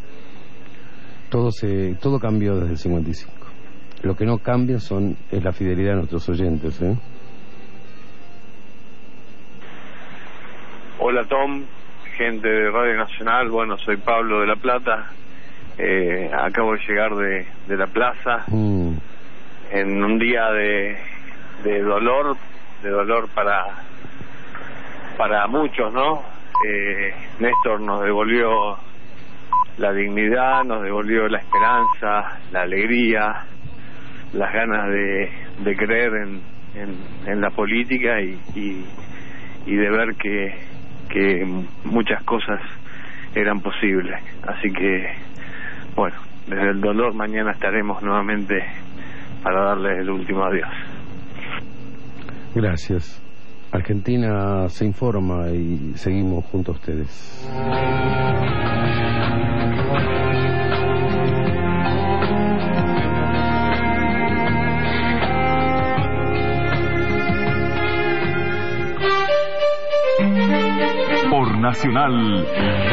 Todo cambió desde el 55. Lo que no cambia es la fidelidad de nuestros oyentes, ¿eh? Hola Tom, gente de Radio Nacional. Bueno, soy Pablo de La Plata. Acabo de llegar de la plaza en un día de dolor para muchos, ¿no? Néstor nos devolvió la dignidad, nos devolvió la esperanza, la alegría, las ganas de creer en la política y de ver que muchas cosas eran posibles. Así que, bueno, desde el dolor mañana estaremos nuevamente para darles el último adiós. Gracias. Argentina se informa y seguimos junto a ustedes. Por Nacional,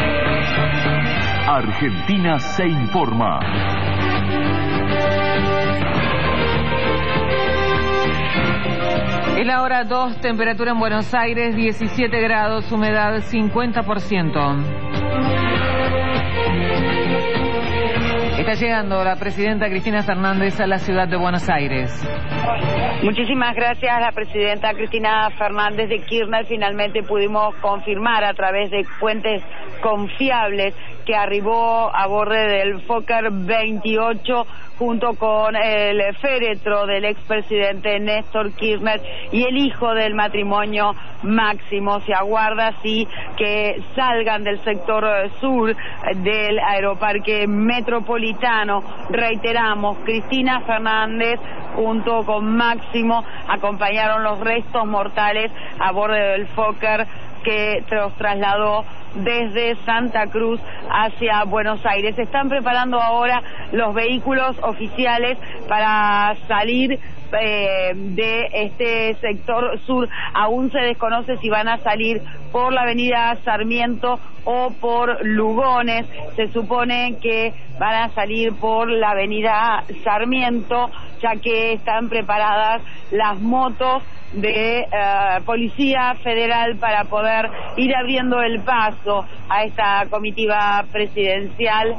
Argentina se informa. Es la hora 2, temperatura en Buenos Aires 17 grados, humedad 50%. Está llegando la presidenta Cristina Fernández a la ciudad de Buenos Aires. Muchísimas gracias a la presidenta Cristina Fernández de Kirchner. Finalmente pudimos confirmar a través de fuentes confiables que arribó a bordo del Fokker 28 junto con el féretro del expresidente Néstor Kirchner y el hijo del matrimonio Máximo. Se aguarda así que salgan del sector sur del Aeroparque Metropolitano. Reiteramos, Cristina Fernández junto con Máximo acompañaron los restos mortales a bordo del Fokker que los trasladó desde Santa Cruz hacia Buenos Aires. Se están preparando ahora los vehículos oficiales para salir de este sector sur. Aún se desconoce si van a salir por la avenida Sarmiento o por Lugones. Se supone que van a salir por la avenida Sarmiento, ya que están preparadas las motos de Policía Federal para poder ir abriendo el paso a esta comitiva presidencial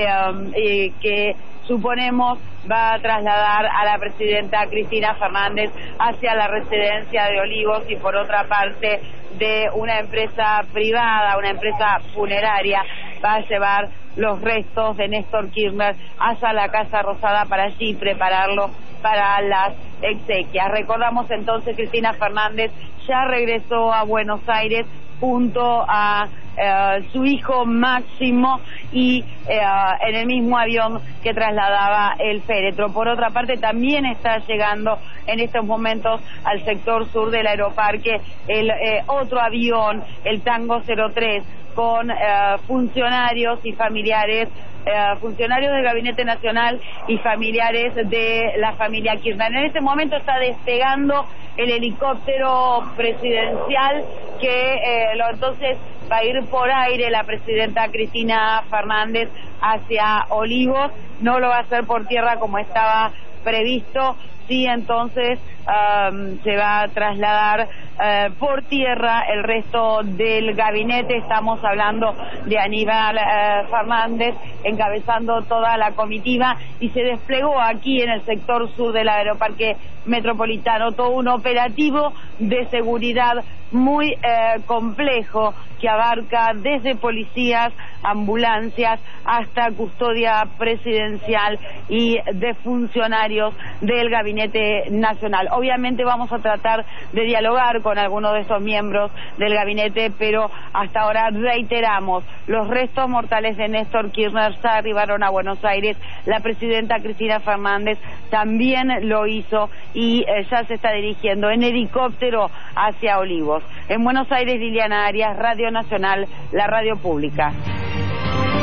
que suponemos va a trasladar a la presidenta Cristina Fernández hacia la residencia de Olivos y por otra parte de una empresa privada, una empresa funeraria, va a llevar los restos de Néstor Kirchner hacia la Casa Rosada para allí prepararlo para las exequias. Recordamos entonces, Cristina Fernández ya regresó a Buenos Aires junto a su hijo Máximo y en el mismo avión que trasladaba el féretro. Por otra parte, también está llegando en estos momentos al sector sur del Aeroparque el otro avión, el Tango 03, con funcionarios y familiares, funcionarios del Gabinete Nacional y familiares de la familia Kirchner. En este momento está despegando el helicóptero presidencial que entonces va a ir por aire la presidenta Cristina Fernández hacia Olivos. No lo va a hacer por tierra como estaba previsto. Sí, entonces se va a trasladar por tierra el resto del gabinete. Estamos hablando de Aníbal Fernández encabezando toda la comitiva y se desplegó aquí en el sector sur del Aeroparque Metropolitano todo un operativo de seguridad muy complejo que abarca desde policías, ambulancias hasta custodia presidencial y de funcionarios del Gabinete Nacional. Obviamente vamos a tratar de dialogar con algunos de estos miembros del gabinete, pero hasta ahora reiteramos, los restos mortales de Néstor Kirchner ya arribaron a Buenos Aires. La presidenta Cristina Fernández también lo hizo y ya se está dirigiendo en helicóptero hacia Olivos. En Buenos Aires, Liliana Arias, Radio Nacional, la radio pública.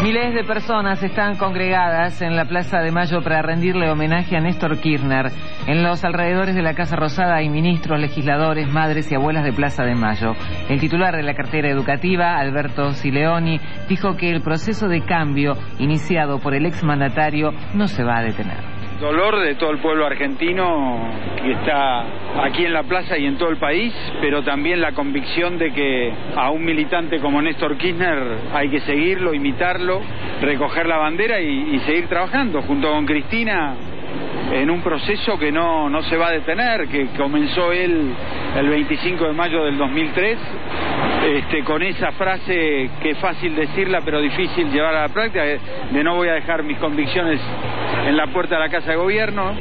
Miles de personas están congregadas en la Plaza de Mayo para rendirle homenaje a Néstor Kirchner. En los alrededores de la Casa Rosada hay ministros, legisladores, madres y abuelas de Plaza de Mayo. El titular de la cartera educativa, Alberto Sileoni, dijo que el proceso de cambio iniciado por el exmandatario no se va a detener. Dolor de todo el pueblo argentino que está aquí en la plaza y en todo el país, pero también la convicción de que a un militante como Néstor Kirchner hay que seguirlo, imitarlo, recoger la bandera y seguir trabajando junto con Cristina en un proceso que no se va a detener, que comenzó él el 25 de mayo del 2003, con esa frase que es fácil decirla pero difícil llevar a la práctica, de no voy a dejar mis convicciones en la puerta de la Casa de Gobierno.